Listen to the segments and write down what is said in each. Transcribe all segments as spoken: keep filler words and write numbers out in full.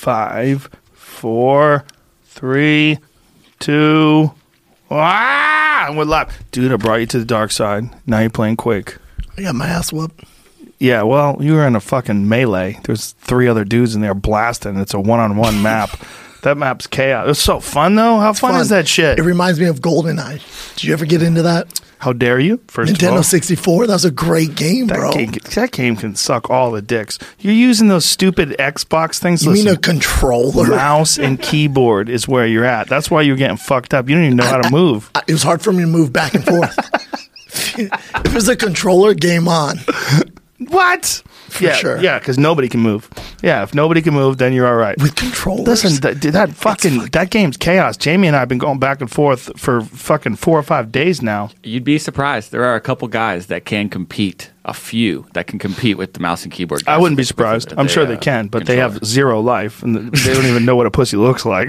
Five, four, three, two. Ah! And we're live. Dude, I brought you to the dark side. Now you're playing Quake. I got my ass whooped. Yeah, well, you were in a fucking melee. There's three other dudes in there blasting. It's a one-on-one map. That map's chaos. It was so fun, though. How fun, fun is that shit? It reminds me of GoldenEye. Did you ever get into that? How dare you? First of all, Nintendo sixty-four. That was a great game, that bro. Game, that game can suck all the dicks. You're using those stupid Xbox things. You Listen, mean a controller? mouse and keyboard is where you're at. That's why you're getting fucked up. You don't even know how to move. I, I, it was hard for me to move back and forth. If it was a controller, game on. What? For yeah, sure. Yeah, because nobody can move. Yeah, if nobody can move, then you're all right. With controllers? Listen, that, that fucking, fucking that game's chaos. Jamie and I have been going back and forth for fucking four or five days now. You'd be surprised. There are a couple guys that can compete, a few that can compete with the mouse and keyboard guys. I wouldn't be surprised. With, with I'm the, sure uh, they can, but controller. they have zero life, and they don't even know what a pussy looks like.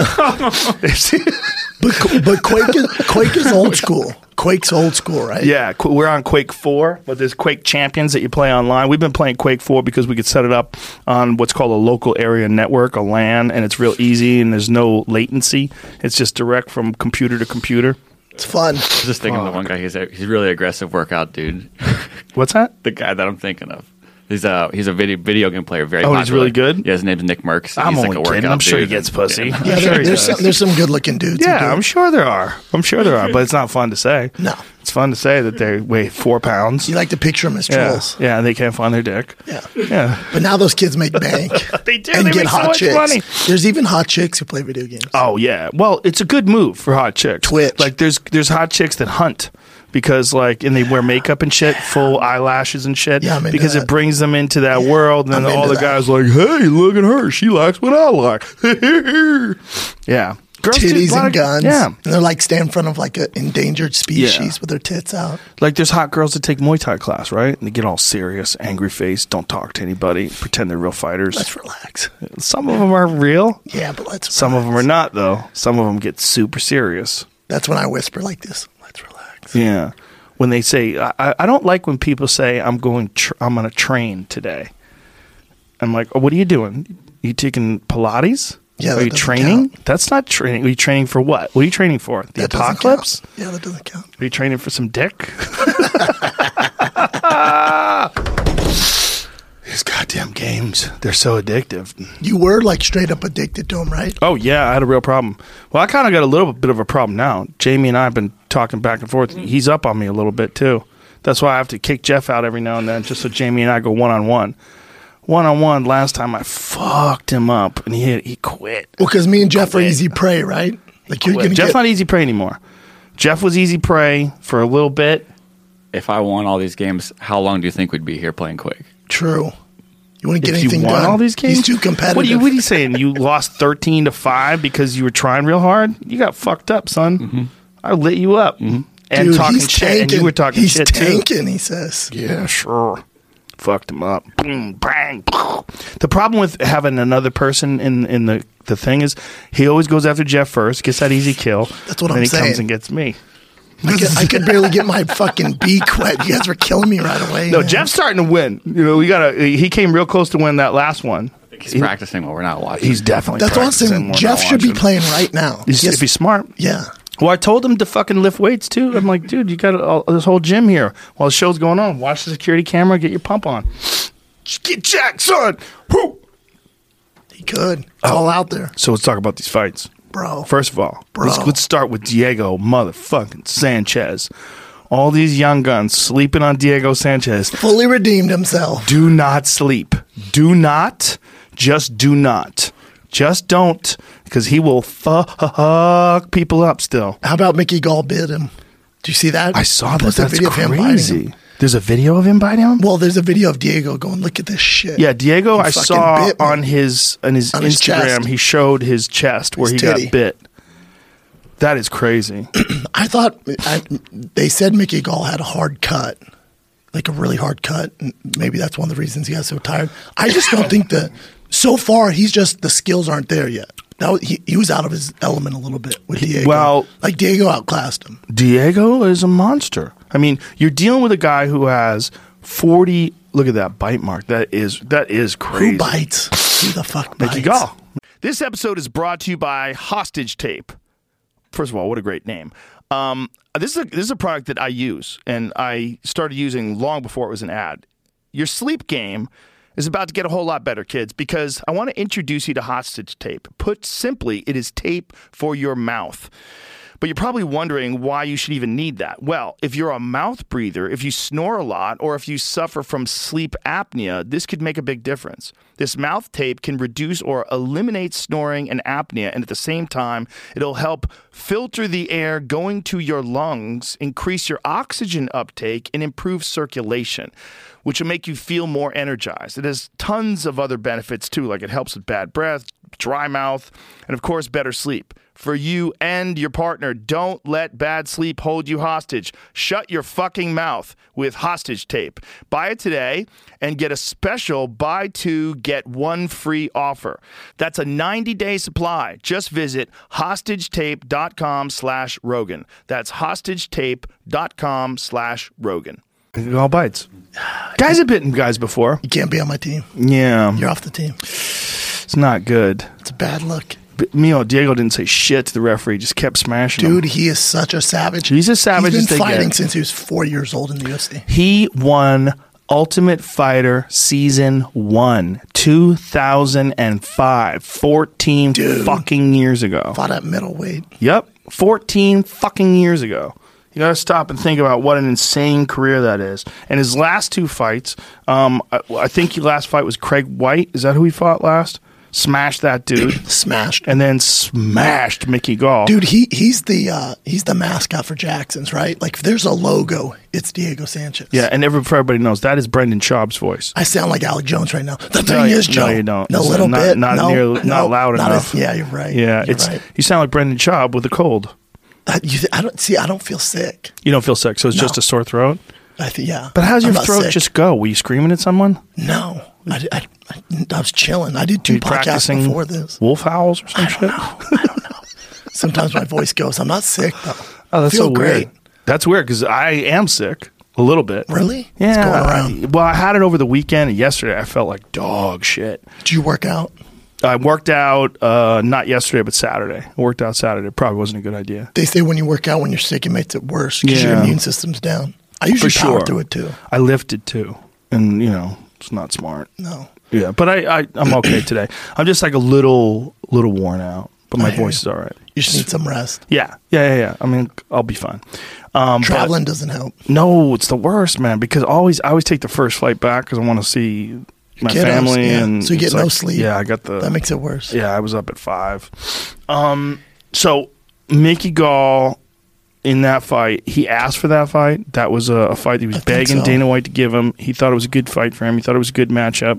But, but Quake, is, Quake is old school. Quake's old school, right? Yeah, qu- we're on Quake four, but there's Quake Champions that you play online. We've been playing Quake four because we could set it up on what's called a local area network, a LAN, and it's real easy and there's no latency. It's just direct from computer to computer. It's fun. I was just thinking of the one guy. He's a he's a really aggressive workout dude. What's that? The guy that I'm thinking of. He's a he's a video video game player. Very Oh, popular. he's really good? Yeah, his name's Nick Merckx. I'm he's only like a kidding. workout I'm sure he dude. gets pussy. Yeah. I'm Yeah, sure there, he there's, does. some, there's some good looking dudes. who Yeah, do it. I'm sure there are. I'm sure there are, but it's not fun to say. No. It's fun to say that they weigh four pounds. You like to picture them as Yeah, trolls. yeah, and they can't find their dick. Yeah. Yeah. But now those kids make bank. They do. And They get make so hot much chicks. money. There's even hot chicks who play video games. Oh yeah. Well, it's a good move for hot chicks. Twitch. Like there's there's hot chicks that hunt because like and they wear makeup and shit, full eyelashes and shit. Yeah, I'm into because that. it brings them into that world, and then I'm all into the that. guys like, hey, look at her, she likes what I like. Yeah. Girls do a Titties lot and of- guns. Yeah. And they're like stand in front of like an endangered species Yeah. with their tits out. Like there's hot girls that take Muay Thai class, right? And they get all serious, angry face, don't talk to anybody, pretend they're real fighters. Let's relax. Some of them are real. Yeah, but let's Some of them are relax. not, though. Some of them get super serious. That's when I whisper like this. Let's relax. Yeah. When they say, I, I don't like when people say, I'm going, tr- I'm on a train today. I'm like, oh, what are you doing? You taking Pilates? Yeah, Are that you doesn't training? count. That's not training. Are you training for what? What are you training for? The That doesn't apocalypse? count. Yeah, that doesn't count. Are you training for some dick? These goddamn games, they're so addictive. You were like straight up addicted to them, right? Oh, yeah, I had a real problem. Well, I kind of got a little bit of a problem now. Jamie and I have been talking back and forth. He's up on me a little bit, too. That's why I have to kick Jeff out every now and then just so Jamie and I go one-on-one. One-on-one, last time I fucked him up, and he he quit. Well, because me and Jeff are Quit. easy prey, right? Like you're Quit. gonna Jeff's get not easy prey anymore. Jeff was easy prey for a little bit. If I won all these games, how long do you think we'd be here playing Quake? true. You want to get If you anything won done? all these games, He's too competitive. What are you, what are you saying? You lost thirteen to five because you were trying real hard? You got fucked up, son. Mm-hmm. I lit you up. And Dude, talking he's shit, tanking. and you were talking he's shit, too. tanking, he says. Yeah, sure. Fucked him up. Boom, bang. The problem with having another person in in the, the thing is he always goes after Jeff first, gets that easy kill. That's what and I'm then he saying. comes and gets me. I could, I could barely get my fucking beak wet. You guys were killing me right away. No, man. Jeff's starting to win. You know, we gotta. He came real close to win that last one. He's He- practicing while we're not watching. He's definitely. That's what I'm practicing saying. when Jeff we're should be watching. playing right now. He's, Yes. If he's smart. Yeah. Well, I told him to fucking lift weights too. I'm like, dude, you got all, this whole gym here while the show's going on. Watch the security camera, get your pump on. Just get jacked, son. Woo. He could. It's all out there, So let's talk about these fights. bro. First of all, Bro. let's, let's start with Diego motherfucking Sanchez. All these young guns sleeping on Diego Sanchez. Fully redeemed himself. Do not sleep. Do not. Just do not. Just don't, because he will fuck people up still. How about Mickey Gall bit him? Do you see that? I saw He that. posted a That's video of him biting him. crazy. There's a video of him biting him? Well, there's a video of Diego going, look at this shit. Yeah, Diego, He I fucking saw bit me. on his on his On his Instagram, chest. he showed his chest where His he titty. got bit. That is crazy. I thought I, they said Mickey Gall had a hard cut, like a really hard cut. And maybe that's one of the reasons he got so tired. I just don't think that so far he's just the skills aren't there yet. That was, he, he was out of his element a little bit with Diego. well- like Diego outclassed him. Diego is a monster. I mean, you're dealing with a guy who has forty. Look at that bite mark. That is that is crazy. Who bites? Who the fuck bites? Mickey Gall. This episode is brought to you by Hostage Tape. First of all, what a great name. Um, this is a, this is a product that I use, and I started using long before it was an ad. Your sleep game is about to get a whole lot better, kids, because I want to introduce you to Hostage Tape. Put simply, it is tape for your mouth. But you're probably wondering why you should even need that. Well, if you're a mouth breather, if you snore a lot, or if you suffer from sleep apnea, this could make a big difference. This mouth tape can reduce or eliminate snoring and apnea, and at the same time, it'll help filter the air going to your lungs, increase your oxygen uptake, and improve circulation, which will make you feel more energized. It has tons of other benefits, too, like it helps with bad breath, dry mouth, and, of course, better sleep. For you and your partner, don't let bad sleep hold you hostage. Shut your fucking mouth with Hostage Tape. Buy it today and get a special buy two, get one free offer. That's a ninety-day supply. Just visit hostagetape.com slash Rogan. That's hostagetape.com slash Rogan. It all bites. Guys have bitten guys before. You can't be on my team. Yeah. You're off the team. It's not good. It's a bad look. But Mio Diego didn't say shit to the referee, just kept smashing Dude, him. he is such a savage. He's as savage He's as been they fighting get. since he was four years old in the U F C. He won Ultimate Fighter Season one, two thousand five, fourteen Dude. fucking years ago. Fought at middleweight. Yep, fourteen fucking years ago. You got to stop and think about what an insane career that is. And his last two fights, um, I, I think his last fight was Craig White. Is that who he fought last? Smashed that dude. Smashed. And then smashed Mickey Gall. Dude, he he's the uh, he's the mascot for Jackson's, right? Like if there's a logo, it's Diego Sanchez. Yeah, and every, everybody knows that is Brendan Schaub's voice. I sound like Alec Jones right now. The No, thing you- is, Joe. no, you don't. No, It's little not- bit. not no, near- no, not loud not enough. as- yeah, you're right. Yeah, you're it's right. you sound like Brendan Schaub with a cold. I, you th- I don't see. I don't feel sick. You don't feel sick, so it's No. just a sore throat. I think yeah. But how's I'm your not throat sick. just go? Were you screaming at someone? No, I, did- I, I, I was chilling. I did Were two you podcasts practicing before this. wolf howls or some I shit? don't know. I don't know. Sometimes my voice goes. I'm not sick though. Oh, that's I feel so great. weird. That's weird because I am sick a little bit. Really? Yeah. It's going around. I- well, I had it over the weekend, and yesterday I felt like dog shit. Did you work out? I worked out uh, not yesterday, but Saturday. I worked out Saturday. Probably wasn't a good idea. They say when you work out when you're sick, it makes it worse because your Yeah. immune system's down. I usually For power sure. through it too. I lifted too, and you know it's not smart. No. Yeah, but I, I I'm okay today. I'm just like a little little worn out, but my I hear voice you. is all right. You just need some rest. Yeah, yeah, yeah, yeah. I mean, I'll be fine. Um, but- Traveling doesn't help. no, it's the worst, man. Because always I always take the first flight back because I want to see my Kiddos, family, yeah. and So you get it's no like- sleep. Yeah, I got the. That makes it worse. Yeah, I was up at five. Um, so Mickey Gall. In that fight, he asked for that fight. That was a, a fight he was I think begging so. Dana White to give him. He thought it was a good fight for him. He thought it was a good matchup.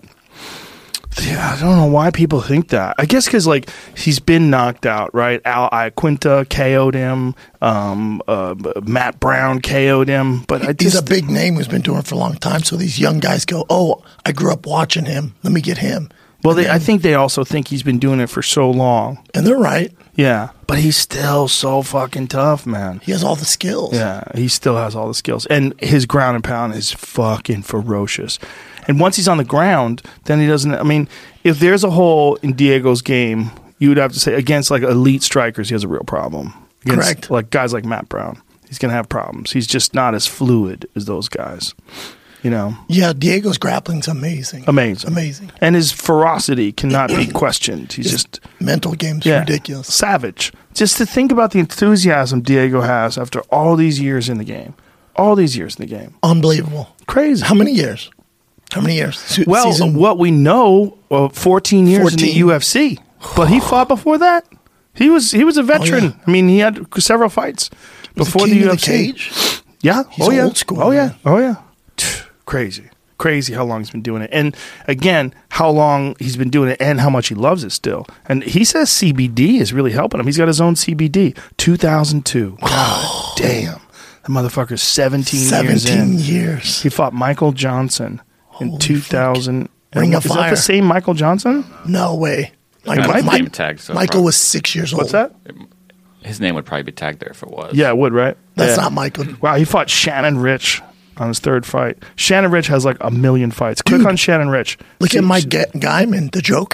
Yeah, I don't know why people think that. I guess because like he's been knocked out, right? Al Iaquinta K O'd him. Um, uh, Matt Brown K O'd him. But I He's just a big name who's been doing it for a long time. So these young guys go, "Oh, I grew up watching him. Let me get him." well, they, I think they also think he's been doing it for so long. And they're right. Yeah, but he's still so fucking tough, man. He has all the skills. Yeah, he still has all the skills. And his ground and pound is fucking ferocious. And once he's on the ground, then he doesn't. I mean, if there's a hole in Diego's game, you would have to say against like elite strikers, he has a real problem. Against, Correct. Like guys like Matt Brown, he's going to have problems. He's just not as fluid as those guys. You know, Yeah, Diego's grappling's amazing. amazing, Amazing. and his ferocity cannot be questioned. He's His just mental game's yeah, ridiculous. savage. Just to think about the enthusiasm Diego has after all these years in the game, all these years in the game, Unbelievable. crazy. How many years? How many years? Se- Well, season- what we know, uh, fourteen years in the fourteen. U F C, but he fought before that. He was he was a veteran. yeah. I mean, he had several fights was before the, the, king U of F C. the cage. Yeah, He's oh yeah, old school, oh yeah, man. oh yeah. Crazy, crazy how long he's been doing it, and again, how long he's been doing it, and how much he loves it still. And he says C B D is really helping him. He's got his own C B D. two thousand two. God damn, the motherfucker's seventeen, years Seventeen in. years. He fought Michael Johnson in Holy two thousand. Ring of Is that Fire. the same Michael Johnson? No way. Got Michael, his Mike- name tagged, so Michael probably- was six years old. What's that? His name would probably be tagged there if it was. Yeah, it would, right? That's Yeah. not Michael. Wow, he fought Shannon Rich on his third fight. Shannon Rich has like a million fights. Click Dude. on Shannon Rich. Look See- at Mike Ge- Guyman, the Joker.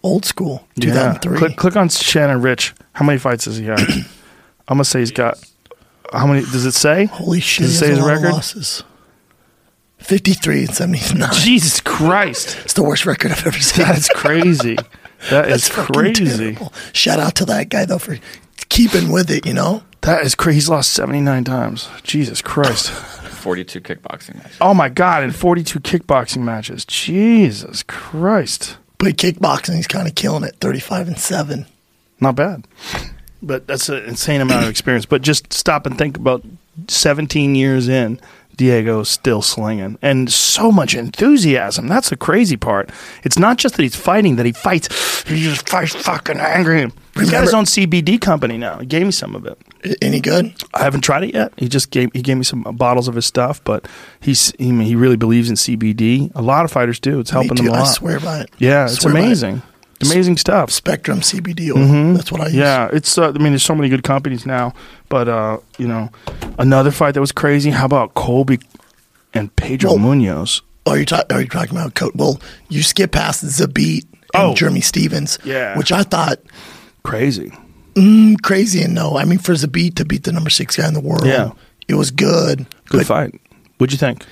Old school. two Yeah. thousand three. Click, click on Shannon Rich. How many fights does he have? I'm gonna say he's got. How many? Does it say? Holy shit! Does it he say has his a lot of record? losses. fifty-three and seventy-nine. Jesus Christ, It's the worst record I've ever seen. that's crazy. That is That's fucking crazy. terrible. Shout out to that guy though for keeping with it. You know. That is crazy. He's lost seventy-nine times. Jesus Christ. forty-two kickboxing matches. Oh my God! In forty-two kickboxing matches. Jesus Christ. But kickboxing, he's kind of killing it. thirty-five and seven. Not bad. But that's an insane amount of experience. But just stop and think about seventeen years in, Diego's still slinging. And so much enthusiasm. That's the crazy part. It's not just that he's fighting, that he fights. He just fights fucking angry. He's got his own C B D company now. He gave me some of it. Any good? I haven't tried it yet. He just gave he gave me some bottles of his stuff, but he's he, he really believes in C B D. A lot of fighters do. It's helping Me too. them a lot. I swear by it. Yeah, it's Swear by it. amazing. Amazing stuff. Spectrum C B D oil. That's what I use. Yeah, it's. Uh, I mean, there's so many good companies now, but uh, you know, another fight that was crazy. How about Colby and Pedro Well, Munoz? Are you, ta- are you talking about coach? Well, you skip past Zabit and Oh. Jeremy Stevens, Yeah. which I thought Crazy. mm, crazy and no. I mean, for Zabit to beat the number six guy in the world, Yeah. it was good. Good but fight. What'd you think?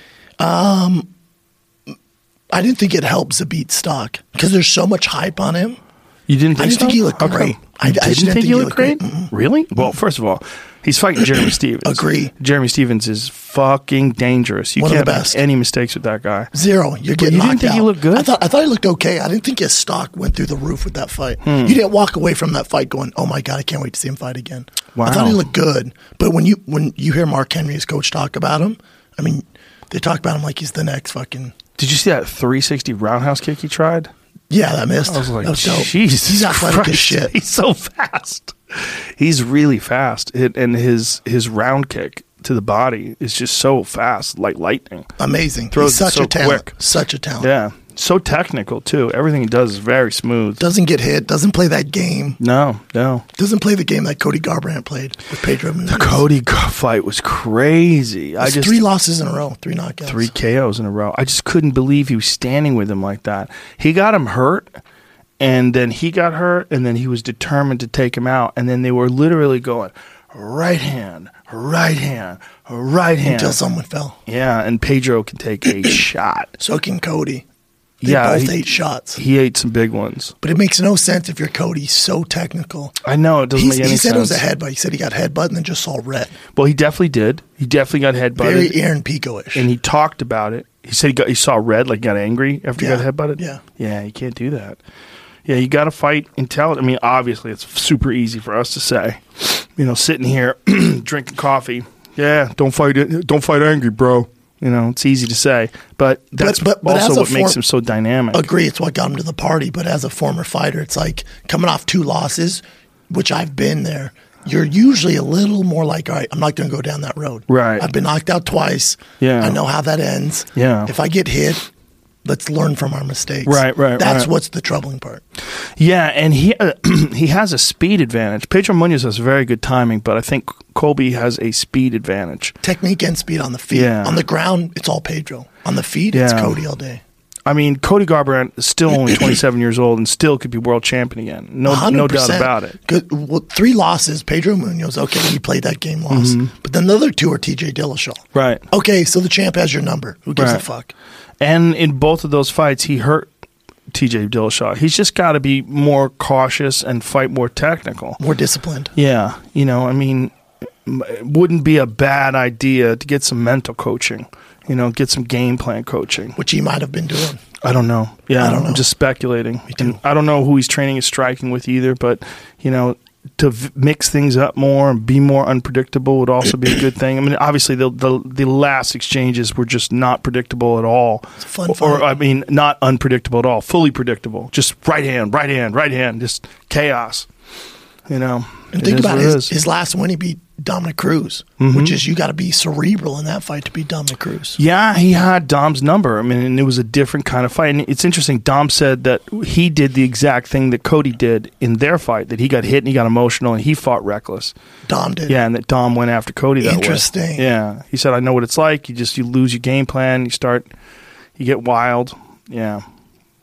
I didn't think it helped Zabit's stock because there's so much hype on him. You didn't think I didn't so? think he looked How come? great. I- I You just didn't didn't think he looked great? great. Really? Well, first of all, he's fighting Jeremy Stevens. Agree. Jeremy Stevens is fucking dangerous. You One of can't the make best. any mistakes with that guy. Zero. You're But getting you didn't knocked think out. he looked good? I thought I thought he looked okay. I didn't think his stock went through the roof with that fight. Hmm. You didn't walk away from that fight going, "Oh my god, I can't wait to see him fight again." Wow. I thought he looked good. But when you when you hear Mark Henry, his coach, talk about him, I mean, they talk about him like he's the next fucking. Did you see that three sixty roundhouse kick he tried? Yeah, that missed. I was like, that was dope. Jesus He's athletic Christ. as shit. He's so fast. He's really fast. It, and his his round kick to the body is just so fast, like lightning. Amazing. Throws He's such it so a talent. quick. Such a talent. Yeah. So technical, too. Everything he does is very smooth. Doesn't get hit. Doesn't play that game. No, no. Doesn't play the game that Cody Garbrandt played with Pedro Munoz. The Cody G- fight was crazy. I It's just three losses in a row. Three knockouts. three K Os in a row. I just couldn't believe he was standing with him like that. He got him hurt, and then he got hurt, and then he was determined to take him out. And then they were literally going right hand, right hand, right hand. Until someone fell. Yeah, and Pedro can take a shot. So can Cody. They Yeah, both he- ate shots. He ate some big ones. But it makes no sense if you're Cody. He's so technical. I know it doesn't He's, make any he said sense. it was a headbutt. He said he got headbutt and then just saw red. Well, he definitely did. He definitely got headbutted. Very Aaron Pico-ish. And he talked about it. He said he got he saw red, like got angry after Yeah, he got headbutted. yeah. yeah, you can't do that. Yeah, you got to fight intelligent. I mean, obviously, it's super easy for us to say. You know, sitting here drinking coffee. Yeah, don't fight it. Don't fight angry, bro. You know, it's easy to say, but that's but- but as also a what makes form- him so dynamic. Agree, it's what got him to the party. But as a former fighter, it's like coming off two losses, which I've been there. You're usually a little more like, all right, I'm not going to go down that road. Right. I've been knocked out twice. Yeah. I know how that ends. Yeah. If I get hit, let's learn from our mistakes. Right, right, That's right. what's the troubling part. Yeah, and he uh, he has a speed advantage. Pedro Munoz has very good timing, but I think Colby has a speed advantage. Technique and speed on the feet. Yeah. On the ground, it's all Pedro. On the feet, it's Yeah. Cody all day. I mean, Cody Garbrandt is still only twenty-seven years old and still could be world champion again. No, one hundred no doubt percent. about it. Good. Well, three losses. Pedro Munoz. Okay, he played that game, lost. But then the other two are T J Dillashaw. Mm-hmm. Right. Okay, so the champ has your number. Who gives a Right. fuck? And in both of those fights, he hurt T J Dillashaw. He's just got to be more cautious and fight more technical. More disciplined. Yeah, you know, I mean, it wouldn't be a bad idea to get some mental coaching. You know, get some game plan coaching. Which he might have been doing. I don't know. Yeah, I don't know. I'm just speculating. too. And I don't know who he's training his striking with either, but, you know, to v- mix things up more and be more unpredictable would also be a good thing. I mean, obviously, the the, the last exchanges were just not predictable at all. It's a fun or, fight. or, I mean, not unpredictable at all. Fully predictable. Just right hand, right hand, right hand. Just chaos. You know. And It think is about what it his, is. his last win, he beat Dominic Cruz, Mm-hmm. which is you got to be cerebral in that fight to beat Dominic Cruz. Yeah, he had Dom's number. I mean, and it was a different kind of fight. And it's interesting. Dom said that he did the exact thing that Cody did in their fight, that he got hit and he got emotional and he fought reckless. Dom did. Yeah, and that Dom went after Cody that way. Interesting. Yeah. He said, I know what it's like. You just, you lose your game plan. You start, you get wild. Yeah.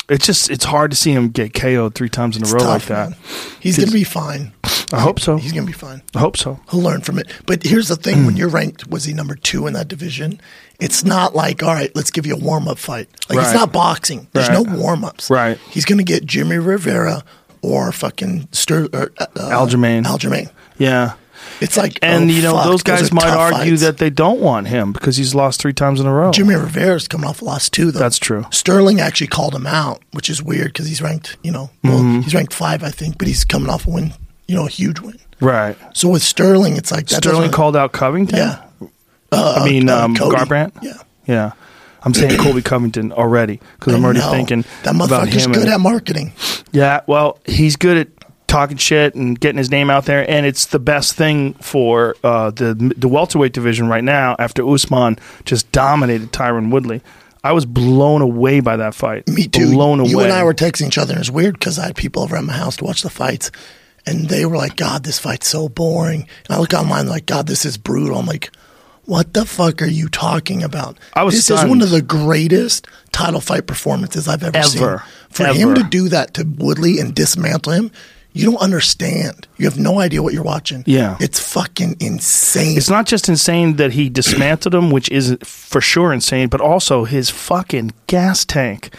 It's just it's hard to see him get K O'd three times in a It's row tough, like that. man. He's going to be fine. I hope so. He's going to be fine. I hope so. He'll learn from it. But here's the thing: when you're ranked, was he number two in that division? It's not like, all right, let's give you a warm up fight. Like it's Right. not boxing. There's Right. no warm ups. Right. He's going to get Jimmy Rivera or fucking Ster- or, uh, Aljamain. Aljamain. Yeah. It's like, And oh, you know fuck, those guys are might tough argue fights. that they don't want him because he's lost three times in a row. Jimmy Rivera's coming off a loss too, though. That's true. Sterling actually called him out, which is weird because he's ranked, you know, well, Mm-hmm. he's ranked five, I think, but he's coming off a win, you know, a huge win. Right. So with Sterling, it's like that Sterling doesn't- called out Covington. Yeah. Uh, I mean, uh, um, Cody. Garbrandt. Yeah. Yeah. I'm saying Colby Covington already because I'm I already know. thinking that about motherfucker's him. good and- at marketing. Yeah, well, he's good at talking shit and getting his name out there, and it's the best thing for uh, the the welterweight division right now. After Usman just dominated Tyron Woodley, I was blown away by that fight. Me too. Blown away. You and I were texting each other, and it's weird because I had people over at my house to watch the fights, and they were like, God, this fight's so boring. And I look online, like, God, this is brutal. I'm like, what the fuck are you talking about? I was This stunned. is one of the greatest title fight performances I've ever, Ever. seen. For Ever. him to do that to Woodley and dismantle him, you don't understand. You have no idea what you're watching. Yeah. It's fucking insane. It's not just insane that he dismantled him, which is for sure insane, but also his fucking gas tank.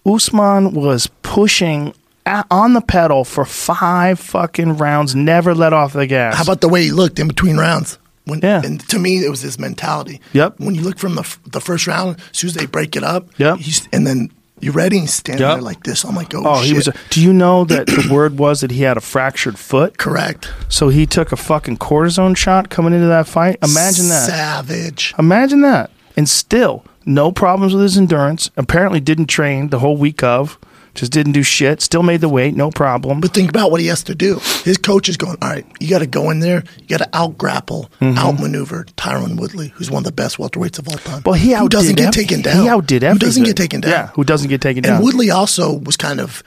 Usman was pushing a- on the pedal for five fucking rounds, never let off the gas. How about the way he looked in between rounds? When, Yeah. And to me, it was his mentality. Yep. When you look from the f- the first round, as soon as they break it up, Yep. he's, and then you're ready and standing Yep. there like this. I'm like, oh, Oh, shit. he was. A, do you know that the word was that he had a fractured foot? Correct. So he took a fucking cortisone shot coming into that fight. Imagine that. Savage. Imagine that. And still, no problems with his endurance. Apparently didn't train the whole week of. Just didn't do shit. Still made the weight. No problem. But think about what he has to do. His coach is going, all right, you got to go in there. You got to out grapple, Mm-hmm. outmaneuver Tyron Woodley, who's one of the best welterweights of all time. Well, he who outdid doesn't get ev- taken down. He outdid everything. Who doesn't get taken down. Yeah, who doesn't get taken And down. Woodley also was kind of,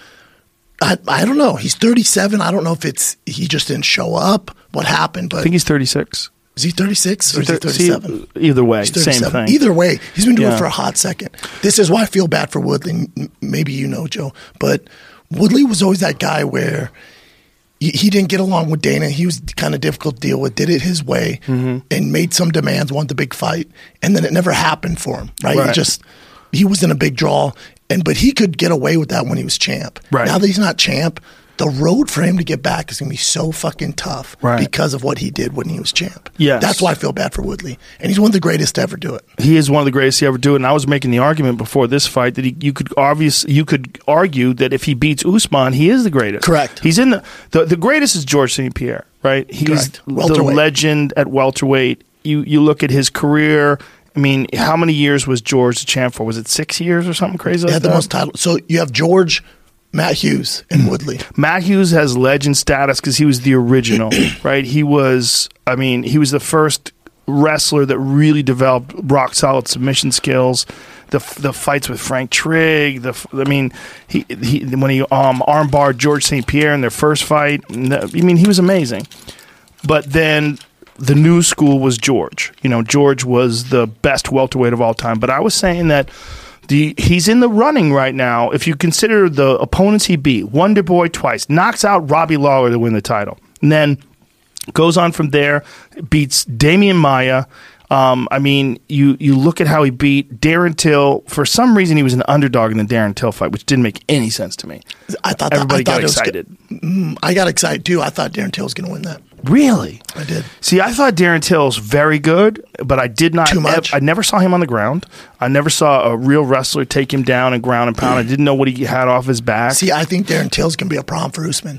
I, I don't know. He's thirty-seven. I don't know if it's he just didn't show up. What happened? But I think he's thirty-six. is he thirty-six or is he See, thirty-seven? either way, He's same thirty-seven. thing. Either way, he's been doing Yeah. it for a hot second. This is why I feel bad for Woodley. M- Maybe you know, Joe, but Woodley was always that guy where he, he didn't get along with Dana. He was kind of difficult to deal with, did it his way, Mm-hmm. and made some demands, wanted the big fight, and then it never happened for him, right? He Right. just, he wasn't a big draw, and but he could get away with that when he was champ. Right. Now that he's not champ, the road for him to get back is going to be so fucking tough Right. because of what he did when he was champ. Yes. That's why I feel bad for Woodley. And he's one of the greatest to ever do it. He is one of the greatest to ever do it. And I was making the argument before this fight that he, you could obvious you could argue that if he beats Usman, he is the greatest. Correct. He's in the the, the greatest is George Saint Pierre, right? He's Correct. the Welterweight. legend at welterweight. You you look at his career. I mean, how many years was George the champ for? Was it six years or something crazy They like had the that? most titles. So you have George, Matt Hughes, and Woodley. Matt Hughes has legend status because he was the original, right? He was, I mean, he was the first wrestler that really developed rock solid submission skills. The the fights with Frank Trigg, the f- I mean, he he when he um armbarred George Saint Pierre in their first fight. and the- I mean, he was amazing. But then the new school was George. You know, George was the best welterweight of all time. But I was saying that. The, he's in the running right now. If you consider the opponents he beat, Wonder Boy twice, knocks out Robbie Lawler to win the title, and then goes on from there, beats Damian Maia. Um, I mean, you you look at how he beat Darren Till. For some reason, he was an underdog in the Darren Till fight, which didn't make any sense to me. I thought that, Everybody I thought got it was excited. good. Mm, I got excited too. I thought Darren Till was going to win that. Really? I did. See, I thought Darren Till's very good, but I did not. Too much? I never saw him on the ground. I never saw a real wrestler take him down and ground and pound. I didn't know what he had off his back. See, I think Darren Till's going to be a problem for Usman.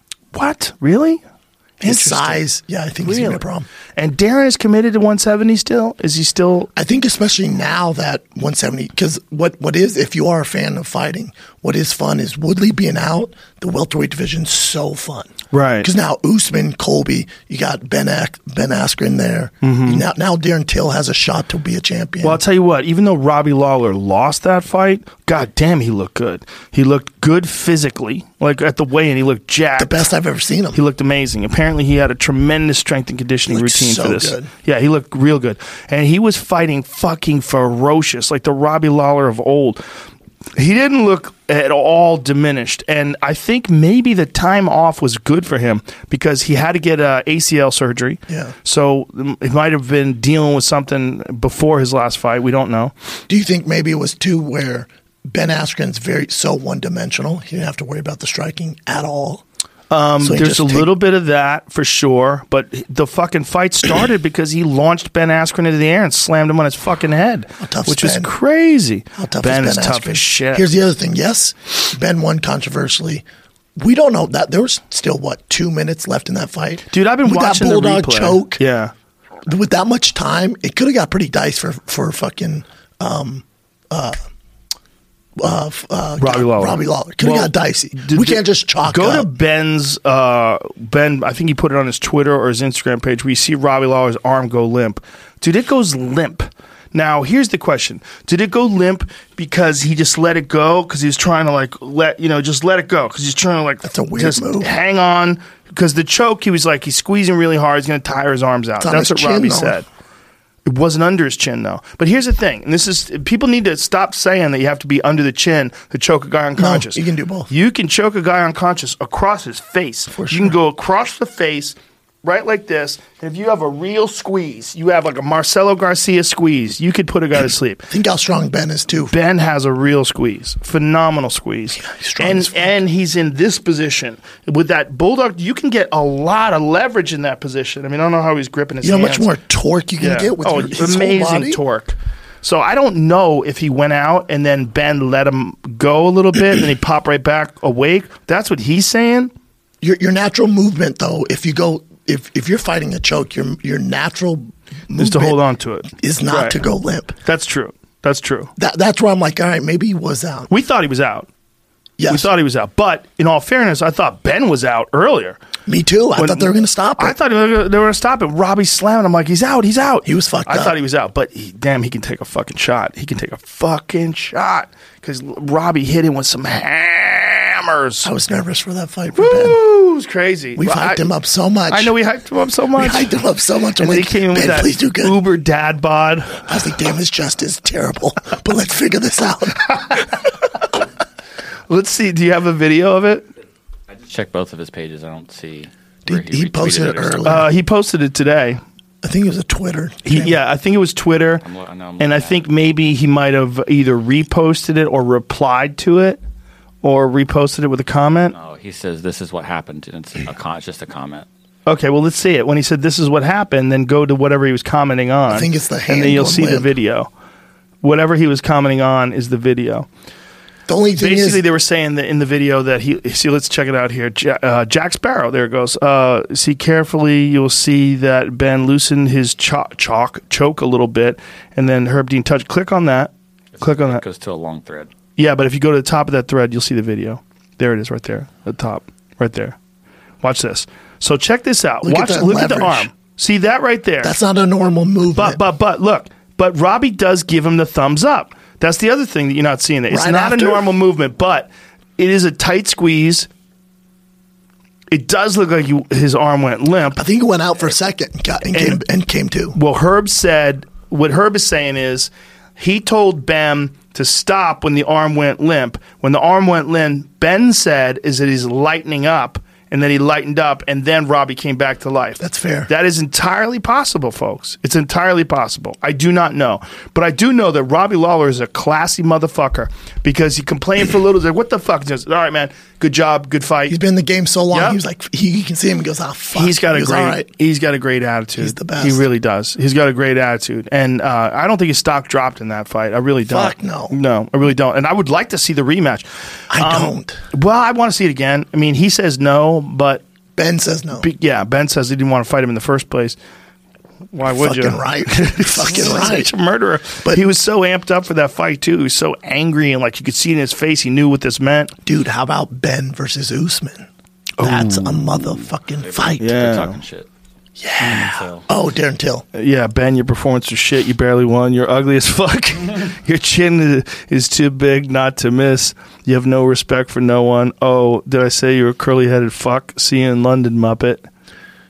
What? Really? His Interesting. size, yeah, I think he's going to be a problem. And Darren is committed to one seventy still? Is he still? I think especially now that one seventy, because what, what is, if you are a fan of fighting, what is fun is Woodley being out, the welterweight division's so fun. Right. Because now Usman, Colby, you got Ben, Ak- Ben Askren there. Now, now Darren Till has a shot to be a champion. Well, I'll tell you what, even though Robbie Lawler lost that fight, god damn, he looked good. He looked good physically. Like at the weigh-in, he looked jacked. the best I've ever seen him. He looked amazing. Apparently, he had a tremendous strength and conditioning Looked routine so for this. good. Yeah, he looked real good. And he was fighting fucking ferocious, like the Robbie Lawler of old. He didn't look at all diminished, and I think maybe the time off was good for him because he had to get a A C L surgery. Yeah. So he might have been dealing with something before his last fight. We don't know. Do you think maybe it was too where Ben Askren's very so one dimensional? He didn't have to worry about the striking at all. Um, So he there's just a take- little bit of that for sure, but the fucking fight started because he launched Ben Askren into the air and slammed him on his fucking head, tough which is is Ben? crazy. How tough Ben is is Ben tough Askren? as shit. Here's the other thing. Yes, Ben won controversially. We don't know that there was still what two minutes left in that fight. Dude, I've been with watching that the bulldog replay. choke. Yeah. With that much time, it could have got pretty dicey for for fucking um, uh, uh, f- uh, Robbie God, Lawler. Robbie Lawler could have Well, got dicey. Did- we can't just chalk Go up. to Ben's uh, Ben. I think he put it on his Twitter or his Instagram page. Where you see Robbie Lawler's arm go limp. Dude, it goes limp. Now, here's the question: did it go limp because he just let it go because he was trying to like let you know just let it go because he's trying to like That's a weird just move. hang on because the choke he was like he's squeezing really hard. He's going to tire his arms out. It's on That's his what chin, Robbie though. said. It wasn't under his chin though. But here's the thing, and this is people need to stop saying that you have to be under the chin to choke a guy unconscious. you can do both. You can choke a guy unconscious across his face. For You sure. can go across the face, right like this. And if you have a real squeeze, you have like a Marcelo Garcia squeeze, you could put a guy to sleep. Think how strong Ben is too. Ben has a real squeeze, phenomenal squeeze, he's strong and as fuck. and he's in this position with that bulldog. You can get a lot of leverage in that position. I mean, I don't know how he's gripping his You know how much hands. more torque you can Yeah. get with oh, your, his whole amazing body? torque. So I don't know if he went out and then Ben let him go a little bit and then he popped right back awake. That's what he's saying. Your your natural movement though, if you go if if you're fighting a choke, your your natural movement Is to hold on to it. is not Right. to go limp. That's true. That's true. That that's where I'm like, all right, maybe he was out. We thought he was out. Yes, We thought he was out. But in all fairness, I thought Ben was out earlier. me too. I When- thought they were going to stop it. I thought they were gonna- they were going to stop it. Robbie slammed. I'm like, he's out. He's out. He was fucked I up. thought he was out. But he, damn, he can take a fucking shot. He can take a fucking shot. Because Robbie hit him with some hammers. I was nervous for that fight for Ben. Woo! It was crazy. We've Well, hyped I- him up so much. I know we hyped him up so We much. hyped him up so much. I'm And then like, he came in with Ben, that please do good. uber dad bod. I was like, damn, his chest is terrible, but let's figure this out. Let's see. Do you have a video of it? I just checked both of his pages. I don't see. He- where he retweeted posted it or something. earlier. Uh, he posted it today. I think it was a Twitter. He, thing. yeah, I think it was Twitter. I'm lo- I know I'm and I looking at think it. maybe he might have either reposted it or replied to it or reposted it with a comment. Oh, he says this is what happened. And it's a con- it's just a comment. Okay, well, let's see it. When he said this is what happened, then go to whatever he was commenting on. I think it's the And hand then you'll going see the limp. video. Whatever he was commenting on is the video. The only thing Basically, is, they were saying that in the video that he see. Let's check it out here. Ja- uh, Jack Sparrow. There it goes. Uh, see carefully. You'll see that Ben loosened his cho- chalk choke a little bit, and then Herb Dean touched. Click on that. Click on It that. goes to a long thread. Yeah, but if you go to the top of that thread, you'll see the video. There it is, right there, at the top, right there. Watch this. So check this out. Look at Watch. that Look at the leverage. arm. See that right there. that's not a normal movement. But but but look, but Robbie does give him the thumbs up. That's the other thing that you're not seeing. There, it's Right not after? a normal movement, but it is a tight squeeze. It does look like you, his arm went limp. I think it went out for a second and, got, and, came, and came to. Well, Herb said what Herb is saying is he told Ben to stop when the arm went limp. When the arm went limp, Ben said is that he's lightening up. And then he lightened up, and then Robbie came back to life. That's fair. That is entirely possible, folks. It's entirely possible. I do not know. But I do know that Robbie Lawler is a classy motherfucker because he complained for a little. He's like, what the fuck? He says, all right, man, good job, good fight. He's been in the game so long. Yep. He was like, he, you can see him. He goes, ah, fuck. He's got He a goes, great. all right. He's got a great attitude. He's the best. He really does. He's got a great attitude, and uh, I don't think his stock dropped in that fight. I really don't. Fuck no. No, I really don't. And I would like to see the rematch. I Um, don't. Well, I want to see it again. I mean, he says no, but Ben says no. be- yeah, Ben says he didn't want to fight him in the first place. Why would you? Fucking right. Fucking right. Such a murderer. But But- he was so amped up for that fight too. He was so angry, and like you could see in his face, he knew what this meant. Dude, how about Ben versus Usman? That's a motherfucking fight. Yeah. They're talking shit. Yeah. So Oh, Darren Till. Yeah, Ben, your performance was shit. You barely won. You're ugly as fuck. Your chin is, is too big not to miss. You have no respect for no one. Oh, did I say you're a curly headed fuck? See you in London, Muppet.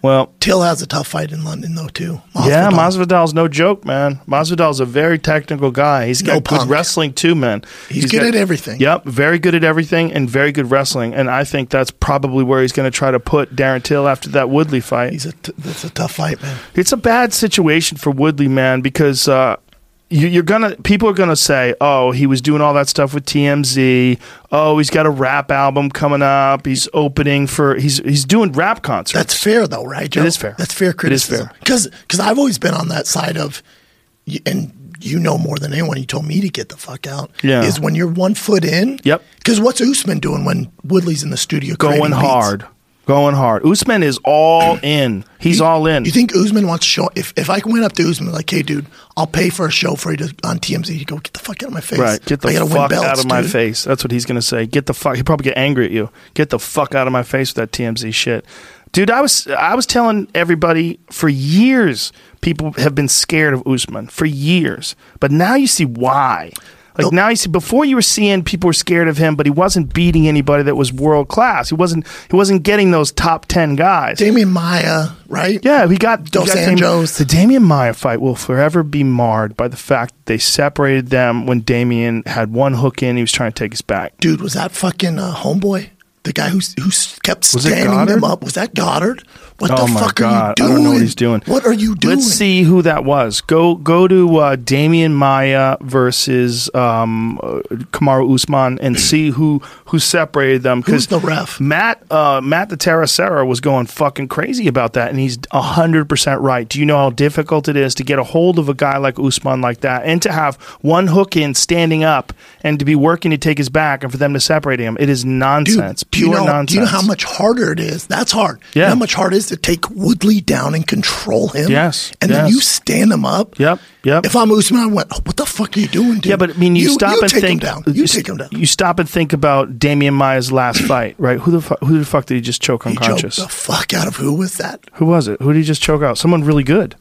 Well, Till has a tough fight in London, though, too. yeah, Masvidal. Masvidal's no joke, man. Masvidal's a very technical guy. He's got No good punk. wrestling too, man. He's good got- at everything. Yep, very good at everything and very good wrestling. And I think that's probably where he's going to try to put Darren Till after that Woodley fight. He's a t- that's a tough fight, man. It's a bad situation for Woodley, man, because uh, you, you're gonna people are gonna say, "Oh, he was doing all that stuff with T M Z. Oh, he's got a rap album coming up. He's opening for he's he's doing rap concerts." That's fair, though, right, Joe? It is fair. That's fair It is criticism. fair. Because because I've always been on that side of, and you know more than anyone. You told me to get the fuck out. Yeah. Is when you're one foot in. Yep. Because what's Usman doing when Woodley's in the studio creating going beats? hard, going hard. Usman is all in. He's all in. You think Usman wants to show? If if I went up to Usman like, hey, dude, I'll pay for a show for you to, on T M Z. He'd go, get the fuck out of my face. Right, get the I gotta win fuck belts, out of my dude." face. That's what he's gonna say. Get the fuck. He'll probably get angry at you. Get the fuck out of my face with that T M Z shit, dude. I was I was telling everybody for years. People have been scared of Usman for years, but now you see why. Like now you see, before you were seeing people were scared of him, but he wasn't beating anybody that was world class. He wasn't. He wasn't getting those top ten guys. Damian Maya, right? Yeah, we got Dos we got Dam- Anjos. The Damian Maya fight will forever be marred by the fact that they separated them when Damian had one hook in. He was trying to take his back. Dude, was that fucking uh, homeboy? The guy who who kept Was it standing Goddard? them up. Was that Goddard? What Oh the my fuck God. are you I doing? don't know what he's doing. What are you doing? Let's see who that was. Go go to uh, Damian Maya versus um, uh, Kamaru Usman and see who who separated them. Who's the ref? Matt uh, Matt the Terracera was going fucking crazy about that, and he's a hundred percent right. Do you know how difficult it is to get a hold of a guy like Usman like that, and to have one hook in standing up, and to be working to take his back, and for them to separate him? It is nonsense, Dude, do you pure know, nonsense. Do you know how much harder it is? That's hard. You Yeah. know how much harder it is to take Woodley down and control him? Yes, And then yes. you stand him up? Yep, yep. If I'm Usman, I went, oh, what the fuck are you doing, dude? Yeah, but I mean, you, stop you and take think. him down. You take him down. You stop and think about Damian Maya's last fight, right? Who the fu- who the fuck did he just choke He choked unconscious? the fuck out of who was that? Who was it? Who did he just choke out? Someone really good.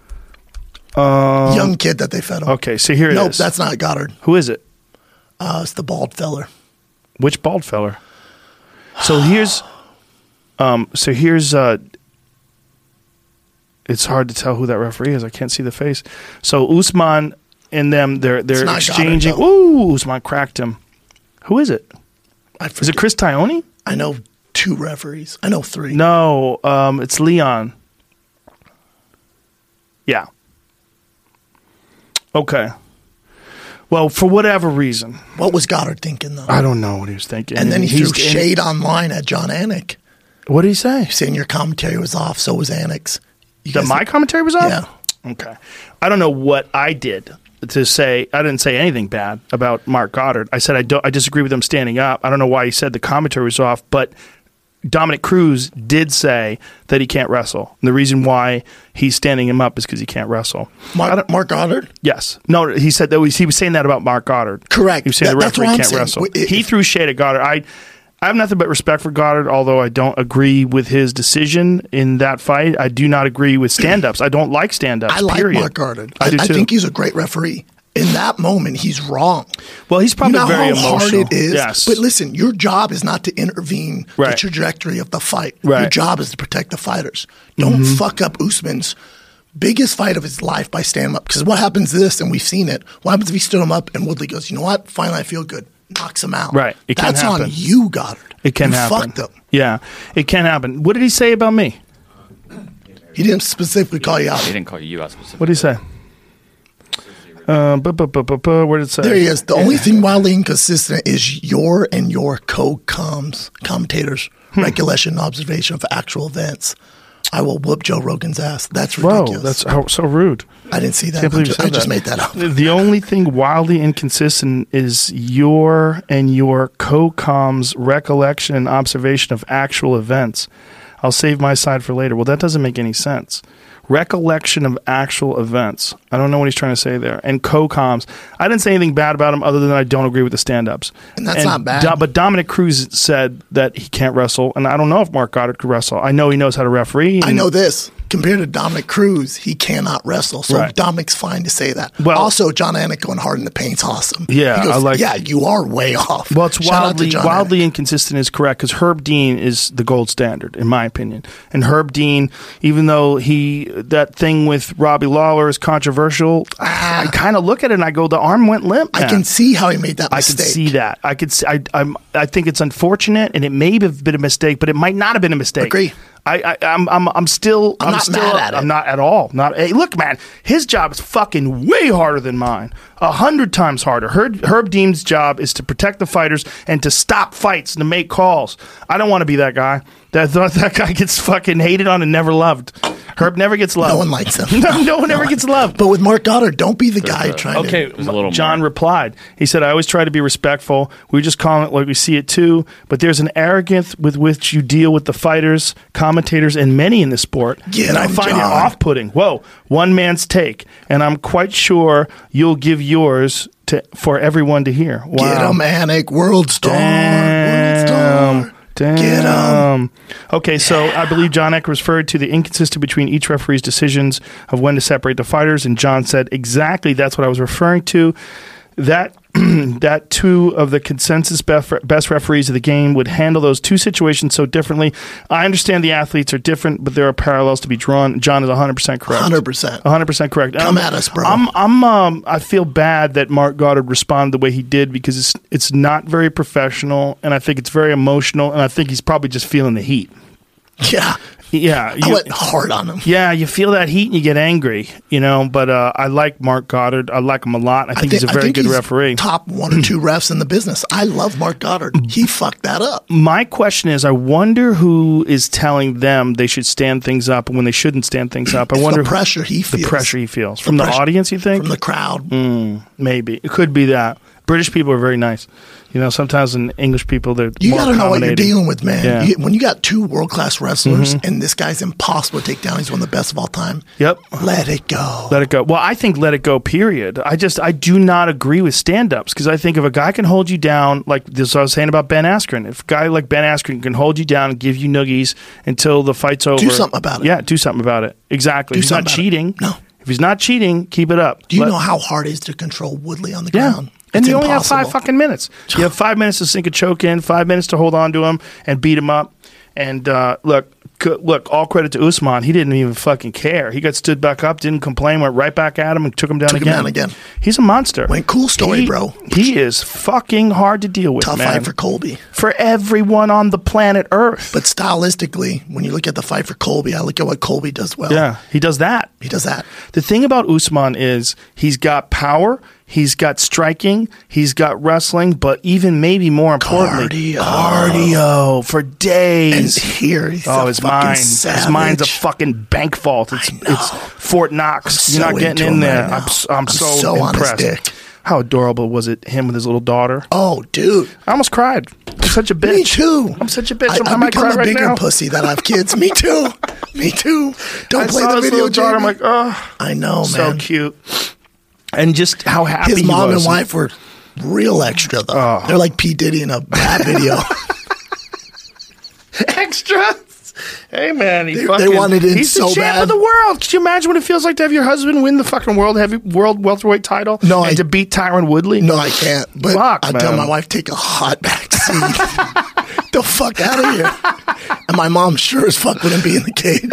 Young kid that they fed him. Okay, so here it Nope, is. that's not Goddard. Who is it? Uh, it's the bald feller. Which bald feller? So here's, um, so here's. Uh, it's hard to tell who that referee is. I can't see the face. So Usman and them, they're they're It's not exchanging. Goddard, Ooh, Usman cracked him. Who is it? I Is it forget. Chris Tione? I know two referees. I know three. No, um, it's Leon. Yeah. Okay. Well, for whatever reason, What was Goddard thinking, though? I don't know what he was thinking. and then he He's- threw shade online at John Anik, What did he say? saying your commentary was off, so was Anik's. You That guys- my commentary was off? Yeah. Okay. I don't know what I did to say. I didn't say anything bad about Mark Goddard. I said I don't. I disagree with him standing up. I don't know why he said the commentary was off, but Dominic Cruz did say that he can't wrestle. And the reason why he's standing him up is because he can't wrestle. Mark, Mark Goddard? Yes. No, he said that was, he was saying that about Mark Goddard. Correct. He was saying That- the that's referee what I'm can't saying. wrestle. If- he threw shade at Goddard. I I have nothing but respect for Goddard, although I don't agree with his decision in that fight. I do not agree with stand-ups. I don't like stand-ups, I like period. Mark Goddard. I, I, do I too. think he's a great referee. In that moment, he's wrong. Well, he's probably you know very how emotional. hard it is. Yes. But listen, your job is not to intervene the Right. trajectory of the fight. Right. Your job is to protect the fighters. Don't Mm-hmm. fuck up Usman's biggest fight of his life by standing up. Because what happens is this, and we've seen it. What happens if he stood him up and Woodley goes, you know what? Finally, I feel good. Knocks him out. Right. It can That's happen. on you, Goddard. It can you happen. Fucked him. Yeah, it can happen. What did he say about me? He didn't specifically call you out. He didn't call you out specifically. What did he say? Uh, bu- bu- bu- bu- bu- where did it say? There he is. The only thing wildly inconsistent is your and your co-coms commentators' Hmm. recollection and observation of actual events. I will whoop Joe Rogan's ass. That's Whoa, ridiculous. that's how, so rude. I didn't see that. Can't believe you I said just that. made that up. The only thing wildly inconsistent is your and your co-com's recollection and observation of actual events. I'll save my side for later. Well, that doesn't make any sense. Recollection of actual events. I don't know what he's trying to say there. And co-coms. I didn't say anything bad about him other than I don't agree with the stand-ups. And that's not bad. Do- but Dominic Cruz said that he can't wrestle, and I don't know if Mark Goddard could wrestle. I know he knows how to referee. I and- know this. compared to Dominic Cruz, he cannot wrestle. So Right. Dominic's fine to say that. Well- also, John Anik going hard in the paint's awesome. Yeah, he goes, I like- yeah, you are way off. Well, it's Shout out to wildly John wildly Anik. inconsistent is correct because Herb Dean is the gold standard in my opinion. And Herb Dean, even though he that thing with Robbie Lawler is controversial, I kind of look at it and I go, the arm went limp. I man. can see how he made that I mistake. can see that. I could. See, I. I'm. I think it's unfortunate, and it may have been a mistake, but it might not have been a mistake. Agree. I. I I'm. I'm. I'm still. I'm not still, mad at it. I'm not at all. Not. Hey, look, man. His job is fucking way harder than mine. A hundred times harder. Herb, Herb Dean's job is to protect the fighters and to stop fights and to make calls. I don't want to be that guy. That that guy gets fucking hated on and never loved. Herb never gets loved. No one likes him. no, no one ever gets loved. But with Mark Goddard, don't be the guy a- trying Okay, to. There's a little John more. replied. He said, I always try to be respectful. We just call it like we see it too. But there's an arrogance with which you deal with the fighters, commentators, and many in the sport. Get and I him, find it John. off-putting. Whoa, one man's take. And I'm quite sure you'll give yours to for everyone to hear. Wow. Get him, Anik. World star. World Damn. star. Damn. Get him. Okay, so I believe John Eck referred to the inconsistency between each referee's decisions of when to separate the fighters, and John said, exactly, that's what I was referring to. That that two of the consensus best, best referees of the game would handle those two situations so differently. I understand the athletes are different, but there are parallels to be drawn. John is one hundred percent correct. one hundred percent. one hundred percent correct. Come I'm- at us, bro. I'm, I'm, um, I feel bad that Mark Goddard responded the way he did because it's, it's not very professional, and I think it's very emotional, and I think he's probably just feeling the heat. Yeah. Yeah. I you- went hard on him. yeah, you feel that heat and you get angry, you know. But uh, I like Mark Goddard. I like him a lot. I think, he's a I very think good he's referee. Top one or two refs in the business. I love Mark Goddard. He fucked that up. My question is, I wonder who is telling them they should stand things up and when they shouldn't stand things up. I It's wonder the pressure he the feels. pressure he feels from the pressure- audience. You think From the crowd. maybe it could be that British people are very nice. You know, sometimes in English people they're You more got to know what you're accommodating. dealing with, man. Yeah. You, when you got two world class wrestlers and this guy's impossible to take down, he's one of the best of all time. Yep. Let it go. Let it go. Well, I think let it go, period. I just, I do not agree with stand ups because I think if a guy can hold you down, like this I was saying about Ben Askren, if a guy like Ben Askren can hold you down and give you noogies until the fight's over. something about it. Yeah, do something about it. Exactly. Do if he's not something about it. cheating. No. If he's not cheating, keep it up. Do you Let- know how hard it is to control Woodley on the Yeah. ground? And It's you only have five impossible. fucking minutes. You have five minutes to sink a choke in, five minutes to hold on to him and beat him up. And uh, look, c- look, all credit to Usman. He didn't even fucking care. He got stood back up, didn't complain, went right back at him and took him down Took him again. down again. He's a monster. Went cool story, He- bro. He is fucking hard to deal with, Tough man. fight for Colby. For everyone on the planet Earth. But stylistically, when you look at the fight for Colby, I look at what Colby does well. yeah, he does that. He does that. The thing about Usman is he's got power, he's got striking, he's got wrestling, but even maybe more importantly, Cardio. cardio for And days. here, he's Oh, a his fucking mind! savage. His mind's a fucking bank vault. It's I know. it's Fort Knox. I'm You're so not getting into in him there. right now. I'm, s- I'm, I'm so, so on his impressed. dick. How adorable was it? Him with his little daughter. Oh, dude. I almost cried. I'm such a bitch. Me too. I'm such a bitch. I, I, I've might become cry a right bigger now. pussy that I have kids. Me too. Me too. Don't I play saw the his video, little daughter. I'm Jamie. like, oh, I know, so man. cute. And just how happy His he mom was. and wife were real extra, though. Oh. They're like P. Diddy in a bad video. Extras. Hey man, he They- they fucking, wanted it he's so the champ bad. of the world. Could you imagine what it feels like to have your husband win the fucking world heavy world welterweight title? No, and I- to beat Tyron Woodley. No, I can't. But Fuck, I tell man. my wife, take a hot back seat. The fuck out of here. And my mom sure as fuck wouldn't be in the cage.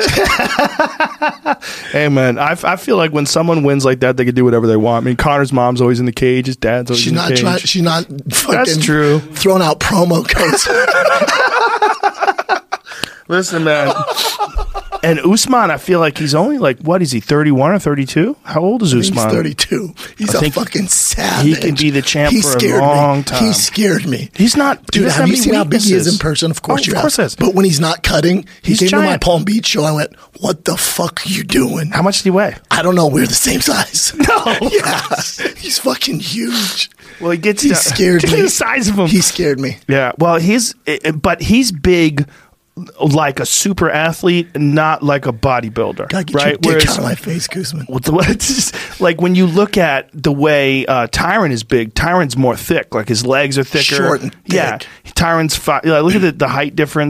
Hey man, I, I feel like when someone wins like that, they can do whatever they want. I mean, Connor's mom's always in the cage. His dad's always She's in the not cage. trying. She's not fucking true. throwing out promo codes. Listen, man. And Usman, I feel like he's only like, what is he, thirty-one or thirty-two? How old is He's Usman? thirty-two. He's I a think fucking savage. he can be the champ He for a scared long me. time. He scared me. He's not, he Dude, doesn't have you any seen how big he is weaknesses. in person? Of course Oh, you of have. course he has. But when he's not cutting, he He's came to my giant. Palm Beach show. I went, what the fuck are you doing? How much did he weigh? I don't know. We're the same size. No. Yeah. He's fucking huge. Well, he gets He down- scared Look at me. the size of him. He scared me. Yeah, well, he's eh, but he's big, like a super athlete, not like a bodybuilder, Gotta get right? your dick Whereas, out of my face, Guzman. with the- it's just, like when you look at the way uh, Tyron is big, Tyron's more thick. Like his legs are thicker, Short and thick. Yeah, Tyron's fi- yeah, look at the, the height difference.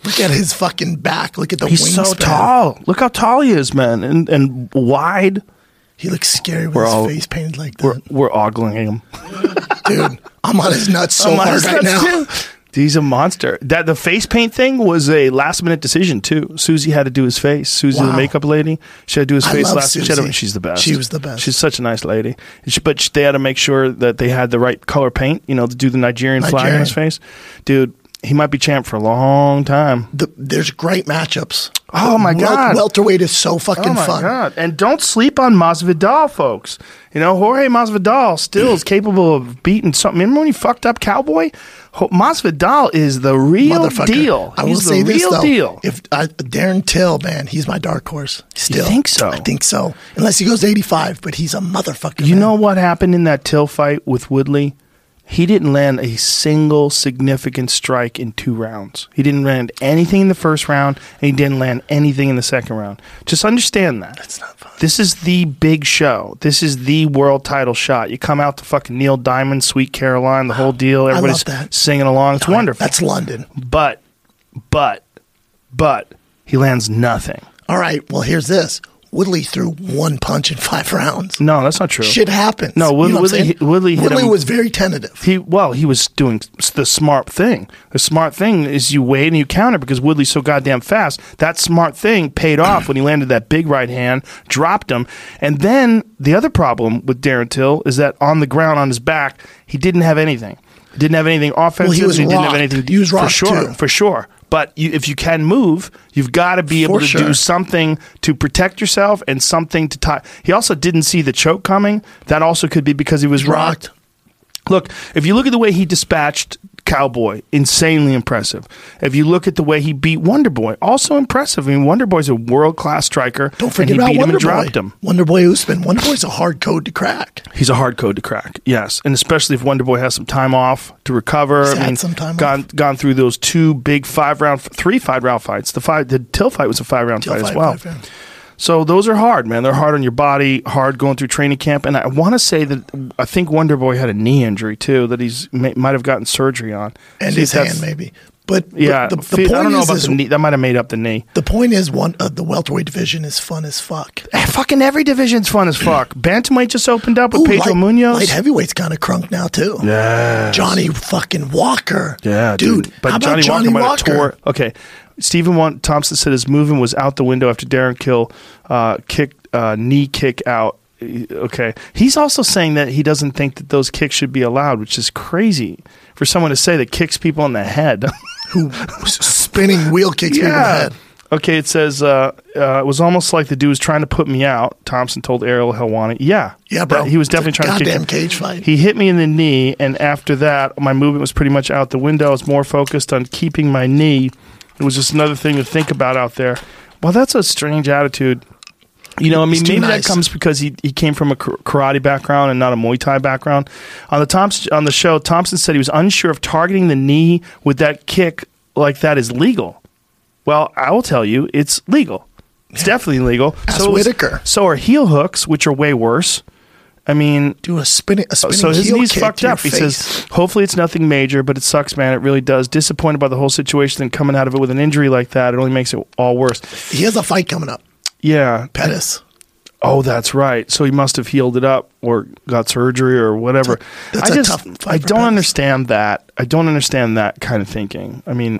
Look at his fucking back. Look at the He's so wingspan. tall. Look how tall he is, man, and and wide. He looks scary with We're his all- face painted like We're that. we're ogling him. Dude, I'm on his nuts so I'm on hard his right nuts, now. too. He's a monster. That the face paint thing was a last minute decision too. Susie had to do his face. Susie, Wow. the makeup lady, she had to do his I face love last. She had to- Susie. she's the best. She was the best. She's such a nice lady. And she- but they had to make sure that they had the right color paint. You know, to do the Nigerian, flag on Nigerian. his face. Dude, he might be champ for a long time. The, there's great matchups. Oh, my Wel- God. welterweight is so fucking Oh my fun. god! And don't sleep on Masvidal, folks. You know, Jorge Masvidal still is capable of beating something. Remember when he fucked up Cowboy? Ho- Masvidal is the real Motherfucker. deal. I will He's say the this real though: deal. if I, Darren Till, man, he's my dark horse. Still, think so? I think so. Unless he goes to eighty-five, but he's a motherfucker. You man. know what happened in that Till fight with Woodley? He didn't land a single significant strike in two rounds. He didn't land anything in the first round, and he didn't land anything in the second round. Just understand that. That's not fun. This is the big show. This is the world title shot. You come out to fucking Neil Diamond, Sweet Caroline, the whole deal. Everybody's that. singing along. It's wonderful. That's London. But, but, but, he lands nothing. All right. Well, here's this. Woodley threw one punch in five rounds. No, that's not true. Shit happens. No, Wood- You know what I'm Woodley- saying? Woodley hit Woodley him- was very tentative. He well, he was doing s- the smart thing. The smart thing is you wait and you counter because Woodley's so goddamn fast. That smart thing paid off when he landed that big right hand, dropped him, and then the other problem with Darren Till is that on the ground on his back, he didn't have anything. He didn't have anything offensive. Well, he was didn't have rocked. anything. He was for rocked, sure, too. for sure. But you, if you can move, you've got to be able For to sure. do something to protect yourself and something to tie. He also didn't see the choke coming. That also could be because he was rocked. Look, if you look at the way he dispatched Cowboy, insanely impressive. If you look at the way he beat Wonder Boy, also impressive. I mean, Wonder Boy's a world class striker. Don't forget and he about beat him Wonder and Boy. dropped him. Wonder Boy Usman. Wonder Boy's a hard code to crack. He's a hard code to crack, yes, and especially if Wonder Boy has some time off to recover. He's I had mean, some time gone off. gone through those two big five round, three five round fights. The five, the Till fight was a five round Till fight as fight, well. five rounds. So those are hard, man. They're hard on your body, hard going through training camp. And I want to say that I think Wonder Boy had a knee injury too that he's may, might have gotten surgery on. And See his if that's- hand, maybe. But, but Yeah, the, the fe- point I don't know is, about is the knee. That might have made up the knee. the point is, one uh, the welterweight division is fun as fuck. Eh, fucking every division's fun as fuck. Bantamweight just opened up with Ooh, Pedro light, Munoz. light heavyweight's kind of crunk now too. Yeah, Johnny fucking Walker. Yeah, dude. But how about Johnny, Johnny Walker, might Walker? have tore. Okay, Stephen Wan- Thompson said his movement was out the window after Darren Kill uh, kicked uh, knee kick out. Okay, he's also saying that he doesn't think that those kicks should be allowed, which is crazy for someone to say that kicks people in the head. Who spinning wheel kicks people in the head. Okay, it says uh, uh, it was almost like the dude was trying to put me out. Thompson told Ariel Helwani. Yeah, Yeah, bro. That- he was definitely It's a trying to kick goddamn him. cage fight. He hit me in the knee, and after that, my movement was pretty much out the window. I was more focused on keeping my knee. It was just another thing to think about out there. Well, that's a strange attitude. You know, I mean, He's too maybe nice. that comes because he, he came from a kar- karate background and not a Muay Thai background. On the Thompson, on the show, Thompson said he was unsure if targeting the knee with that kick like that is legal. Well, I will tell you, it's legal. It's definitely legal. Ask so is- Whitaker. So are heel hooks, which are way worse. I mean, Do a spinning, a spinning so his heel knee's kick fucked to your up. He face. says, hopefully it's nothing major, but it sucks, man. It really does. Disappointed by the whole situation and coming out of it with an injury like that. It only makes it all worse. He has a fight coming up. Yeah. Pettis. Oh, that's right. So he must have healed it up or got surgery or whatever. That's I a just, tough fight I for don't Pettis. understand that. I don't understand that kind of thinking. I mean,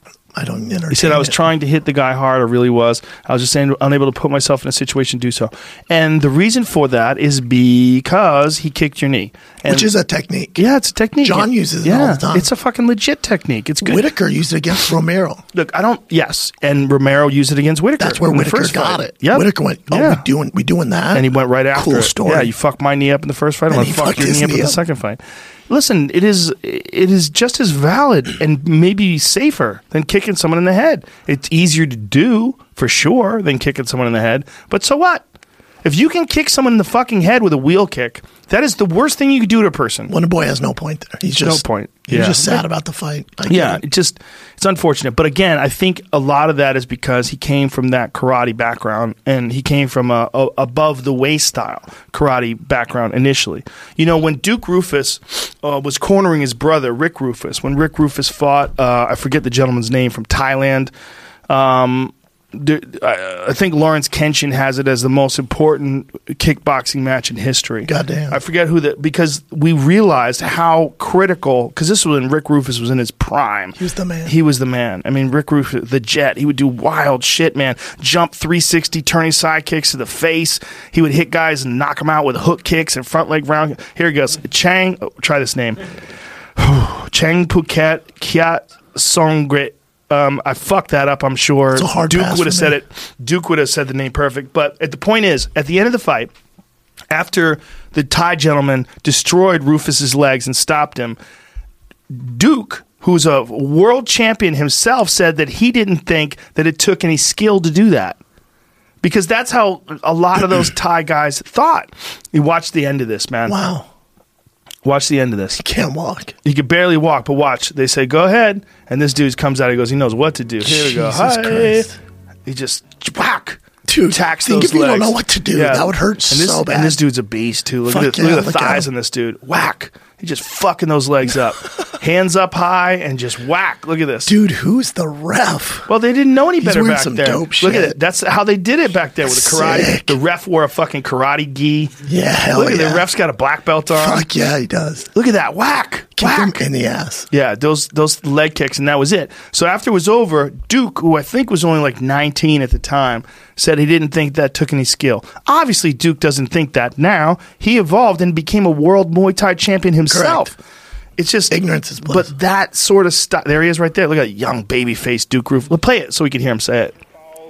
I don't entertain he said I was it. trying to hit the guy hard. I really was. I was just saying unable to put myself in a situation to do so. And the reason for that is because he kicked your knee. And Which is a technique. yeah, it's a technique. John uses it yeah, all the time. It's a fucking legit technique. It's good. Whitaker used it against Romero. Look, I don't. Yes, and Romero used it against Whitaker. That's where in the Whitaker first got fight. it. Yep. Whitaker went, oh, Yeah. we doing we doing that? And he went right after Cool it. story. Yeah, you fucked my knee up in the first fight. I'm And going he to fuck fucked your his knee up in knee the up. second fight. Listen, it is it is just as valid and maybe safer than kicking someone in the head. It's easier to do for sure than kicking someone in the head. But so what? If you can kick someone in the fucking head with a wheel kick, that is the worst thing you could do to a person. Wonder Boy has no point there. He's just no point. He's Yeah. just sad about the fight. I get Yeah, it. it just it's unfortunate. But again, I think a lot of that is because he came from that karate background, and he came from a, a above the waist style karate background initially. You know, when Duke Roufus uh, was cornering his brother Rick Roufus, when Rick Roufus fought, uh, I forget the gentleman's name from Thailand. Um, I think Lawrence Kenshin has it as the most important kickboxing match in history. Goddamn. I forget who that, because we realized how critical, because this was when Rick Roufus was in his prime. He was the man. He was the man. I mean, Rick Roufus, the Jet, he would do wild shit, man. Jump three sixty, turning side kicks to the face. He would hit guys and knock them out with hook kicks and front leg round. Here he goes. Chang, oh, try this name. Chang Phuket Kiat Songrit. Um, I fucked that up, I'm sure. It's a hard Duke pass would have for said me. it. Duke would have said the name perfect. But at the point is, at the end of the fight, after the Thai gentleman destroyed Rufus's legs and stopped him, Duke, who's a world champion himself, said that he didn't think that it took any skill to do that. Because that's how a lot of those Thai guys thought. You watch the end of this, man. Wow. Watch the end of this. Can't walk. He could barely walk, but watch. They say, go ahead. And this dude comes out. He goes, he knows what to do. Here we go. Jesus Hi. Christ. He just whack. Dude, Attacks think those if you don't legs. know what to do, that would hurt and this, so bad. And this dude's a beast, too. Look, Fuck at, the, yeah, look at the look at thighs him. on this dude. Whack. He just fucking those legs up. Hands up high and just whack. Look at this. Dude, who's the ref? Well, they didn't know any He's better wearing back some there. dope Look at shit. it. That's how they did it back there with the karate. Sick. The ref wore a fucking karate gi. Yeah, hell Look at yeah. the ref's got a black belt on. Fuck yeah, he does. Look at that. Whack. Kick Whack. him in the ass. Yeah, those those leg kicks, and that was it. So after it was over, Duke, who I think was only like nineteen at the time, said he didn't think that took any skill. Obviously, Duke doesn't think that now. He evolved and became a world Muay Thai champion himself. Correct. It's just Ignorance is bliss. But that sort of stuff. There he is, right there. Look at that young baby face Duke Roof. Let's play it so we can hear him say it.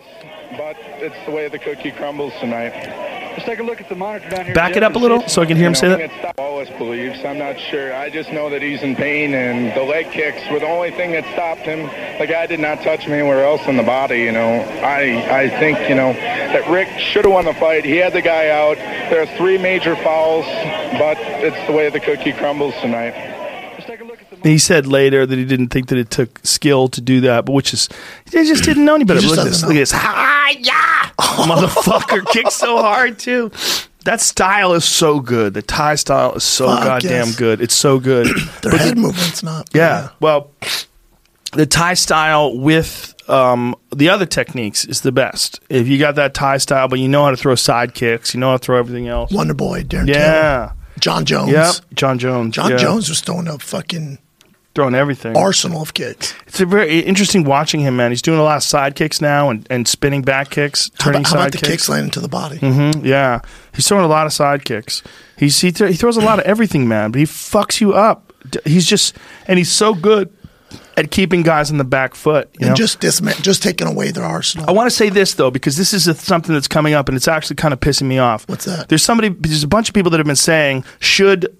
But it's the way the cookie crumbles tonight. Let's take a look at the monitor down here. Back it up a little so I can hear him say that. that. Wallace believes. I'm not sure. I just know that he's in pain, and the leg kicks were the only thing that stopped him. The guy did not touch him anywhere else in the body. You know, I I think you know that Rick should have won the fight. He had the guy out. There are three major fouls, but it's the way the cookie crumbles tonight. Let's take a look at the. He said later that he didn't think that it took skill to do that, but which is they just didn't know any better. He just Look at this. doesn't Look at know. this. Hi, yeah. Motherfucker kicks so hard too. That style is so good. The Thai style is so Fuck, goddamn yes. good. It's so good. Their But head the- movement's not. yeah. Well, the Thai style with um, the other techniques is the best. If you got that Thai style, but you know how to throw side kicks, you know how to throw everything else. Wonder Boy, Darren Till. Yeah. John Jones. Yep. John Jones. John yeah. Jones was throwing a fucking throwing everything. arsenal of kicks. It's a very interesting watching him, man. He's doing a lot of side kicks now and, and spinning back kicks, How turning about, how side about the kicks. kicks landing to the body? Mhm, yeah, he's throwing a lot of side kicks. He's he, th- he throws a lot of everything, man. But he fucks you up. D- He's just and he's so good at keeping guys on the back foot. You And know? just disma- just taking away their arsenal. I want to say this though, because this is a, something that's coming up, and it's actually kind of pissing me off. What's that? There's somebody. There's a bunch of people that have been saying, should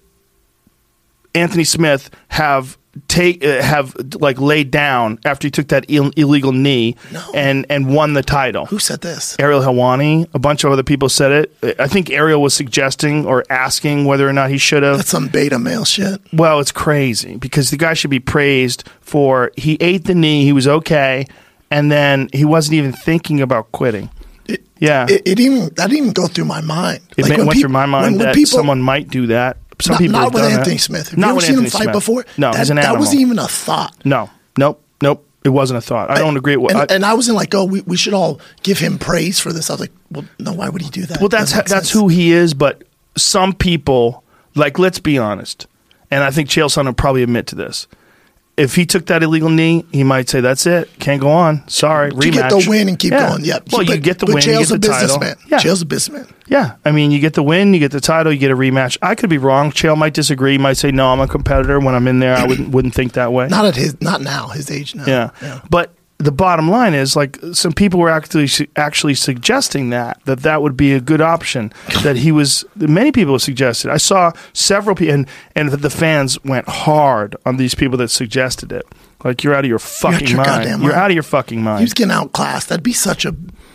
Anthony Smith have take uh, have like laid down after he took that Ill- illegal knee No. and and won the title? Who said this? Ariel Helwani, a bunch of other people said it. I think Ariel was suggesting or asking whether or not he should have. That's some beta male shit. Well, it's crazy because the guy should be praised for he ate the knee, he was okay, and then he wasn't even thinking about quitting. It, Yeah. It, it even that didn't even go through my mind. It Like, ma- when went peop- through my when- mind when that people- someone might do that. Some not, people not have with done Anthony that. Smith. Have Not you ever with seen him Anthony fight Smith. before? No, that, he's an that animal. wasn't even a thought. No, nope, nope. It wasn't a thought. I don't agree with. And, I, and I wasn't like, oh, we, we should all give him praise for this. I was like, well, no, why would he do that? Well, that's Doesn't make that's sense. who he is. But some people, like, let's be honest, and I think Chael Sonnen will probably admit to this. If he took that illegal knee, he might say, "That's it, can't go on. Sorry, You rematch." get the win and keep Yeah. going. Yeah. Well, you but, get the but win, you Chael's get the a title. businessman. Yeah. Chael's a businessman. Yeah, I mean, you get the win, you get the title, you get a rematch. I could be wrong. Chael might disagree. He might say, "No, I'm a competitor." When I'm in there, I wouldn't wouldn't think that way. Not at his, not now, his age now. Yeah. But the bottom line is, like, some people were actually actually suggesting that that that would be a good option. That he was. Many people suggested. I saw several people, and and the fans went hard on these people that suggested it. Like, you're out of your fucking your mind. goddamn You're mind. out of your fucking mind. He was getting outclassed. That'd be such a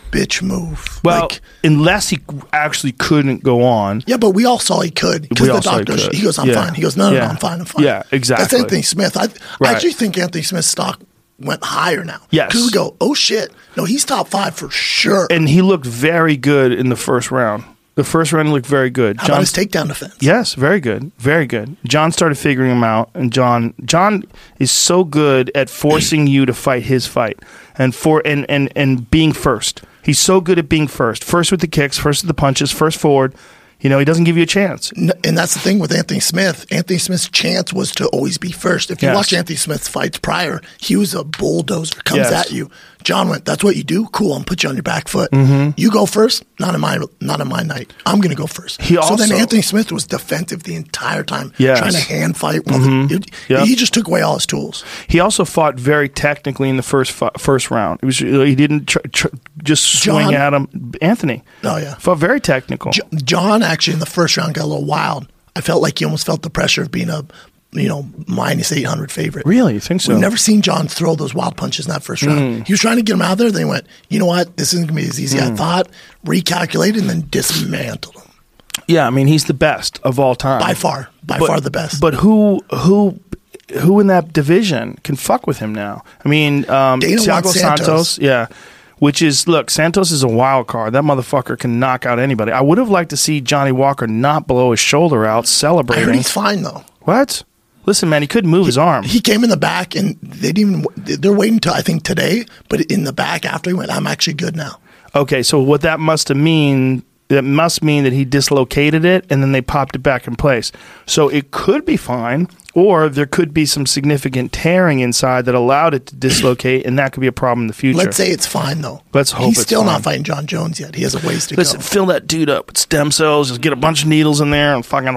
bitch move. Well, like, unless he actually couldn't go on. yeah, but we all saw he could because We the all saw he doctor. could. He goes, "I'm Yeah. fine." He goes, "No, no, Yeah. no, I'm fine. I'm fine." Yeah, exactly. That's Anthony Smith. I, Right. I actually think Anthony Smith's stock went higher now. Yes. because we go, "Oh shit, no, he's top five for sure." And he looked very good in the first round. The first round looked very good. How about his takedown defense? Yes, very good, very good. John started figuring him out, and John John is so good at forcing you to fight his fight, and for and and and being first. He's so good at being first, first with the kicks, first with the punches, first forward. You know, he doesn't give you a chance. N- And that's the thing with Anthony Smith. Anthony Smith's chance was to always be first. If you Yes. watch Anthony Smith's fights prior, he was a bulldozer, comes Yes. at you. John went, "That's what you do? Cool, I'm put you on your back foot. Mm-hmm. You go first, not in my not in my night. I'm gonna go first." He so then also- Anthony Smith was defensive the entire time, Yes. trying to hand fight. While the, it- Yep. He just took away all his tools. He also fought very technically in the first fi- first round. He was he didn't tr- tr- just swing John- at him. Anthony, Oh yeah. fought very technical. Jo- John actually in the first round got a little wild. I felt like he almost felt the pressure of being a, you know, minus eight hundred favorite. Really, you think so? We've never seen John throw those wild punches in that first round. Mm. He was trying to get him out there. Then he went, you know what? This isn't going to be as easy as I thought. Recalculated and then dismantled him. Yeah, I mean he's the best of all time By far. By But- far the best. But who who who in that division can fuck with him now? I mean, um, Dana Thiago wants Santos. Santos. yeah. Which is, look, Santos is a wild card. That motherfucker can knock out anybody. I would have liked to see Johnny Walker not blow his shoulder out I heard celebrating. he's fine, though. What? Listen, man, he couldn't move his arm. He came in the back and they didn't even, they're waiting till I think today, but in the back after he went, I'm actually good now. Okay, so what that must have mean, that must mean that he dislocated it and then they popped it back in place. So it could be fine, or there could be some significant tearing inside that allowed it to dislocate, and that could be a problem in the future. Let's say it's fine, though. Let's hope He's it's still fine. not fighting John Jones yet. He has a ways to Listen, go. fill that dude up with stem cells. Just get a bunch of needles in there and fucking.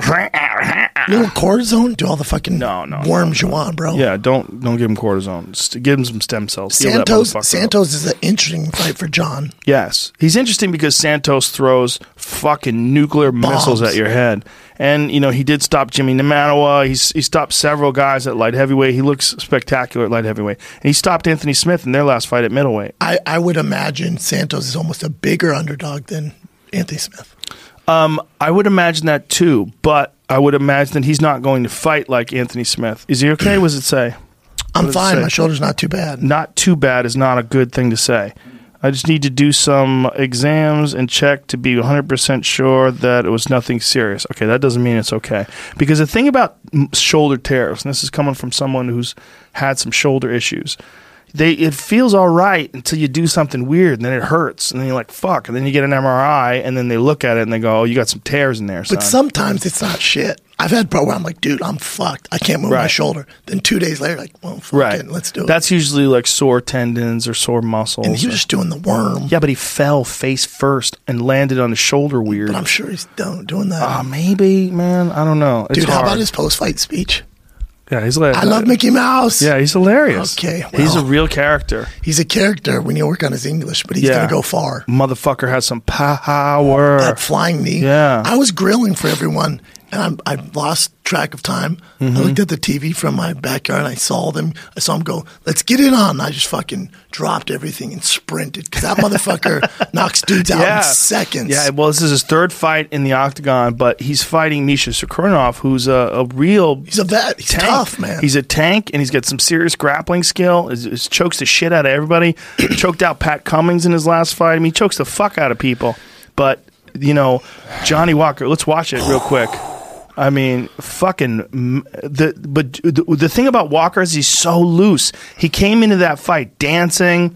Little cortisone, do all the fucking No, no, worms you want, bro. Yeah, don't don't give him cortisone. Just give him some stem cells. Heal that Santos motherfucker up. Santos is an interesting fight for John. Yes, he's interesting because Santos throws fucking nuclear missiles Bombs. at your head, and you know he did stop Jimmy Nemanoa. He's he stopped several guys at light heavyweight. He looks spectacular at light heavyweight, and he stopped Anthony Smith in their last fight at middleweight. I, I would imagine Santos is almost a bigger underdog than Anthony Smith. Um, I would imagine that too, but I would imagine that he's not going to fight like Anthony Smith. Is he okay? What does it say? I'm What does it fine. say? My shoulder's not too bad. Not too bad is not a good thing to say. I just need to do some exams and check to be one hundred percent sure that it was nothing serious. Okay, that doesn't mean it's okay. Because the thing about m- shoulder tears, and this is coming from someone who's had some shoulder issues, they it feels all right until you do something weird, and then it hurts, and then you're like, fuck, and then you get an M R I, and then they look at it, and they go, oh, you got some tears in there, son. But sometimes it's not shit. I've had pro where I'm like, dude, I'm fucked. I can't move my Right. shoulder. Then two days later, like, well, fuck right. it. Let's do it. That's usually like sore tendons or sore muscles. and he was or- just doing the worm. yeah, but he fell face first and landed on his shoulder weird. But I'm sure he's done, doing that. Uh, maybe, man. I don't know. It's dude, how hard. about his post fight speech? Yeah, he's like, I love Mickey Mouse. Yeah, he's hilarious. Okay, he's a well. real character. He's a character. We need to work on his English, but he's Yeah. going to go far. Motherfucker has some power. That flying knee. Yeah. I was grilling for everyone, and I'm, I lost track of time. Mm-hmm. I looked at the T V from my backyard, and I saw them. I saw him go, let's get it on. And I just fucking dropped everything and sprinted because that motherfucker knocks dudes out Yeah. in seconds. Yeah, well, this is his third fight in the octagon, but he's fighting Misha Sakurnov, who's a, a real He's a vet. He's tank. tough, man. He's a tank, and he's got some serious grappling skill. He he chokes the shit out of everybody. Choked out Pat Cummings in his last fight. I mean, he chokes the fuck out of people. But, you know, Johnny Walker, let's watch it real quick. I mean, fucking m- the but the, the thing about Walker is he's so loose. He came into that fight dancing.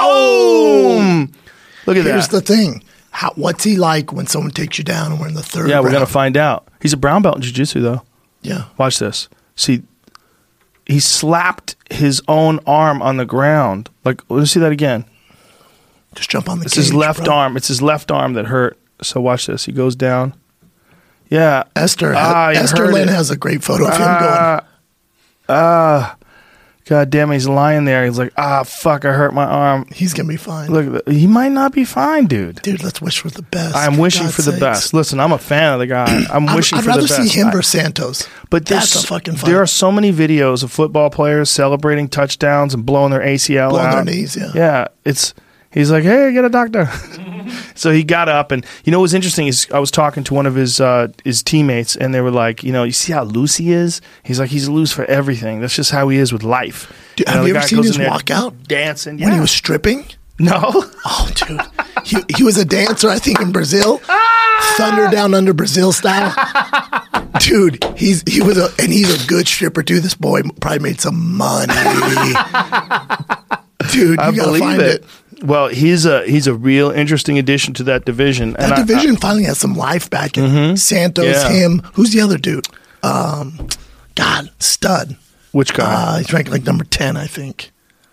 Boom! Look at Here's that. the thing. How, what's he like when someone takes you down and we're in the third Yeah, we're round? gonna find out. He's a brown belt in jiu-jitsu, though. Yeah. Watch this. See, he slapped his own arm on the ground. Like, let's see that again. Just jump on the It's cage, his left bro. arm. It's his left arm that hurt. So watch this. He goes down. Yeah. Esther, Ah, you Esther heard Lynn it. has a great photo of him Ah, going, ah. God damn it, he's lying there. He's like, ah, fuck, I hurt my arm. he's going to be fine. Look, he might not be fine, dude. Dude, let's wish for the best. I'm for wishing God's for the sakes. best. Listen, I'm a fan of the guy. I'm I'd- wishing I'd for rather the best. see him I- versus Santos. But that's there's- a fucking fight. there are so many videos of football players celebrating touchdowns and blowing their A C L Blowing out. their knees, yeah. Yeah, it's He's like, hey, get a doctor. So he got up, and you know what was interesting is I was talking to one of his uh, his teammates, and they were like, you know, you see how loose he is? He's like, he's loose for everything. That's just how he is with life. Dude, You have know, you the ever guy seen goes his in there walkout dancing? when Yeah. he was stripping? No. Oh, dude. He, he was a dancer, I think, in Brazil. Thunder Down Under Brazil style. Dude, he's he was a and he's a good stripper too. This boy probably made some money. Dude, you I gotta believe find it. it. Well, he's a he's a real interesting addition to that division. That and I- division finally has some life back in Mhm. Santos, Yeah. him. Who's the other dude? Um, God, stud. Which guy? Uh, he's ranked like number ten, I think.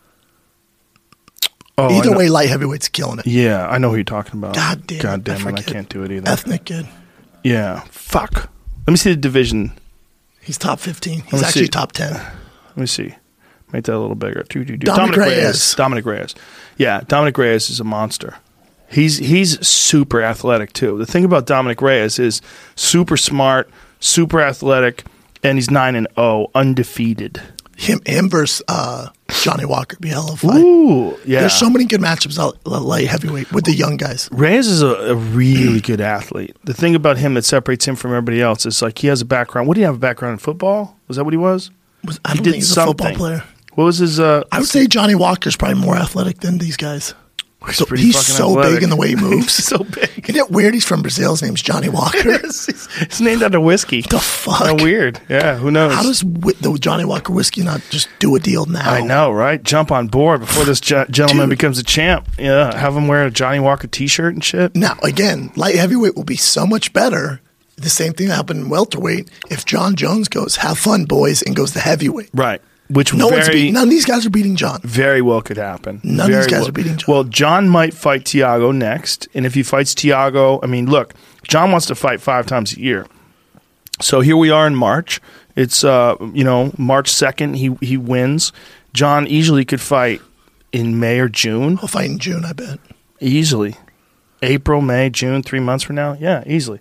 oh, I Either know- way, light heavyweight's killing it. Yeah, I know who you're talking about. God damn God it, damn I it, I forget. can't do it either. Ethnic kid. Yeah, fuck. Let me see the division. He's top fifteen. He's Let me actually see. top ten. Let me see. Make that a little bigger. Do, do, do. Dominic Reyes. Dominic Reyes. Yeah, Dominic Reyes is a monster. He's he's super athletic too. The thing about Dominic Reyes is super smart, super athletic, and he's nine and zero, undefeated. Him, him versus uh, Johnny Walker be a hell of a fight. Ooh, yeah. There's so many good matchups at light heavyweight with the young guys. Reyes is a, a really good athlete. The thing about him that separates him from everybody else is like he has a background. What do you have a background in football? Was that what he was? Was, I He don't did think he's a something. football player. What was his? Uh, I would say Johnny Walker's probably more athletic than these guys. he's So pretty he's fucking so athletic. big in the way he moves. He's so big. Isn't it weird? He's from Brazil. His name's Johnny Walker. It's named after whiskey. The fuck? How weird. Yeah, who knows? How does whi- the Johnny Walker whiskey not just do a deal now? I know, right? Jump on board before this ge- gentleman Dude. becomes a champ. Yeah, have him wear a Johnny Walker T-shirt and shit. Now, again, light heavyweight will be so much better. The same thing that happened in welterweight. If John Jones goes, have fun, boys, and goes to heavyweight. Right. Which No one's very, beating. None of these guys are beating John. very well could happen. None of these Very guys well. are beating John. Well, John might fight Tiago next, and if he fights Tiago, I mean, look, John wants to fight five times a year. So here we are in March. It's uh, you know, March second. He he wins. John easily could fight in May or June. He'll fight in June, I bet. Easily. April, May, June, three months from now. Yeah, easily.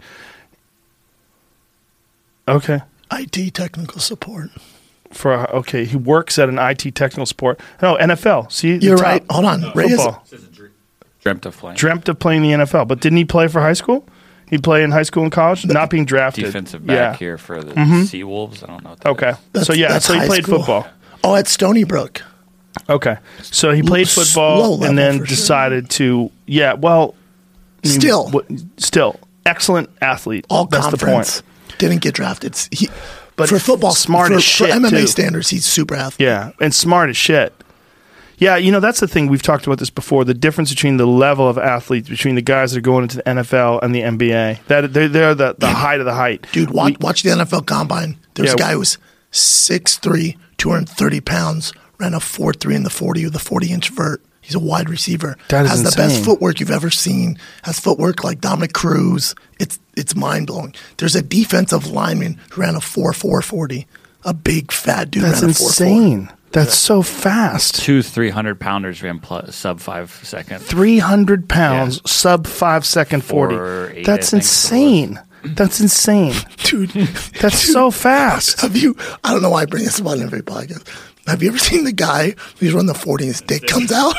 Okay. I T technical support. For a, okay, he works at an I T technical support. No, N F L. See, the You're top right. Hold on. Reyes, Football. Dreamt of playing. Dreamt of playing the N F L, but didn't he play for high school? He'd play in high school and college, not being drafted. Defensive back yeah. here for the Mhm. Seawolves. I don't know. What that Okay, is. That's- so yeah, that's so he high played school. football. Oh, at Stony Brook. Okay, so he played Low football level and then for sure. decided to. Yeah, well, I mean, Still. what- still excellent athlete. All That's conference. the point. Didn't get drafted. He, But for football, smart for, as shit, for M M A too. standards, he's super athlete. Yeah, and smart as shit. Yeah, you know, that's the thing. We've talked about this before. The difference between the level of athletes between the guys that are going into the N F L and the N B A. That they're, they're the, the height of the height. Dude, watch, watch the N F L Combine. There's Yeah. a guy who was six three, two hundred thirty pounds, ran a four three in the forty with a forty-inch vert. He's a wide receiver. That is Has the insane. best footwork you've ever seen. Has footwork like Dominic Cruz. It's it's mind-blowing. There's a defensive lineman who ran a four four forty. A big, fat dude That's ran a four four. insane. That's so fast. Two three hundred pounders ran plus, sub five second. three hundred pounds, Yeah. sub five second forty. Four, eight, That's I think it insane. That's insane. Dude, That's so fast. have you, I don't know why I bring this up on every podcast. Have you ever seen the guy who's run the forty and his dick comes out?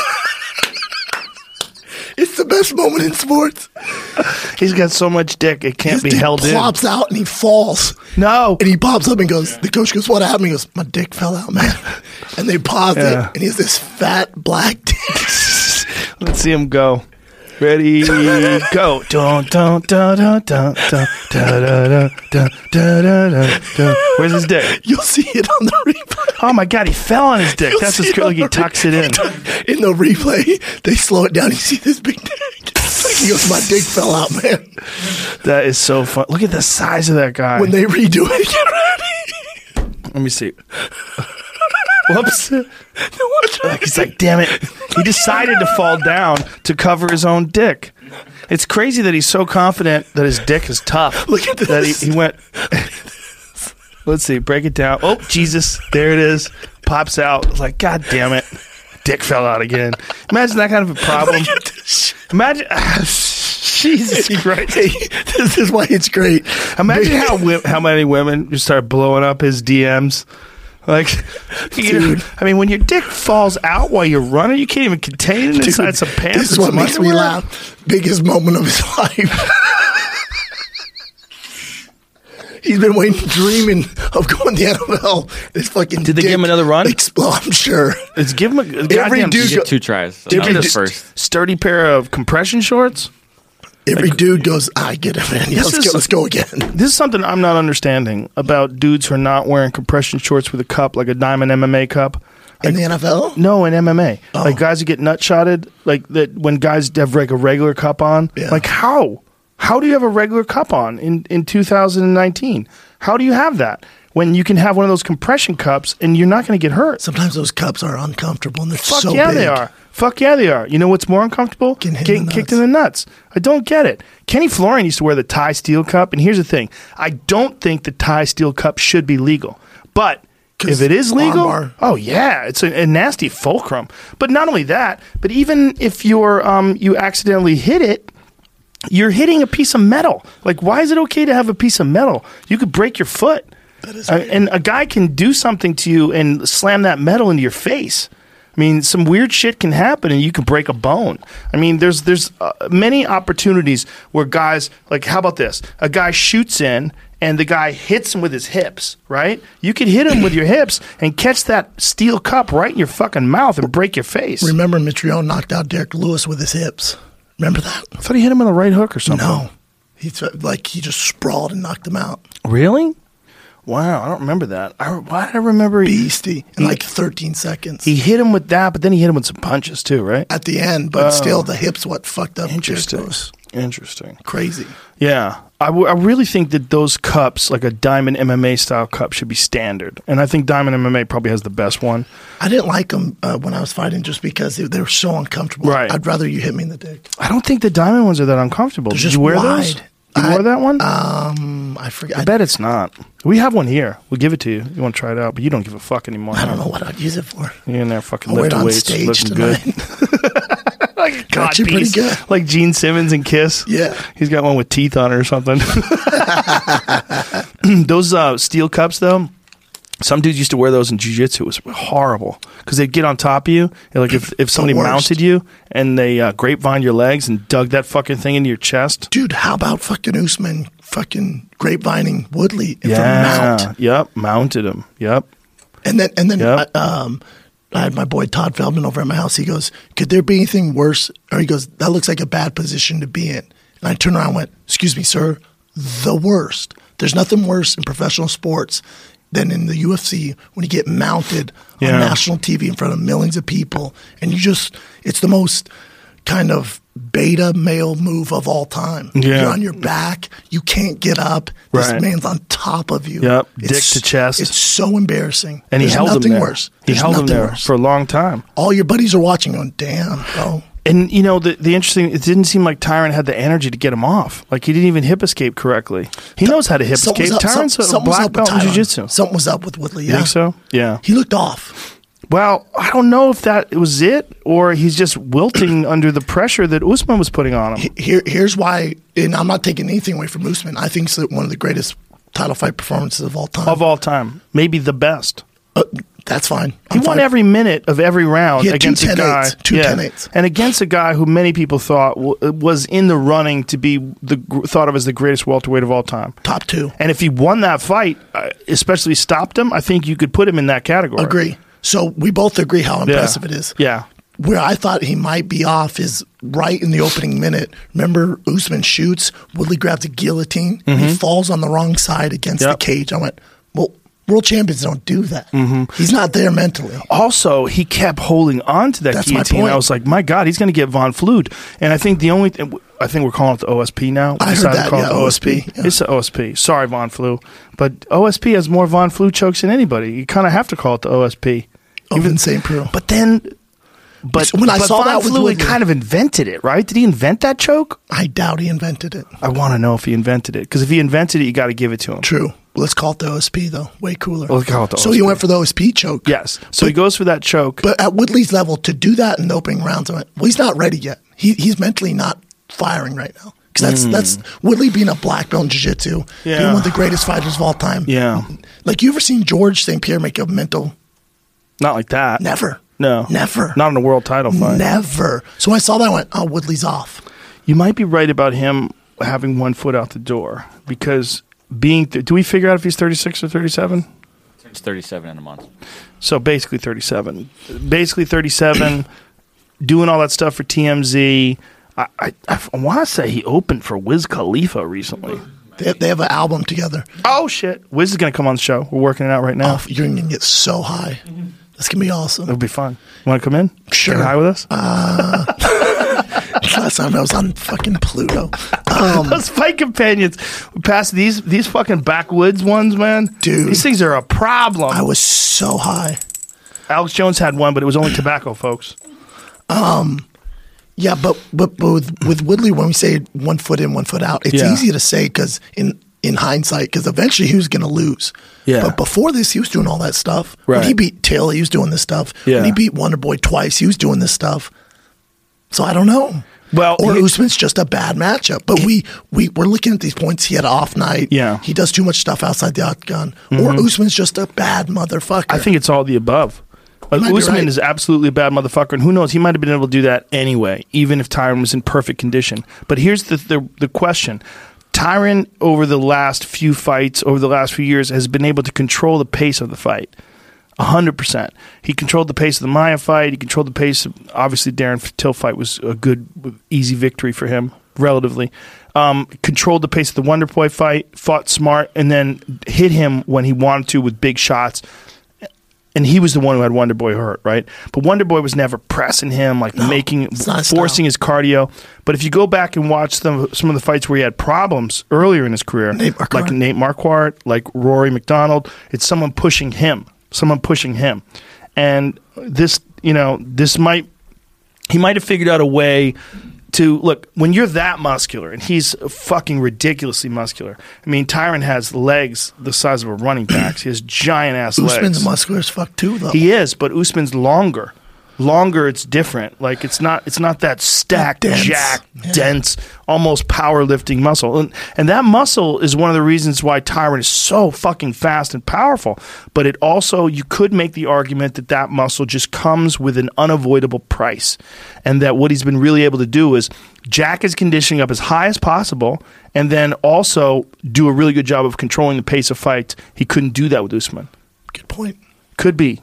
It's the best moment in sports. He's got so much dick, it can't His be dick held in. plops out and he falls. No. And he pops up and goes, the coach goes, what happened? He goes, my dick fell out, man. And they paused Yeah. it, and he has this fat black dick. Let's see him go. Ready, go. Dun, dun, dun, dun, dun, dun, dun, dun, dun, dun, dun, dun, dun. Where's his dick? You'll see it on the replay. Oh my God, he fell on his dick. You'll That's see what's it cool. on Like he the tucks re- it in. In the replay, they slow it down. You see this big dick. He goes, my dick fell out, man. That is so fun. Look at the size of that guy. When they redo it, get ready. Let me see. Whoops. Like, he's like, damn it. He decided to fall down to cover his own dick. It's crazy that he's so confident that his dick is tough. Look at That he, this. he went. Let's see. Break it down. Oh, Jesus. There it is. Pops out. Like, God damn it. Dick fell out again. Imagine that kind of a problem. Look at this. Imagine. Jesus Christ. Hey, this is why it's great. Imagine Big- how wi- how many women just start blowing up his D Ms. Like, you know, I mean, when your dick falls out while you're running, you can't even contain it inside Dude, some pants. This is and what some makes me underwear. laugh. Biggest moment of his life. He's been waiting, dreaming of going to the N F L. This fucking Did they give dick him another run? Explode, I'm sure. Let's give him a, a goddamn dude- You get two tries. So Give that me was the the first. sturdy pair of compression shorts. Every dude goes, I get it, man. Yeah, This let's, is- go, let's go again. This is something I'm not understanding about dudes who are not wearing compression shorts with a cup, like a Diamond M M A cup. In the N F L? No, in M M A. Oh. Like guys who get nut shotted, like that when guys have like a regular cup on. Yeah. Like how? How do you have a regular cup on in, in two thousand nineteen? How do you have that when you can have one of those compression cups and you're not going to get hurt? Sometimes those cups are uncomfortable and they're Fuck so yeah, big. they are. Fuck yeah, they are. You know what's more uncomfortable? Getting hit in the kicked nuts. in the nuts. I don't get it. Kenny Florian used to wear the Thai Steel Cup, and here's the thing: I don't think the Thai Steel Cup should be legal, but 'Cause if it is legal, armbar. oh yeah, it's a, a nasty fulcrum. But not only that, but even if you're um, you accidentally hit it, you're hitting a piece of metal. Like, why is it okay to have a piece of metal? You could break your foot. That is Uh, weird. and a guy can do something to you and slam that metal into your face. I mean, some weird shit can happen, and you can break a bone. I mean, there's there's uh, many opportunities where guys like, how about this? A guy shoots in, and the guy hits him with his hips. Right? You could hit him with your hips and catch that steel cup right in your fucking mouth and break your face. Remember Mitrione knocked out Derek Lewis with his hips. Remember that? I thought he hit him with a right hook or something. No. He like he just sprawled and knocked him out. Really? Wow, I don't remember that. I, why did I remember he, Beastie in like thirteen seconds. he hit him with that, but then he hit him with some punches too, right? At the end, but still the hips what fucked up Derek Interesting. Lewis. Interesting. Crazy. Yeah. I, w- I really think that those cups, like a Diamond M M A style cup, should be standard. And I think Diamond M M A probably has the best one. I didn't like them uh, when I was fighting just because they, they were so uncomfortable. Right. I'd rather you hit me in the dick. I don't think the Diamond ones are that uncomfortable. They're Did just you wear wide. those? You I- wore that one? Um, I forget. I I, bet it's not. We have one here. We'll give it to you. You want to try it out, but you don't give a fuck anymore. I don't know what I'd use it for. You're in there fucking I'll wear it lifting on weights, stage looking tonight. good. Like a Actually pretty codpiece. good. Like Gene Simmons and Kiss. Yeah. He's got one with teeth on it or something. Those uh, steel cups, though, some dudes used to wear those in jiu-jitsu. It was horrible because they'd get on top of you. And like if, if somebody worst. mounted you and they uh, grapevine your legs and dug that fucking thing into your chest. Dude, how about fucking Usman fucking grapevining Woodley in Yeah. from Mount? Yep. Mounted him. Yep. And then, and then, Yep. uh, um, I had my boy Todd Feldman over at my house. He goes, "Could there be anything worse?" Or he goes, "That looks like a bad position to be in." And I turned around and went, "Excuse me, sir, the worst. There's nothing worse in professional sports than in the U F C when you get mounted Yeah. on national T V in front of millions of people, and you just, it's the most kind of beta male move of all time. Yeah. You're on your back, you can't get up. This Right. man's on top of you. Yep. It's- Dick to chest. It's so embarrassing. And he There's held him nothing there. worse. He There's held him nothing there worse. for a long time. All your buddies are watching going, damn, bro. And, you know, the the interesting, it didn't seem like Tyron had the energy to get him off. Like, he didn't even hip escape correctly. He knows how to hip Something escape. was up- Tyron's some- a something was black up with belt in Tyron. jiu-jitsu. Something was up with Woodley, You yeah. think so? Yeah. He looked off. Well, I don't know if that was it or he's just wilting under the pressure that Usman was putting on him. Here, here's why, and I'm not taking anything away from Usman. I think it's one of the greatest title fight performances of all time. Of all time. Maybe the best. Uh, that's fine. He I'm won fine. every minute of every round He had two against a guy. ten-eights, two ten-eights. And against a guy who many people thought w- was in the running to be the gr- thought of as the greatest welterweight of all time. top two. And if he won that fight, uh, especially stopped him, I think you could put him in that category. Agree. So we both agree how impressive it is. Yeah. Where I thought he might be off is right in the opening minute. Remember, Usman shoots, Woodley grabs a guillotine, and he falls on the wrong side against Mm-hmm. Yep. the cage. I went, well, world champions don't do that. Mm-hmm. He's not there mentally. Also, he kept holding on to that That's my guillotine. point. I was like, my God, he's going to get Von Flewed. And I think the only th- I think we're calling it the O S P now. We I heard decided that, to call yeah, it the O S P. O S P, yeah. It's the O S P. Sorry, Von Flew. But O S P has more Von Flew chokes than anybody. You kind of have to call it the O S P. Even Saint Preux. But then, but So when I but saw Von that with Flue, he Woodley- kind of invented it, right? Did he invent that choke? I doubt he invented it. I want to know if he invented it. Because if he invented it, you got to give it to him. True. Let's call it the O S P, though. Way cooler. Let's call it the so O S P. he went for the O S P choke. Yes. So he But- goes for that choke. But at Woodley's level, to do that in the opening rounds, I went, well, he's not ready yet. He, he's mentally not firing right now. Because that's that's Woodley being a black belt in jiu-jitsu, Yeah. being one of the greatest fighters of all time. Yeah. Like, you ever seen George Saint Pierre make a mental? Not like that. Never. No. Never. Not in a world title fight. Never. So when I saw that, I went, oh, Woodley's off. You might be right about him having one foot out the door because being. Th- do we figure out if he's thirty-six or thirty-seven? It's thirty-seven in a month. So basically thirty-seven. Basically thirty-seven, doing all that stuff for T M Z. I, I, I want to say he opened for Wiz Khalifa recently. They have, they have an album together. Oh, shit. Wiz is going to come on the show. We're working it out right now. Oh, you're going to get so high. That's going to be awesome. It'll be fun. You want to come in? Sure. Get high with us? Last time I was on fucking Pluto. Um, Those fight companions. We passed these these fucking backwoods ones, man. Dude. These things are a problem. I was so high. Alex Jones had one, but it was only tobacco, folks. Yeah, but but, but with, with Woodley, when we say one foot in, one foot out, it's Yeah. easy to say because in, in hindsight, because eventually he was going to lose. Yeah. But before this, he was doing all that stuff. Right. When he beat Till, he was doing this stuff. Yeah. When he beat Wonderboy twice, he was doing this stuff. So I don't know. Well, or he- Usman's just a bad matchup. But we, we, we're looking at these points. He had an off night. Yeah. He does too much stuff outside the octagon. Or Usman's just a bad motherfucker. I think it's all the above. Like, might be Usman right. is absolutely a bad motherfucker, and who knows, he might have been able to do that anyway, even if Tyron was in perfect condition. But here's the the, the question. Tyron, over the last few fights, over the last few years, has been able to control the pace of the fight. one hundred percent. He controlled the pace of the Maya fight. He controlled the pace of, obviously, Darren Till fight was a good, easy victory for him, relatively. Um, controlled the pace of the Wonderboy fight, fought smart, and then hit him when he wanted to with big shots. And he was the one who had Wonderboy hurt, right? But Wonderboy was never pressing him, like No, making, it's not his forcing style. his cardio. But if you go back and watch some some of the fights where he had problems earlier in his career, Nate Marquardt. like Nate Marquardt, like Rory McDonald, it's someone pushing him, someone pushing him, and this, you know, this might he might have figured out a way to look when you're that muscular, and he's fucking ridiculously muscular. I mean, Tyron has legs the size of a running back. He has giant ass legs. Usman's muscular as fuck too, though. He is, but Usman's longer. Longer, it's different. Like it's not, it's not that stacked, Dense. jacked, Yeah. dense, almost powerlifting muscle. And and that muscle is one of the reasons why Tyron is so fucking fast and powerful. But it also, you could make the argument that that muscle just comes with an unavoidable price, and that what he's been really able to do is jack his conditioning up as high as possible, and then also do a really good job of controlling the pace of fights. He couldn't do that with Usman. Good point. Could be.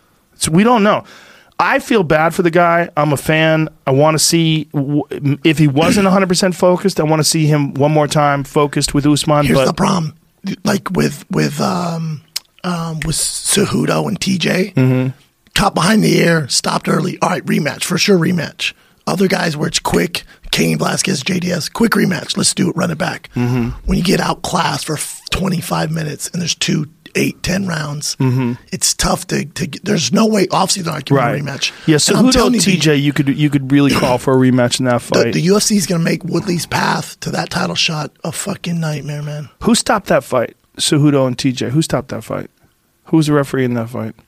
So we don't know. I feel bad for the guy. I'm a fan. I want to see w- if he wasn't one hundred percent focused. I want to see him one more time focused with Usman. Here's but the problem, like with with um, um, with Cejudo and T J, Mm-hmm. caught behind the ear, stopped early. All right, rematch for sure. Rematch. Other guys where it's quick, Cain Velasquez, J D S, quick rematch. Let's do it. Run it back. Mm-hmm. When you get outclassed for twenty-five minutes and there's two, eight, ten rounds, it's tough to to. Get, there's no way. Obviously, they're not giving Mm-hmm. right, a rematch. yeah. So And I'm who telling you, T J, you could you could really call for a rematch in that The, fight. the U F C is going to make Woodley's path to that title shot a fucking nightmare, man. Who stopped that fight? Cejudo and T J. Who stopped that fight? Who was the referee in that fight?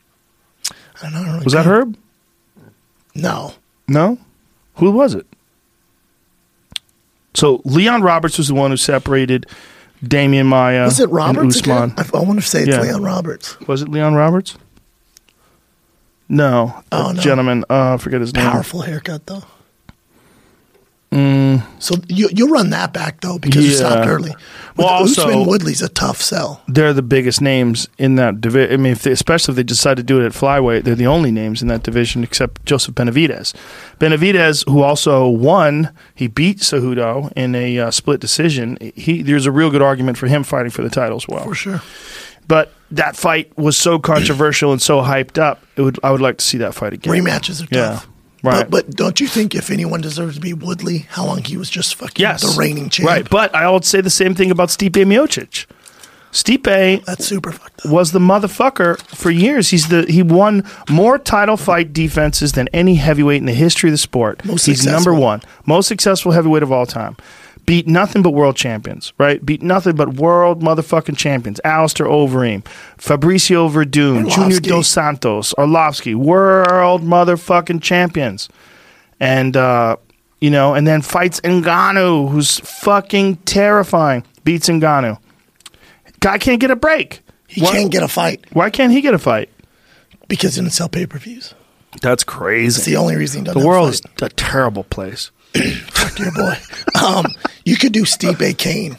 I don't know. I don't really Was that care. Herb? No. No. Who was it? So Leon Roberts was the one who separated Damian Maia Was it and Roberts Usman. again? I, I want to say it's Yeah. Leon Roberts. Was it Leon Roberts? No. Oh, That no. gentleman. Uh, I forget his name. Powerful haircut, though. So you, you'll run that back, though, because you Mm. Yeah. stopped early. With Well, also- Usman Woodley's a tough sell. They're the biggest names in that division. I mean, if they, especially if they decide to do it at flyweight, they're the only names in that division except Joseph Benavidez. Benavidez, who also won, he beat Cejudo in a uh, split decision. He there's a real good argument for him fighting for the title as well. For sure. But that fight was so controversial and so hyped up. It would I would like to see that fight again. Rematches are Yeah. tough. Right. But, but don't you think if anyone deserves to be Woodley, how long he was just fucking Yes. the reigning champ? Right. But I would say the same thing about Stipe Miocic. Stipe That's super fucked up. was the motherfucker for years. He's the he won more title fight defenses than any heavyweight in the history of the sport. Most He's successful. number one, most successful heavyweight of all time. Beat nothing but world champions, right? Beat nothing but world motherfucking champions. Alistair Overeem, Fabricio Verdun, Arlovsky. Junior Dos Santos, Arlovsky, world motherfucking champions. And uh, you know, and then fights Ngannou, who's fucking terrifying. Beats Ngannou. Guy can't get a break. He Why- can't get a fight Why can't he get a fight? because he didn't sell pay-per-views. That's It's crazy. the only reason he doesn't The have a world is fight. a terrible place. Fuck your boy. Um, you could do Stipe Kane.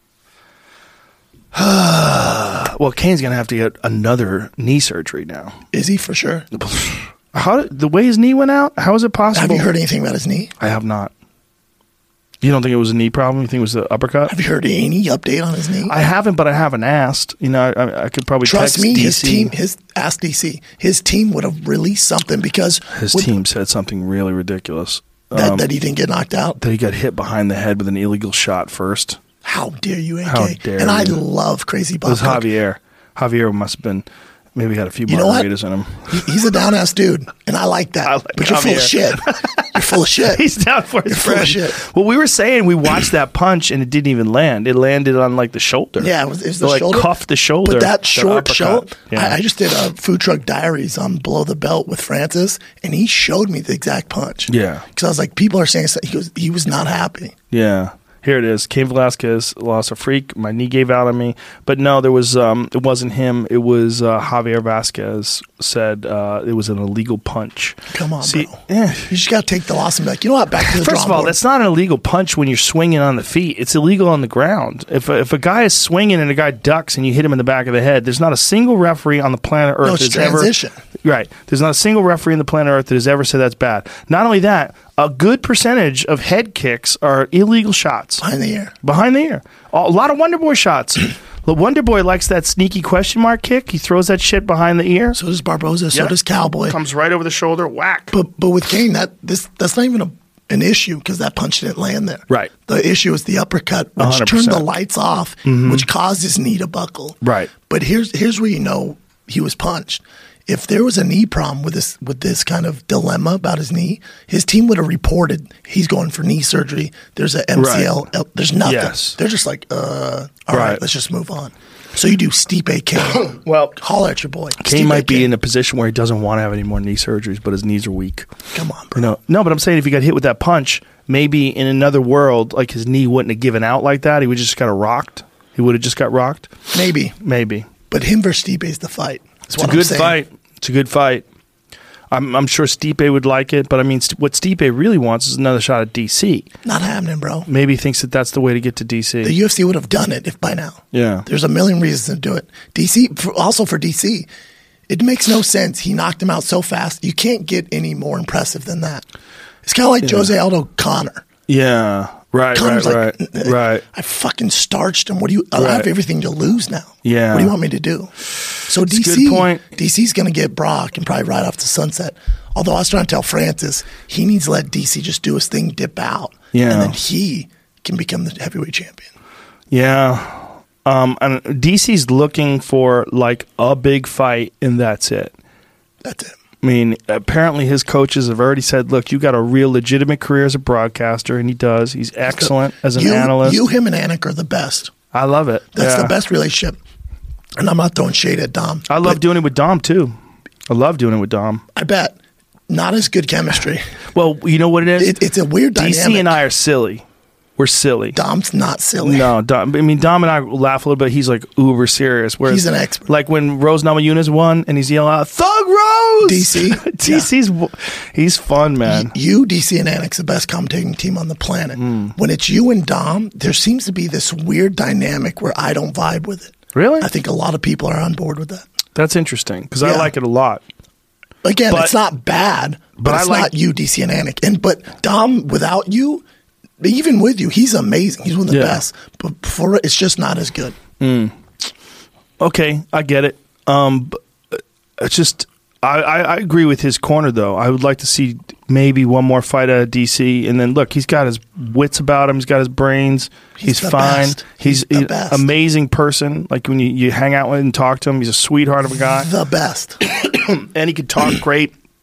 Well, Kane's gonna have to get another knee surgery now. Is he for sure? How the way his knee went out? How is it possible? Have you heard anything about his knee? I have not. You don't think it was a knee problem? You think it was the uppercut? Have you heard any update on his knee? I haven't, but I haven't asked. You know, I, I could probably Trust text me, D C. his team, his ask D C, his team would have released something because His with- team said something really ridiculous. that, Um, that he didn't get knocked out. that he got hit behind the head with an illegal shot first. How dare you, A K? How dare and I you. love Crazy It Bob. was Cook. Javier. Javier must have been maybe had a few You know what? margaritas in him. He, he's a down ass dude, and I like that. I like but you're full of shit. Javier. You're full of shit. He's down for his You're full of friend. shit. Well, we were saying we watched that punch and it didn't even land. It landed on like the shoulder. Yeah, it was, it was They, the like shoulder. cuffed the shoulder. But that the short show, uppercut. Yeah. I, I just did a Food Truck Diaries on Below the Belt with Francis, and he showed me the exact punch. Yeah. Because I was like, people are saying something. He goes, he was not happy. Yeah. Here it is. Cain Velasquez lost a freak. My knee gave out on me. But no, there was. Um, it wasn't him. It was uh, Javier Vasquez said uh, it was an illegal punch. Come on, See, bro. eh. You just got to take the loss and be like, you know what? Back to the First of drawing all, board. that's not an illegal punch when you're swinging on the feet. It's illegal on the ground. If a, if a guy is swinging and a guy ducks and you hit him in the back of the head, there's not a single referee on the planet Earth No, it's that's ever transition. right. There's not a single referee on the planet Earth that has ever said that's bad. Not only that, a good percentage of head kicks are illegal shots behind the ear. behind the ear. A lot of Wonder Boy shots. The Wonder Boy likes that sneaky question mark kick. He throws that shit behind the ear. So does Barboza. So Yep. does Cowboy. Comes right over the shoulder. Whack. But but with Kane, that this that's not even a, an issue because that punch didn't land there. Right. The issue is the uppercut, which one hundred turned the percent. lights off, which caused his knee to buckle. Right. But here's here's where you know he was punched. If there was a knee problem with this with this kind of dilemma about his knee, his team would have reported he's going for knee surgery. There's a M C L. Right. There's nothing. Yes. They're just like, uh, all right. Right. let's just move on. So you do Stipe Kane. Well, holler at your boy. Kane Stipe might be Kane. in a position where he doesn't want to have any more knee surgeries, but his knees are weak. Come on, bro. You know, no, but I'm saying if he got hit with that punch, maybe in another world, like his knee wouldn't have given out like that. He would just got rocked. He would have just got rocked. Maybe. Maybe. But him versus Stipe is the fight. That's It's a what I'm good saying. fight. It's a good fight. I'm, I'm sure Stipe would like it, but I mean, st- what Stipe really wants is another shot at D C. Not happening, bro. Maybe he thinks that that's the way to get to D C. The U F C would have done it if by now. Yeah. There's a million reasons to do it. D C, for, also for D C, it makes no sense. He knocked him out so fast. You can't get any more impressive than that. It's kind of like Yeah. Jose Aldo Connor. Yeah. Right, Connor's right, like, right, right. I fucking starched him. What do you? I Right. have everything to lose now. Yeah. What do you want me to do? So a D C, good point. D C's going to get Brock and probably ride off to sunset. Although I was trying to tell Francis he needs to let D C just do his thing, dip out, Yeah. and then he can become the heavyweight champion. Yeah. Um, and D C's looking for like a big fight, and that's it. That's it. I mean, apparently his coaches have already said, look, you got a real legitimate career as a broadcaster, and he does. He's excellent as an you, analyst. You, him, and Anik are the best. I love it. That's Yeah. the best relationship. And I'm not throwing shade at Dom. I love but doing it with Dom, too. I love doing it with Dom. I bet not as good chemistry. Well, you know what it is? It, it's a weird D dynamic. C and I are silly. We're silly. Dom's not silly. No, Dom, I mean, Dom and I laugh a little bit. He's like uber serious. Whereas, He's an expert. Like when Rose Namajunas won and he's yelling out, Thug Rose! D C? D C's, he's fun, man. You, D C, and Anik's the best commentating team on the planet. Hmm. When it's you and Dom, there seems to be this weird dynamic where I don't vibe with it. Really? I think a lot of people are on board with that. That's interesting because I Yeah. like it a lot. Again, But- it's not bad, but, but I it's like- not you, D C, and Anik. And but Dom, without you, even with you, he's amazing. He's one of the Yeah. best. But for it's just not as good. Okay, I get it. Um, but it's just I, I, I agree with his corner though. I would like to see maybe one more fight out of D C, and then look, he's got his wits about him. He's got his brains. He's He's, the fine. best. He's, He's the an best. amazing person. Like when you, you hang out with him and talk to him, he's a sweetheart of a guy, The best. and he could talk great.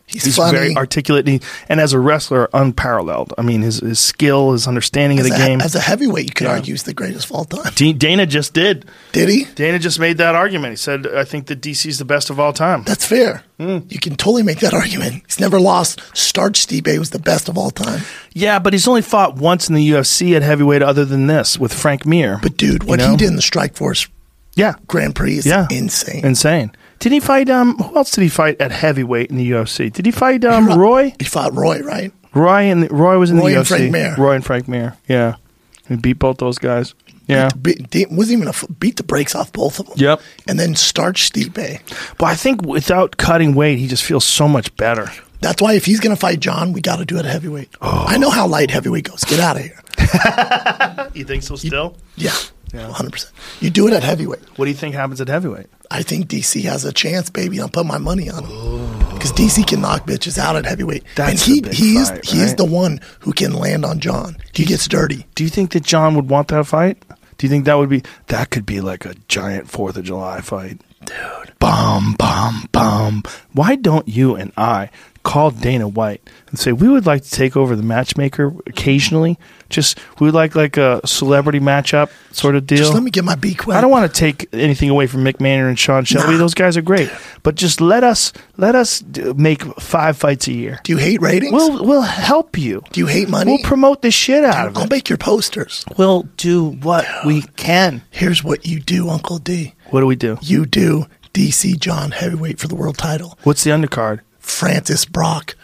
He's, He's funny. very articulate, and, he, and as a wrestler, unparalleled. I mean, his, his skill, his understanding as of the a, game. As a heavyweight, you could Yeah. argue he's the greatest of all time. D- Dana just did. Did he? Dana just made that argument. He said, I think that D C's the best of all time. That's fair. Mm. You can totally make that argument. He's never lost. Starch Stipe was the best of all time. Yeah, but he's only fought once in the U F C at heavyweight other than this with Frank Mir. But, dude, what You know? he did in the Strikeforce yeah. Grand Prix is Yeah. insane. Insane. Did he fight, um, who else did he fight at heavyweight in the U F C? Did he fight um, Roy? He fought Roy, right? Roy and Roy was in Roy the and U F C. Frank Mir. Roy and Frank Mir, yeah. He beat both those guys. Yeah. Beat, beat, wasn't even a, f- beat the brakes off both of them. Yep. And then Starch Stipe. But I think without cutting weight, he just feels so much better. That's why if he's going to fight John, we got to do it at heavyweight. Oh. I know how light heavyweight goes. Get out of here. You think so still? Yeah, one hundred percent. You do it at heavyweight. What do you think happens at heavyweight? I think D C has a chance, baby. I'll put my money on him because D C can knock bitches out at heavyweight, That's and he the big he is fight, he is right? the one who can land on John. He gets dirty. Do you think that John would want that fight? Do you think that would be that could be like a giant Fourth of July fight? Dude. Bum, bum, bum. Why don't you and I call Dana White and say we would like to take over the matchmaker occasionally? Just we would like like a celebrity matchup sort of deal. Just let me get my beak wet. I don't want to take anything away from Mick Manor and Sean Shelby. Nah. Those guys are great, but just let us let us d- make five fights a year. Do you hate ratings? We'll we'll help you. do you hate money? We'll promote the shit out of I'll it. make your posters. We'll do what we can. Here's what you do, Uncle D. What do we do? You do D C John heavyweight for the world title. What's the undercard? Francis Brock.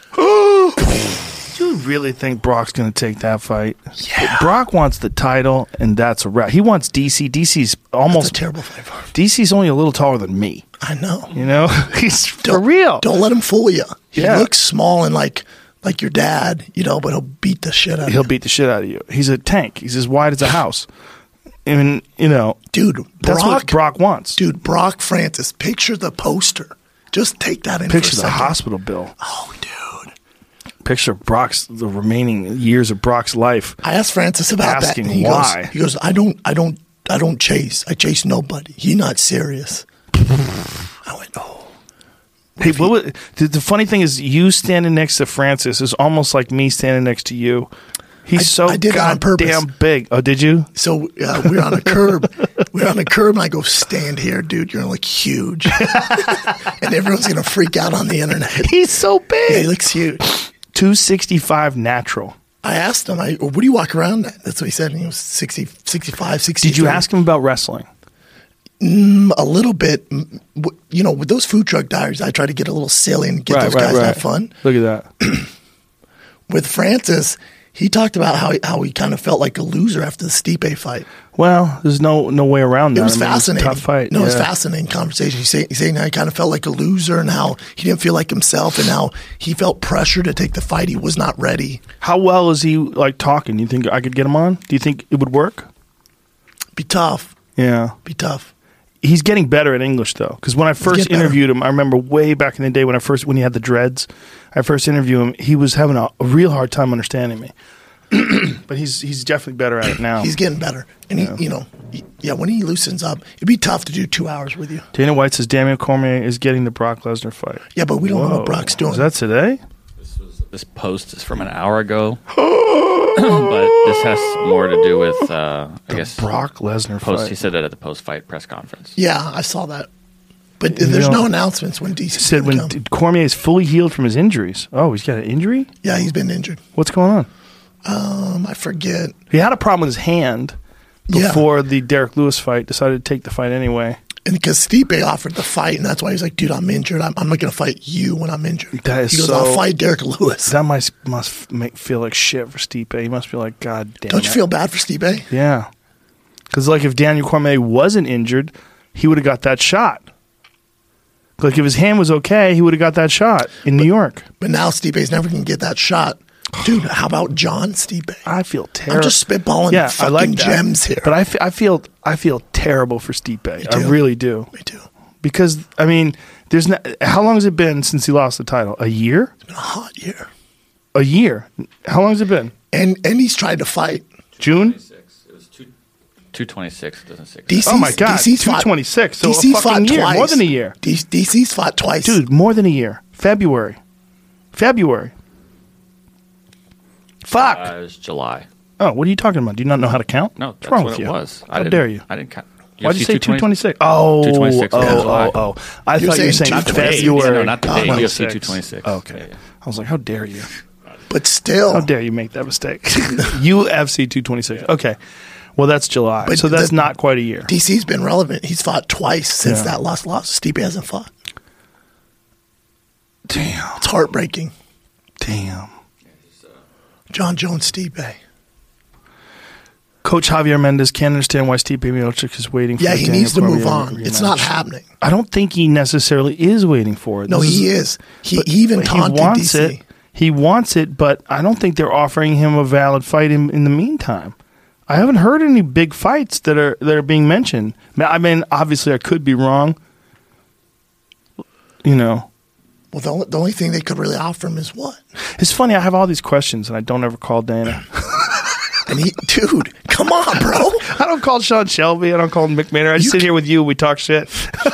Do you really think Brock's going to take that fight? Yeah. Brock wants the title, and that's a wrap. He wants D C. D C's That's almost a terrible fight for him. D C's only a little taller than me. I know. You know, he's for Don't- real. Don't let him fool you. He Yeah. looks small and like like your dad, you know, but he'll beat the shit out of He'll you. beat the shit out of you. He's a tank. He's as wide as a house. And you know, Dude, that's Brock, what Brock wants. dude, Brock Francis, picture the poster. Just take that in Picture for a the second. hospital bill. Oh, dude. Picture Brock's the remaining years of Brock's life. I asked Francis about Asking that. And he why. Goes, he goes, I don't, I don't, I don't chase. I chase nobody. You're not serious. I went, oh. Hey, what was, the, the funny thing is, you standing next to Francis is almost like me standing next to you. He's I- so I did it on purpose. goddamn big. Oh, did you? So uh, we're on a curb. We're on a curb, and I go, stand here, dude. You're gonna look huge, and everyone's gonna freak out on the internet. He's so Yeah, he big. looks huge. two sixty-five natural. I asked him, I, what do you walk around at? That's what he said. And he was sixty, sixty-five, sixty. Did you ask him about wrestling? A little bit. Mm, w- You know, with those food truck diaries, I try to get a little silly and get those guys to have fun. Look at that. With Francis, he talked about how he, how he kind of felt like a loser after the Stipe fight. Well, there's no no way around that. It was I mean, fascinating. It's a tough fight. No, it was Yeah. fascinating conversation. He's saying, he's saying how he kind of felt like a loser and how he didn't feel like himself and how he felt pressure to take the fight. He was not ready. How well is he like talking? You think I could get him on? Do you think it would work? Be tough. Yeah. Be tough. He's getting better at English though, because when I first getting better. interviewed him, I remember way back in the day when I first when he had the dreads, I first interviewed him. He was having a, a real hard time understanding me, but he's he's definitely better at it now. He's getting better. And, he, you know, he, yeah, when he loosens up, it'd be tough to do two hours with you. Dana White says Daniel Cormier is getting the Brock Lesnar fight. Yeah, but we don't know Whoa. what Brock's doing. Is that today? This was this post is from an hour ago, but this has more to do with uh, I guess Brock Lesnar post. fight. He said that at the post-fight press conference. Yeah, I saw that. But there's know, no announcements when D C He said when come. D- Cormier is fully healed from his injuries. Oh, he's got an injury? Yeah, he's been injured. What's going on? Um, I forget. He had a problem with his hand Yeah. before the Derek Lewis fight. Decided to take the fight anyway. And because Stipe offered the fight, and that's why he's like, dude, I'm injured. I'm, I'm not going to fight you when I'm injured. That is he goes, so- I'll fight Derek Lewis. That must must make feel like shit for Stipe. He must be like, God damn. Don't you it." feel bad for Stipe? Yeah, because like if Daniel Cormier wasn't injured, he would have got that shot. Like if his hand was okay, he would have got that shot in New York. But now Stipe's never going to get that shot. Dude, how about John Stipe? I feel terrible. I'm just spitballing yeah, I fucking like that. gems here. But I, fe- I feel I feel terrible for Stipe. I too. really do. Me too. Because I mean, there's not, how long has it been since he lost the title? A year? It's been a hot year. A year? How long has it been? And and he's tried to fight. June? It was two two twenty six. Doesn't say. D C's, Oh my God, D C's two fought- twenty-six, so a D C's fucking fought year, twice. more than a year. D- DC's fought twice. Dude, more than a year. February. February. Fuck. Uh, it was July. Oh, what are you talking about? Do you not know how to count? No, What's that's wrong what with it you? was. I How didn't- dare you? I didn't count. Why'd you say two two twenty-six? Oh, two twenty-six oh, in oh, July. oh. I You're thought you were saying saying two twenty-six. February. Yeah, no, not the date. Oh, U F C twenty-six. two twenty-six. Okay. Yeah, yeah. I was like, how dare you? But still, How dare you make that mistake? U F C two twenty-six. Okay. Well, that's July. But so that's the- not quite a year. D C's been relevant. He's fought twice since Yeah. that last loss. Stipe hasn't fought. Damn. It's heartbreaking. Damn. John Jones, Stipe. Coach Javier Mendez can't understand why Stipe Miocic is waiting for Yeah, the he Daniel needs to move Cormier on. It's not rematch. happening. I don't think he necessarily is waiting for it. No, This he is. He, but- he even but taunted he wants D C. it. He wants it, but I don't think they're offering him a valid fight in, in the meantime. I haven't heard any big fights that are that are being mentioned. I mean, obviously, I could be wrong. You know, Well, the only, the only thing they could really offer him is what? it's funny. I have all these questions, and I don't ever call Dana. And he, dude, come on, bro. I don't call Sean Shelby. I don't call Mick Maynard. I just You sit can- here with you. We talk shit.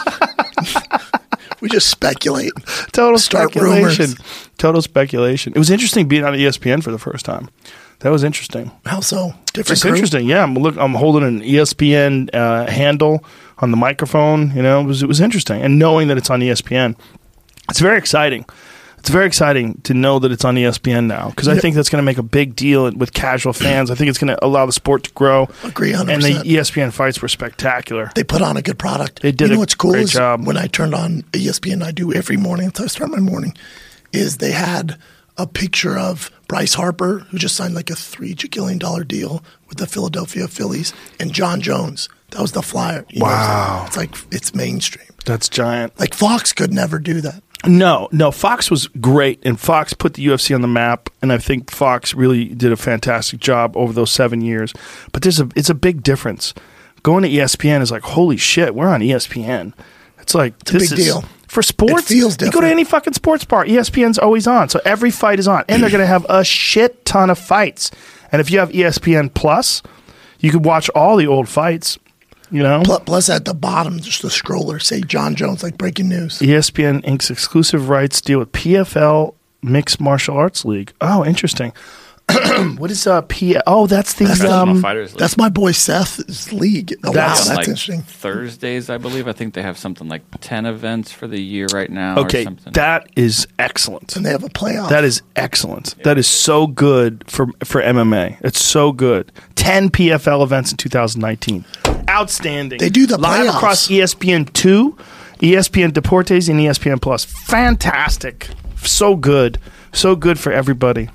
We just speculate. Total Start speculation. rumors. Total speculation. It was interesting being on E S P N for the first time. That was interesting. How so? Different It's crew? interesting. Yeah, I'm look. I'm holding an E S P N uh, handle on the microphone. You know, it was it was interesting, and knowing that it's on E S P N, it's very exciting. It's very exciting to know that it's on E S P N now because I Yeah. think that's going to make a big deal with casual fans. I think it's going to allow the sport to grow. Agree one hundred And the percent. E S P N fights were spectacular. They put on a good product. They did You know a what's cool great is job. when I turned on E S P N, I do every morning until I start my morning, is they had a picture of Bryce Harper, who just signed like a three gajillion dollar deal with the Philadelphia Phillies, and John Jones. That was the flyer. You know what I'm Wow. saying? It's like, it's mainstream. That's giant. Like Fox could never do that. No, no. Fox was great, and Fox put the U F C on the map, and I think Fox really did a fantastic job over those seven years. But there's a it's a big difference. Going to E S P N is like, holy shit, we're on E S P N. It's like a this big is deal. for sports. It feels You go to different. any fucking sports bar, E S P N's always on, so every fight is on, and they're going to have a shit ton of fights. And if you have E S P N Plus, you could watch all the old fights. You know, Pl- Plus, at the bottom, just the scroller, say John Jones, like breaking news. E S P N Incorporated's exclusive rights deal with P F L Mixed Martial Arts League. Oh, interesting. What is uh P? Oh, that's the That's the- Professional um. Fighters League. That's my boy Seth's league. Oh, wow, That's- that's On, like, interesting. Thursdays, I believe. I think they have something like ten events for the year right now. Or Okay, something. that is excellent. And they have a playoff. That is excellent. That is so good for for M M A. It's so good. Ten P F L events in two thousand nineteen. Outstanding. They do the live playoffs. across E S P N two, E S P N Deportes, and E S P N Plus. Fantastic. So good. So good for everybody.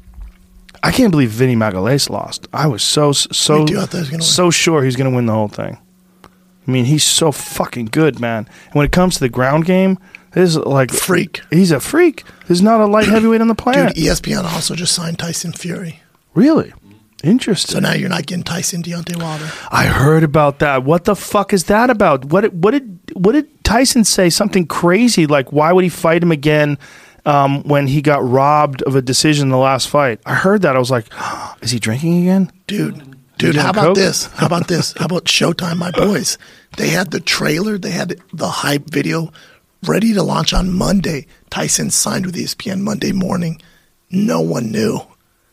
I can't believe Vinny Magalhaes lost. I was so so Me too. I thought he was gonna win. so sure he's going to win the whole thing. I mean, he's so fucking good, man. And when it comes to the ground game, there's like Freak. He's a freak. There's not a light heavyweight on the planet. Dude, E S P N also just signed Tyson Fury. Really? Interesting. So now you're not getting Tyson Deontay Wilder. I heard about that. What the fuck is that about? What did, what did what did Tyson say? Something crazy like why would he fight him again um, when he got robbed of a decision in the last fight? I heard that. I was like, is he drinking again? Dude, dude, doing how about coke? this? How about this? How about Showtime, my boys? They had the trailer, they had the hype video ready to launch on Monday. Tyson signed with E S P N Monday morning. No one knew.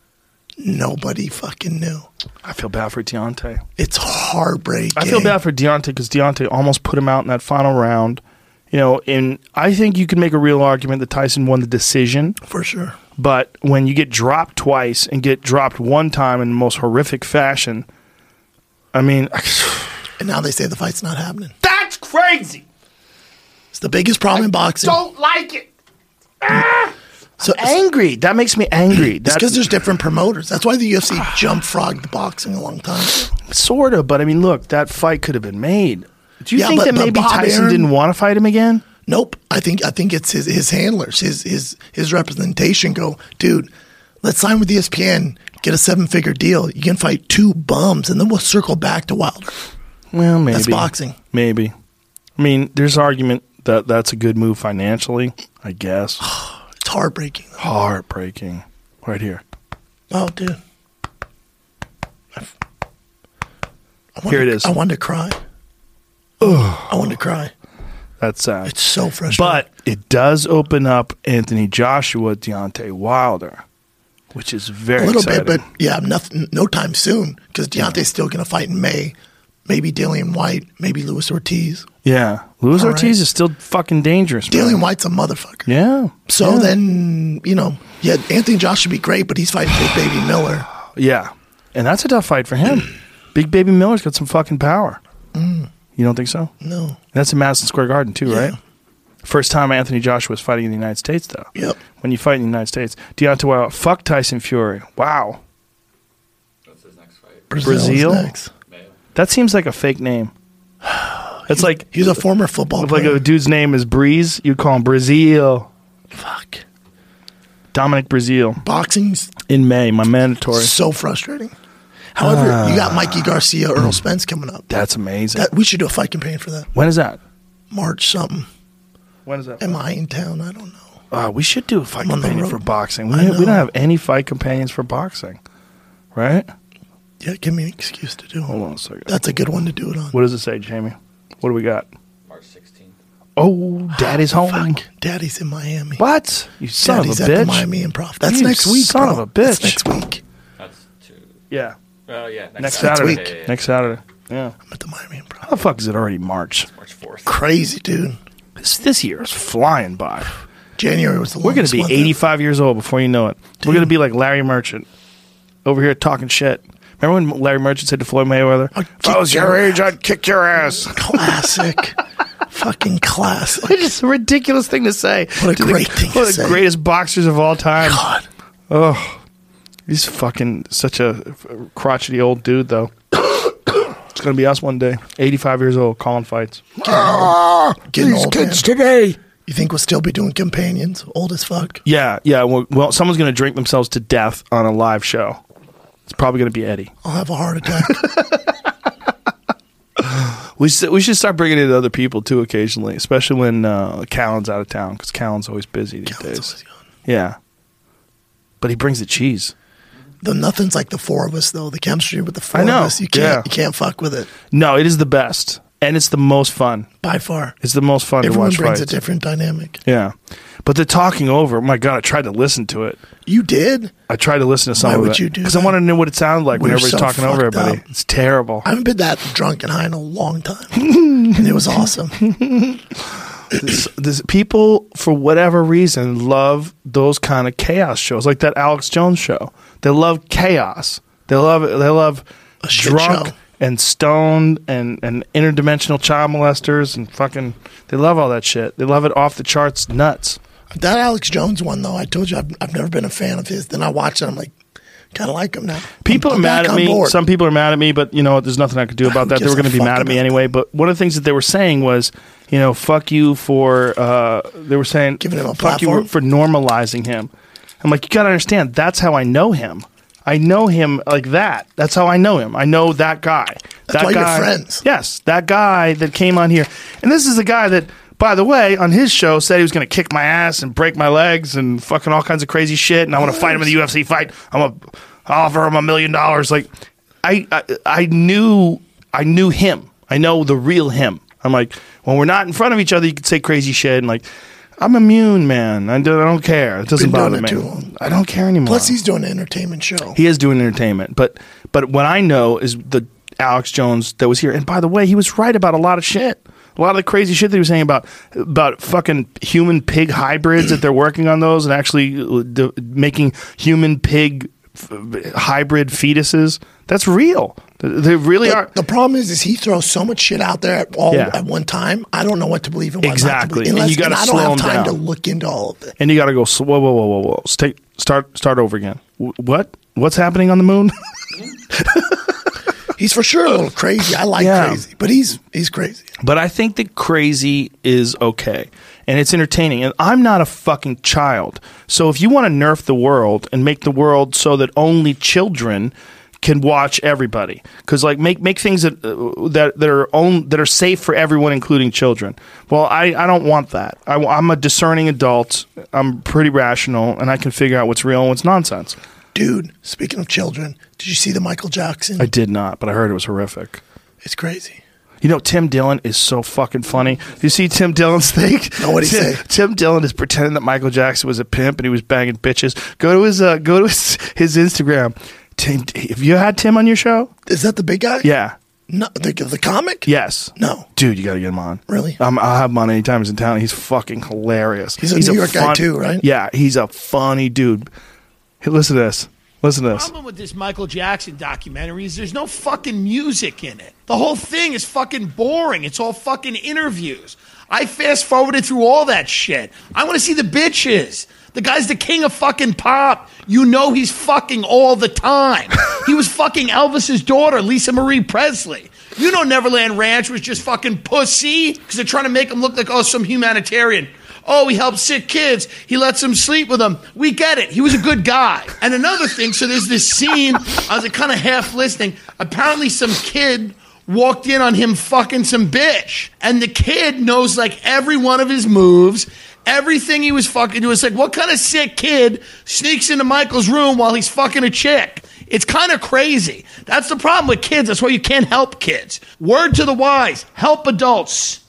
Nobody fucking knew. I feel bad for Deontay. It's heartbreaking. I feel bad for Deontay because Deontay almost put him out in that final round. You know, and I think you can make a real argument that Tyson won the decision. For sure. But when you get dropped twice and get dropped one time in the most horrific fashion, I mean, And now they say the fight's not happening. that's crazy. It's the biggest problem in boxing. Don't like it. So, Angry. That makes me angry. it's That because there's different promoters. That's why the U F C jump frogged boxing a long time ago. sort of, but I mean, look, that fight could have been made. Do you Yeah, think but- that but maybe Bob Tyson Arum- didn't want to fight him again? Nope. I think I think it's his his handlers, his his his representation go, dude, let's sign with E S P N, get a seven figure deal. You can fight two bums, and then we'll circle back to Wilder. Well, maybe That's boxing. Maybe. I mean, there's argument that that's a good move financially. I guess. It's heartbreaking. Heartbreaking. Right here. Oh, dude. I, I wanted, Here it is. I wanted to cry. I wanted to cry. That's sad. It's so frustrating. But it does open up Anthony Joshua, Deontay Wilder, which is very a little exciting. bit, but yeah, nothing, no time soon because Deontay's still going to fight in May. Maybe Dillian White, maybe Luis Ortiz. Yeah. Luis All Ortiz right. is still fucking dangerous, man. Dillian White's a motherfucker. Yeah. So yeah. then, you know, yeah, Anthony Joshua should be great, but he's fighting Big Baby Miller. Yeah. And that's a tough fight for him. Big Baby Miller's got some fucking power. Mm. You don't think so? No. That's in Madison Square Garden too, Yeah. right? First time Anthony Joshua was fighting in the United States, though. Yep. When you fight in the United States. Deontay Wilder, fuck Tyson Fury. Wow. What's his next fight? Brazil's Brazil? next. That seems like a fake name. It's like He's a former football if like player. a dude's name is Breeze, you'd call him Brazil. Fuck. Dominic Brazil Boxing's in May, my mandatory. so frustrating. However, you got Mikey Garcia, Earl Spence coming up. That's amazing. That we should do a fight campaign for that. When is that? March something. When is that? Am I in town? I don't know. Uh, we should do a fight I'm on the companion road. for boxing. We, I we don't know. have any fight companions for boxing, right? Yeah, give me an excuse to do it. Hold on a second. That's a good one to do it on. What does it say, Jamie? What do we got? March sixteenth. Oh, Daddy's home. Fuck. Daddy's in Miami. What? You son Daddy's of a at bitch. the Miami Improv. That's You next week, son bro. of a bitch. That's next week. That's two. Yeah. Oh, yeah. Next, Next Saturday. Saturday. week. Yeah, yeah, yeah. Next Saturday. Yeah. I'm at the Miami Improv. How the fuck is it already March? March fourth. Crazy, dude. This, this year is flying by. January was the We're going longest to be month eighty-five years old before you know it. We're going to be like Larry Merchant over here talking shit. Remember when Larry Merchant said to Floyd Mayweather, I'd if I was kick your your age, I'd kick your ass. ever. Classic. Fucking classic. It's just a ridiculous thing to say. What a To the- great thing One to of the say. greatest boxers of all time. God. Oh, he's fucking such a crotchety old dude, though. It's going to be us one day. eighty-five years old, calling fights. Getting old, man. today. You think we'll still be doing companions? Old as fuck. Yeah, yeah. Well, well someone's going to drink themselves to death on a live show. It's probably going to be Eddie. I'll have a heart attack. We should, we should start bringing in other people, too, occasionally, especially when uh, Callan's out of town, because Callan's always busy these Callan's days. always gone. Yeah. But he brings the cheese. The nothing's like the four of us though. The chemistry with the four I know, of us, you can't yeah. you can't fuck with it No, it is the best. And it's the most fun. by far. It's the most fun Everyone to watch brings fights. a different dynamic. Yeah. But the talking over, my God, I tried to listen to it. You did. I tried to listen to some Why of would it. you do Because I that? wanted to know what it sounded like when We're everybody's so talking over fucked everybody. up. It's terrible. I haven't been that drunk and high in a long time, and it was awesome. this, this, people, for whatever reason, love those kind of chaos shows, like that Alex Jones show. They love chaos. They love They love A shit drunk show. and stoned and, and interdimensional child molesters and fucking. They love all that shit. They love it off the charts, nuts. That Alex Jones one though, I told you I've, I've never been a fan of his. Then I watched it, I'm like, kind of like him now. People I'm, are I'm mad back at on me. board. Some people are mad at me, but you know what? There's nothing I could do about Who that. They gives were going a to be fuck mad at me about anyway. But one of the things that they were saying was, you know, fuck you for. Uh, they were saying Giving him a fuck you platform? for normalizing him. I'm like, you got to understand. That's how I know him. I know him like that. That's how I know him. I know that guy. That's that why you're guy, friends. Yes, that guy that came on here, and this is a guy that, by the way, on his show said he was going to kick my ass and break my legs and fucking all kinds of crazy shit, and I want to fight him in the U F C fight. I'm gonna offer him a million dollars. Like, I, I, I knew, I knew him. I know the real him. I'm like, when we're not in front of each other, you can say crazy shit, and like, I'm immune, man. I don't, I don't care. It doesn't Been doing bother it me. too long. I don't care anymore. Plus, he's doing an entertainment show. He is doing entertainment, but but what I know is the Alex Jones that was here. And by the way, he was right about a lot of shit. A lot of the crazy shit that he was saying about about fucking human pig hybrids that they're working on those and actually uh, d- making human pig f- hybrid fetuses. That's real. They really But are. the problem is, is he throws so much shit out there at all Yeah. at one time. I don't know what to believe and what Exactly. not to believe. And Unless, you gotta and I don't slow have him time down. to look into all of it. And you got to go. Whoa, whoa, whoa, whoa, whoa. Stay, start, start over again. Wh- What? What's happening on the moon? He's for sure a little crazy. I like Yeah. crazy, but he's he's crazy. But I think that crazy is okay. And it's entertaining. And I'm not a fucking child. So if you want to nerf the world and make the world so that only children can watch everybody, because like make make things that uh, that that are own that are safe for everyone, including children. Well, I, I don't want that. I, I'm a discerning adult. I'm pretty rational, and I can figure out what's real and what's nonsense. Dude, speaking of children, did you see the Michael Jackson? I did not, but I heard it was horrific. It's crazy. You know, Tim Dillon is so fucking funny. You see Tim Dillon's thing? No, what'd he Tim, say? Tim Dillon is pretending that Michael Jackson was a pimp and he was banging bitches. Go to his uh, go to his, his Instagram. Tim, have you had Tim on your show? Is that the big guy? Yeah. No, the, the comic? Yes. No. Dude, you got to get him on. Really? Um, I'll have him on anytime he's in town. He's fucking hilarious. He's a New York guy too, right? Yeah, he's a funny dude. Hey, listen to this. Listen to The this. problem with this Michael Jackson documentary is there's no fucking music in it. The whole thing is fucking boring. It's all fucking interviews. I fast forwarded through all that shit. I want to see the bitches. The guy's the king of fucking pop. You know he's fucking all the time. He was fucking Elvis's daughter, Lisa Marie Presley. You know Neverland Ranch was just fucking pussy because they're trying to make him look like, oh, some humanitarian. Oh, he helps sick kids. He lets them sleep with them. We get it. He was a good guy. And another thing, so there's this scene, I was like kind of half listening. Apparently some kid walked in on him fucking some bitch. And the kid knows like every one of his moves, everything he was fucking doing. It's like, what kind of sick kid sneaks into Michael's room while he's fucking a chick? It's kind of crazy. That's the problem with kids. That's why you can't help kids. Word to the wise. Help adults.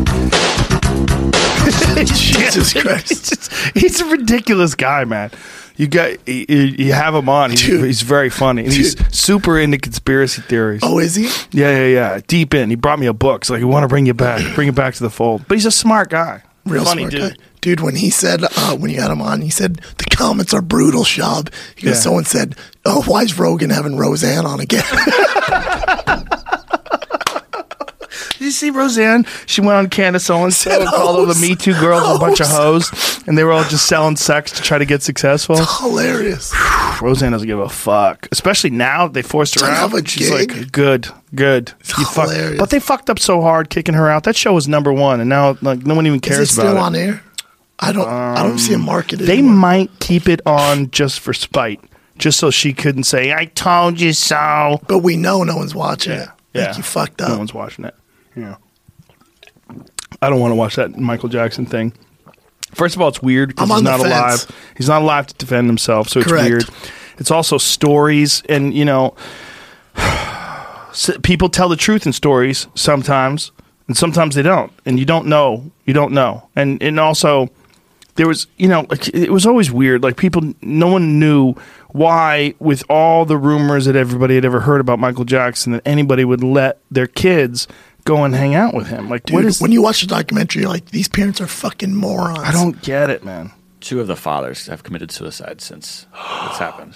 Jesus Christ. Just, he's a ridiculous guy, man. You got you, you have him on. He's, Dude. he's very funny. And he's super into conspiracy theories. Oh, is he? Yeah, yeah, yeah. Deep in. He brought me a book. So like, we want to bring you back, bring you back to the fold. But he's a smart guy. Real funny smart dude. guy. Dude, when he said, uh, when you had him on, he said, the comments are brutal, Shab. He goes, Yeah. someone said, oh, why is Rogan having Roseanne on again? Did you see Roseanne? She went on Candace Owens show Said and called all the hoes. Me Too girls a bunch of Hoes. hoes, and they were all just selling sex to try to get successful. Hilarious. Roseanne doesn't give a fuck, especially now they forced her Doesn't out. have a She's gig. like, good, good. You fuck- hilarious. But they fucked up so hard kicking her out. That show was number one, and now like no one even Is cares it still about on air? I don't I don't see him marketed. They anymore. might keep it on just for spite, just so she couldn't say, "I told you so." But we know no one's watching it. Yeah, Like, you fucked up. No one's watching it. Yeah, I don't want to watch that Michael Jackson thing. First of all, it's weird because I'm he's on not the alive. fence. He's not alive to defend himself, so it's Correct. weird. It's also stories, and you know, s- people tell the truth in stories sometimes, and sometimes they don't, and you don't know. You don't know, and and also there was, you know, like, it was always weird. Like people, no one knew why, with all the rumors that everybody had ever heard about Michael Jackson, that anybody would let their kids go and hang out with him. Like, Dude, what is? when you watch the documentary, you're like, these parents are fucking morons. I don't get it, man. Two of the fathers have committed suicide since it's happened.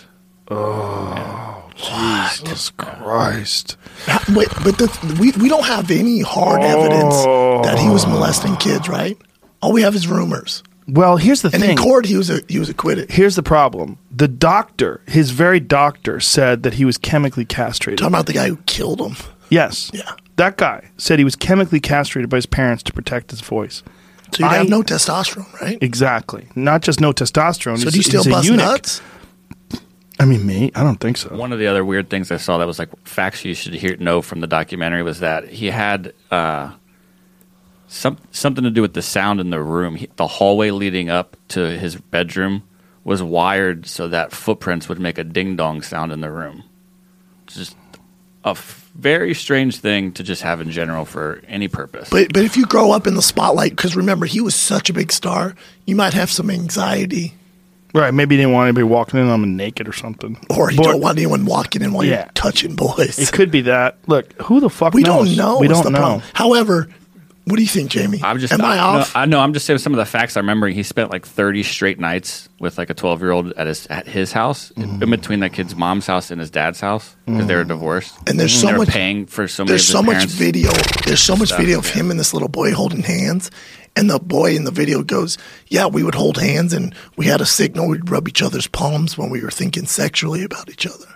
Jesus Christ. Wait, but the, we we don't have any hard evidence that he was molesting kids, right? All we have is rumors. Well, here's the And thing. in court, he was a, he was acquitted. Here's the problem. The doctor, his very doctor, said that he was chemically castrated. Talking about the guy who killed him. Yes. Yeah. That guy said he was chemically castrated by his parents to protect his voice. So you'd I- have no testosterone, right? Exactly. Not just no testosterone. So he's, do you still he's a bust eunuch. nuts? I mean, me? I don't think so. One of the other weird things I saw that was like facts you should hear know from the documentary was that he had uh, some something to do with the sound in the room. He, the hallway leading up to his bedroom was wired so that footprints would make a ding dong sound in the room. It's just a f- very strange thing to just have in general for any purpose. But but if you grow up in the spotlight, because remember, he was such a big star, you might have some anxiety. Right. Maybe he didn't want anybody walking in on him naked or something. Or you But don't want anyone walking in while Yeah. you're touching boys. It could be that. Look, who the fuck we knows? don't know. We is don't the know. problem. However, what do you think, Jamie? I'm just Am I, no, off? I know. I'm just saying some of the facts I remember. He spent like thirty straight nights with like a twelve year old at his at his house, Mm-hmm. in between that kid's mom's house and his dad's house because they were divorced. And there's so they were much- paying for so many. There's of his so much parents. video. There's so much stuff, video of yeah. him and this little boy holding hands. And the boy in the video goes, yeah, we would hold hands and we had a signal. We'd rub each other's palms when we were thinking sexually about each other.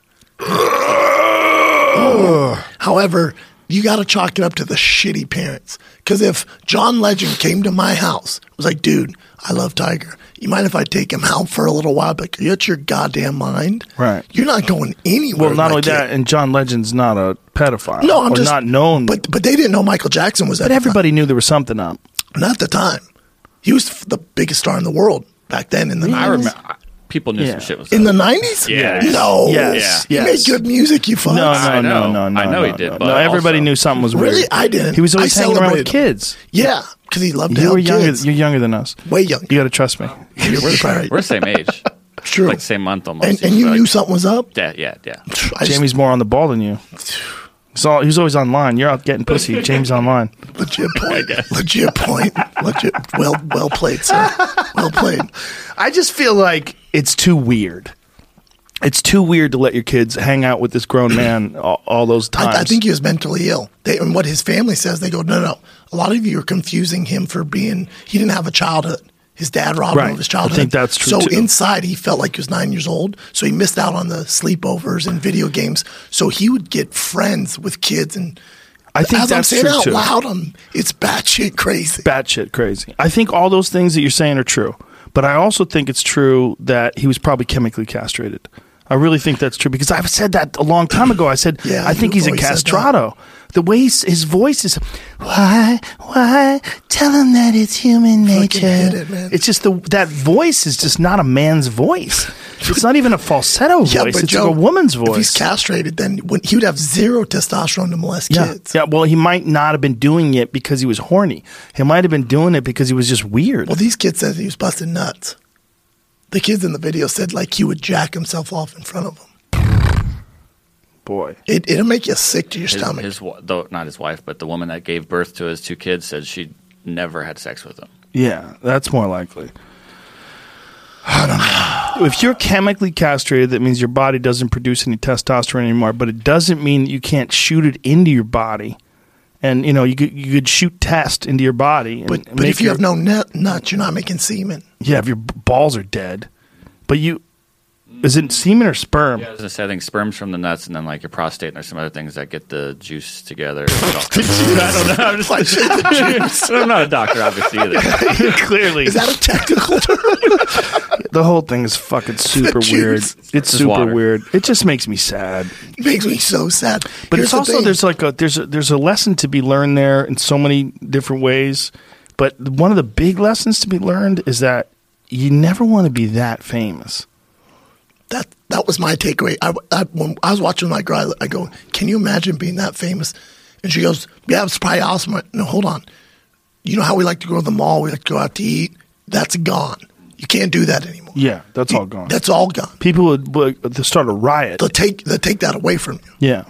However, you got to chalk it up to the shitty parents. Because if John Legend came to my house, was like, dude, I love Tiger. You mind if I take him out for a little while? But you out your goddamn mind? Right. You're not going anywhere. Well, with not my only kid. that, and John Legend's not a pedophile. No, I'm or just not known. But, But but they didn't know Michael Jackson was. At the everybody knew there was something up. time. Not at the time. He was the biggest star in the world back then in the I nineties. remember people knew Yeah. some shit was In up. the nineties? Yeah. No. Yes. He Yes. made good music, you fucks. No, no, I no, know. no, no. I know no, he did, No, but no, everybody also- knew something was weird. Really? I didn't. He was always I hanging around with celebrated him. kids. Yeah, because he loved to You help were younger. kids. You're younger than us. Way younger. You got to trust me. You're probably right. We're the same age. True. Like same month almost. and, and you Like, knew something was up? Yeah, yeah, yeah. I just- Jamie's more on the ball than you. So he's always online. You're out getting pussy. James online. Legit point. Legit point. Legit. Well, well played, sir. Well played. I just feel like it's too weird. It's too weird to let your kids hang out with this grown man all, all those times. I, I think he was mentally ill. They, and what his family says, they go, no, no. A lot of you are confusing him for being. He didn't have a childhood. His dad robbed Right. him of his I childhood. think that's true, So too. inside, he felt like he was nine years old. So he missed out on the sleepovers and video games. So he would get friends with kids. And I think as that's I'm saying true, out too. loud, I'm, it's batshit crazy. batshit crazy. I think all those things that you're saying are true, but I also think it's true that he was probably chemically castrated. I really think that's true because I've said that a long time ago. I said, Yeah, I think you've he's a always said that. castrato. The way he's, his voice is, why, why, tell him that it's human nature. hit it, man. It's just the that voice is just not a man's voice. It's not even a falsetto voice. Yeah, but it's Joe, like a woman's voice. If he's castrated, then when, he would have zero testosterone to molest Yeah. kids. Yeah, well, he might not have been doing it because he was horny. He might have been doing it because he was just weird. Well, these kids said he was busting nuts. The kids in the video said like he would jack himself off in front of them. Boy. It, it'll make you sick to your His, stomach. his, wa- though, not his wife, but the woman that gave birth to his two kids said she never had sex with him. Yeah, that's more likely. I don't know. If you're chemically castrated, that means your body doesn't produce any testosterone anymore, but it doesn't mean that you can't shoot it into your body. And, you know, you could, you could shoot test into your body. And but but make if you your- have no nut, nuts, you're not making semen. Yeah, if your b- balls are dead. But you... Is it semen or sperm? Yeah, I was gonna say, I think sperm's from the nuts, and then like your prostate, and there's some other things that get the juice together. I don't know. I'm just, Why say the juice? I'm not a doctor, obviously either. Clearly. Is that a technical term? The whole thing is fucking super juice. weird. It's Just super water. weird. It just makes me sad. It makes me so sad. But Here's it's the also thing. there's like a there's a there's a lesson to be learned there in so many different ways. But one of the big lessons to be learned is that you never want to be that famous. that that was my takeaway. I, I, when I was watching my girl, I go, "Can you imagine being that famous?" And she goes, "Yeah, it's probably awesome." I went, no, hold on. You know how we like to go to the mall? We like to go out to eat. That's gone. You can't do that anymore. Yeah, that's all gone. That's all gone. People would, would start a riot. They'll take they'll take that away from you. Yeah,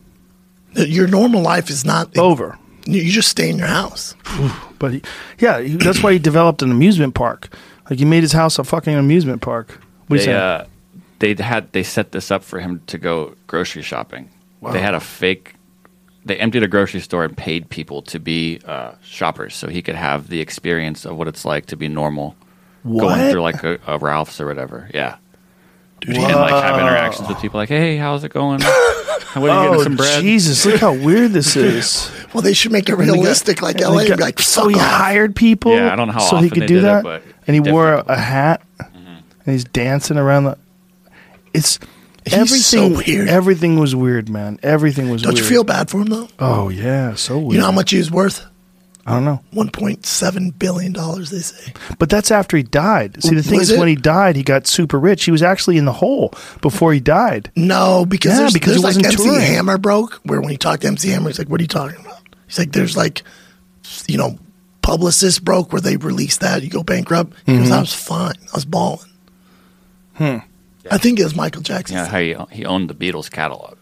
Your normal life is not over. You you just stay in your house. But he, yeah, he, that's why he developed an amusement park. Like he made his house a fucking amusement park. What are you They saying? uh, they had they set this up for him to go grocery shopping. They had a fake. They emptied a grocery store and paid people to be uh, shoppers, so he could have the experience of what it's like to be normal, What? going through like a, a Ralph's or whatever. Yeah, dude, and like have interactions with people, like, "Hey, how's it going? What are you Oh getting some bread?" Jesus! Look how weird this is. Well, they should make it And they got- realistic, like and L A. they and got- be like, so fuck he off. hired people. Yeah, I don't know how so he often could they do did it, that. but and he wore a, definitely- a hat, and he's dancing around the. It's He's everything. so weird. Everything was weird, man. Everything was. Don't weird. you feel bad for him though? Oh yeah, so weird. You know how much he was worth? I don't know, One point seven billion dollars. They say. but that's after he died. See, the thing Was is, it? when he died, he got super rich. He was actually in the hole before he died. No, because Yeah, there's, because there's he like wasn't M C touring. Hammer broke, where when you talk to M C Hammer, he's like, "What are you talking about?" He's like, "There's like, you know, Publicist broke where they released that. You go bankrupt." He Mm-hmm. goes, "I was fine. I was balling." Hmm. I think it was Michael Jackson. Yeah, how he, he owned the Beatles catalog.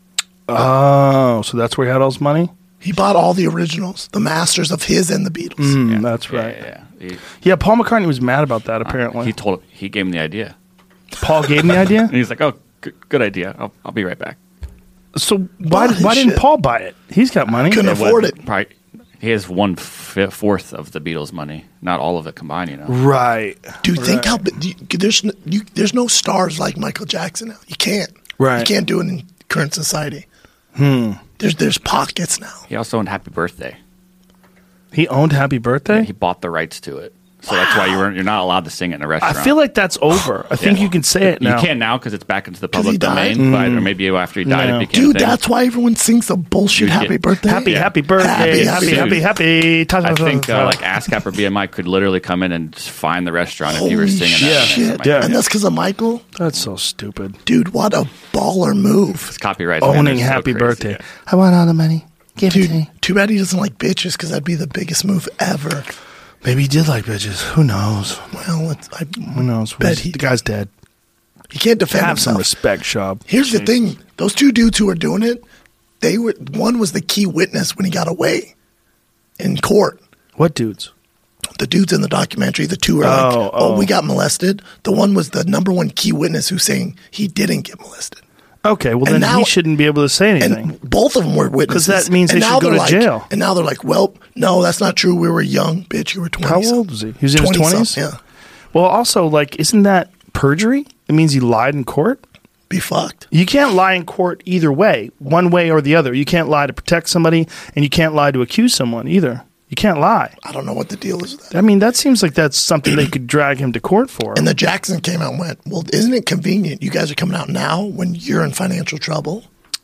Oh, so that's where he had all his money. He bought all the originals, the masters of his and the Beatles. Mm, that's right. Yeah, yeah. He, Yeah, Paul McCartney was mad about that. Apparently, he told he gave him the idea, Paul gave him the idea. and he's like, "Oh, good, good idea. I'll, I'll be right back." So why Buy why didn't shit. Paul buy it? He's got money. Couldn't Yeah, afford what- it. Probably, he has one fi- fourth of the Beatles' money, not all of it combined. You know, Right. Dude, think how big- you, there's n- you, there's no stars like Michael Jackson now. You can't. Right. You can't do it in current society. Hmm. There's there's pockets now. he also owned Happy Birthday. He owned Happy Birthday. He bought the rights to it. So that's why you weren't, you're not allowed to sing it in a I restaurant. feel like that's over. I think Yeah. you can say it now. You can now because it's back into the 'Cause public he died? domain, but or maybe after he died, No. it became Dude, a thing. that's why everyone sings the bullshit You happy get- birthday. Happy, Yeah. happy birthday. Happy, Happy, happy, happy, happy. I think uh, like ASCAP or B M I could literally come in and just find the restaurant if you were Holy singing shit. that. Shit. Yeah. And that's because of Michael? That's so stupid. Dude, what a baller move. It's copyright. man. Owning They're so happy crazy. birthday. I want all the money. Give it to Dude, me. too bad he doesn't like bitches because that'd be the biggest move ever. Maybe he did like bitches. Who knows? Well, it's, I Who knows? bet he, the guy's dead. he can't defend Have some himself. respect, Shab. Here's the thing: those two dudes who were doing it, they were one was the key witness when he got away in court. What dudes? The dudes in the documentary, the two are like, Oh, "Oh, oh. we got molested." The one was the number one key witness who's saying he didn't get molested, Okay, well And then now- he shouldn't be able to say anything. and both of them were witnesses. that means And they now should go they're to like- jail. And now they're like, "Well, no, that's not true. We were young, bitch. You were twenty." How old was he? He was in his twenty twenties. something, Yeah, Well, also, like, isn't that perjury? It means he lied in court. be fucked. You can't lie in court either way, one way or the other. You can't lie to protect somebody, and you can't lie to accuse someone either. You can't lie. I don't know what the deal is with that. I mean, that seems like that's something they could drag him to court for. And the Jackson came out and went, "Well, isn't it convenient? You guys are coming out now when you're in financial trouble."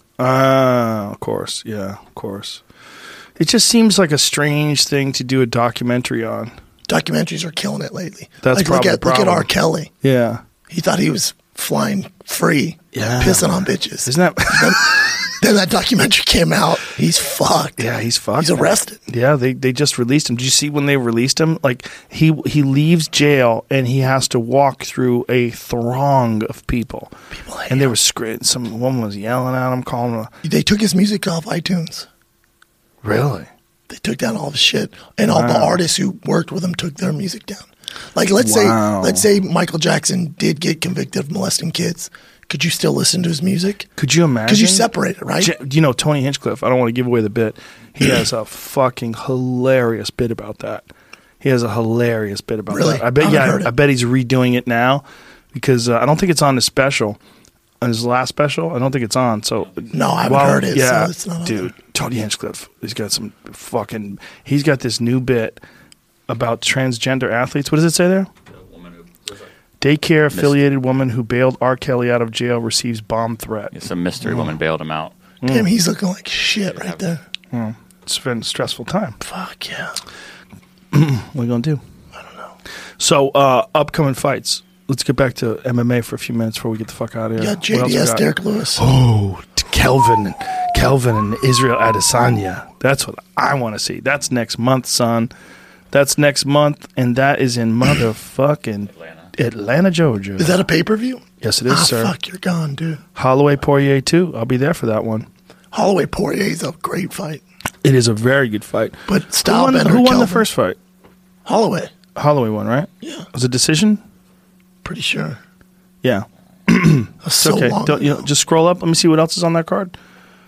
Ah, of course. Yeah, of course. It just seems like a strange thing to do a documentary on. Documentaries are killing it lately. That's like probably look at the look at problem. R. Kelly. Yeah. He thought he was flying free, Yeah. pissing on bitches. Isn't that? Then that documentary came out. He's fucked. Yeah, he's fucked. He's arrested. Yeah, they, they just released him. Did you see when they released him? Like he he leaves jail and he has to walk through a throng of people. People hate and there was scr- some woman was yelling at him, calling him. They took his music off iTunes. Really? They took down all of his shit, and all the Wow. artists who worked with him took their music down. Like let's Wow. say let's say Michael Jackson did get convicted of molesting kids. Could you still listen to his music? Could you imagine? Because you separate it, right? J- you know Tony Hinchcliffe. I don't want to give away the bit. He has a fucking hilarious bit about that. He has a hilarious bit about Really? that. I bet. I haven't Yeah, heard it. I bet he's redoing it now because uh, I don't think it's on his special, on his last special. I don't think it's on. So No, I haven't heard it, so Yeah, it's not on dude. Tony Hinchcliffe. He's got some fucking. He's got this new bit about transgender athletes. What does it say there? Daycare affiliated woman who bailed R. Kelly out of jail receives bomb threat. Some mystery woman bailed him out. Damn, he's looking like shit right there. It's been a stressful time. Fuck yeah. What are you gonna do? I don't know. So, uh, upcoming fights. Let's get back to M M A for a few minutes before we get the fuck out of here. Yeah, What J else D we S, got? Derek Lewis. Oh, t- Kelvin, Kelvin and Israel Adesanya. That's what I want to see. That's next month, son. That's next month, and that is in motherfucking Atlanta, Atlanta Georgia. Is that a pay per view? Yes, it is, ah, sir. Fuck, you're gone, dude. Holloway Poirier too. I'll be there for that one. Holloway Poirier's a great fight, It is a very good fight. but Who style won, better. who won the Kelvin. first fight? Holloway? Holloway won, right? Yeah, Was it a decision? pretty sure. Yeah. That's so okay. long. Don't, you know, ago. just scroll up. Let me see what else is on that card.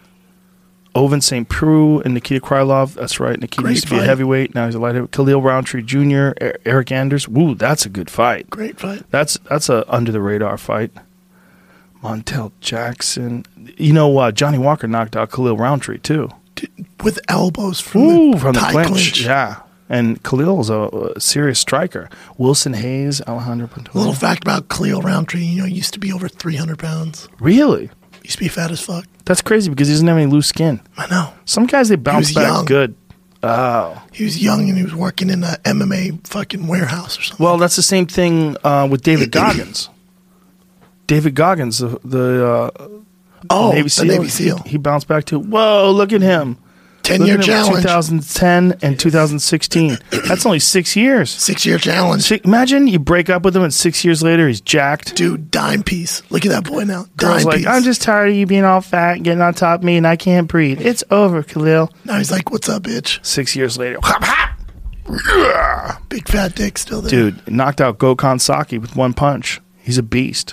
Oven Saint Preux and Nikita Krylov. That's right. Nikita Great used to be a fight. heavyweight. Now he's a light heavyweight. Khalil Roundtree Junior E- Eric Anders. Woo, that's a good fight. Great fight. That's that's a under the radar fight. Montel Jackson. You know, uh, Johnny Walker knocked out Khalil Roundtree too. Dude, with elbows from Ooh, the from the tie clinch. clinch. Yeah. And Khalil's a, a serious striker. Wilson Hayes, Alejandro Pantoja. Little fact about Khalil Roundtree, you know, he used to be over three hundred pounds. Really? Used to be fat as fuck. That's crazy because he doesn't have any loose skin. I know. Some guys, they bounce was back young. good. Oh. He was young and he was working in a M M A fucking warehouse or something. Well, that's the same thing uh, with David Goggins. David Goggins, the, the uh, oh, Navy the SEAL, Navy SEAL. He, he bounced back to, whoa, look at him. ten-year Look at him, challenge. twenty ten and two thousand sixteen. That's only six years. Six-year challenge. Six, imagine you break up with him and six years later he's jacked. Dude, dime piece. Look at that boy now. Girl's Dime like, piece. I'm just tired of you being all fat and getting on top of me and I can't breathe. It's over, Khalil. Now he's like, what's up, bitch? Six years later, hop, hop. Yeah. Big fat dick still there. Dude, knocked out Gokhan Saki with one punch. He's a beast.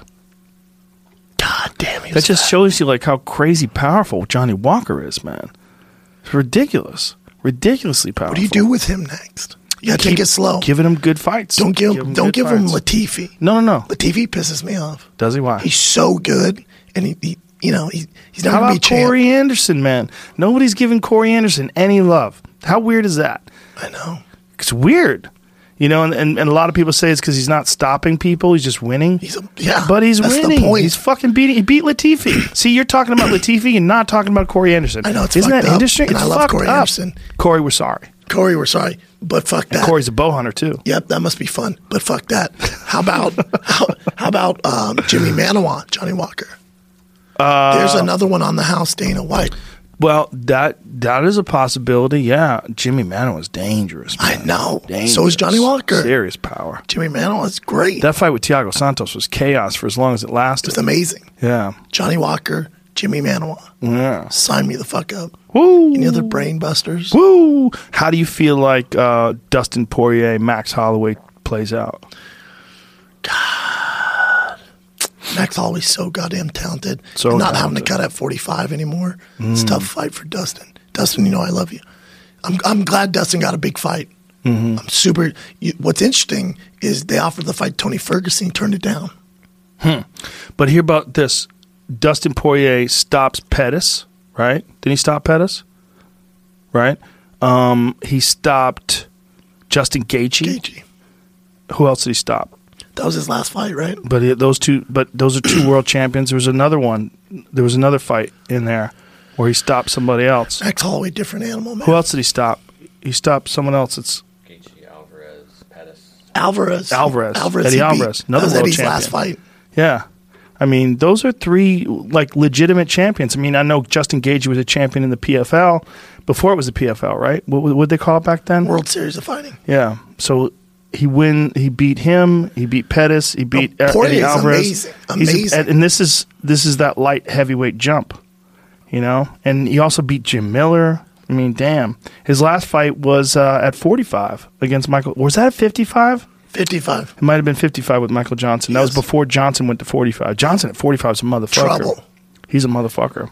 God damn, he That was just fat. shows you like how crazy powerful Johnny Walker is, man. It's ridiculous. Ridiculously powerful. What do you do with him next? You gotta take it slow. Giving him good fights. don't give, him don't good give him fights. Latifi. No, no, no. Latifi pisses me off. Does he? Why? He's so good, and he, he you know, he, he's not How gonna be about champ. Corey Anderson, man? Nobody's giving Corey Anderson any love. How weird is that? I know. It's weird. You know, and, and, and a lot of people say it's because he's not stopping people; he's just winning. He's a, yeah, but he's that's winning. The point. He's fucking beating. He beat Latifi. See, you're talking about Latifi and not talking about Corey Anderson. I know it's Isn't fucked that up, interesting? and It's I love fucked Corey up. Anderson. Corey, we're sorry. Corey, we're sorry, but fuck that. And Corey's a bow hunter too. Yep, that must be fun. But fuck that. How about how, how about um, Jimmy Manawan, Johnny Walker? Uh, There's another one on the house, Dana White. Well, that that is a possibility. Yeah, Jimmy Manawan was dangerous. Man. I know. Dangerous. So is Johnny Walker. Serious power. Jimmy Manawan is great. That fight with Thiago Santos was chaos for as long as it It lasted. was amazing. Yeah. Johnny Walker, Jimmy Manawan. Yeah. Sign me the fuck up. Woo. Any other brain busters? Woo. How do you feel like uh, Dustin Poirier, Max Holloway plays out? Max Holloway's so goddamn talented. So and not talented. having to cut at forty-five anymore. It's a tough fight for Dustin. Dustin, you know I love you. I'm I'm glad Dustin got a big fight. Mm-hmm. I'm super. You, what's interesting is they offered the fight to Tony Ferguson, he turned it down. But hear about this. Dustin Poirier stops Pettis, right? Didn't he stop Pettis? Right? Um, he stopped Justin Gaethje. Gaethje. Who else did he stop? That was his last fight, right? But it, those two, but those are two world champions. There was another one. There was another fight in there where he stopped somebody else. Max Holloway, different animal, man. Who else did he stop? He stopped someone else. It's Gaethje, Alvarez, Pettis. Alvarez. Alvarez. Alvarez. Eddie he beat. Alvarez, another that was world Eddie's champion. last fight. yeah. I mean, those are three like legitimate champions. I mean, I know Justin Gaethje was a champion in the P F L before it was the P F L, right? What what did they call it back then? World Series of Fighting. Yeah. So he win. He beat him. He beat Pettis. He beat No, uh, Poirier Eddie is Alvarez. amazing. He's a- Amazing. and, and this is this is that light heavyweight jump, you know. And he also beat Jim Miller. I mean, damn. His last fight was uh, at forty-five against Michael. Was that at fifty-five? fifty-five. It might have been fifty-five with Michael Johnson. That was Yes. before Johnson went to forty-five. Johnson at forty-five is a motherfucker. Trouble. He's a motherfucker.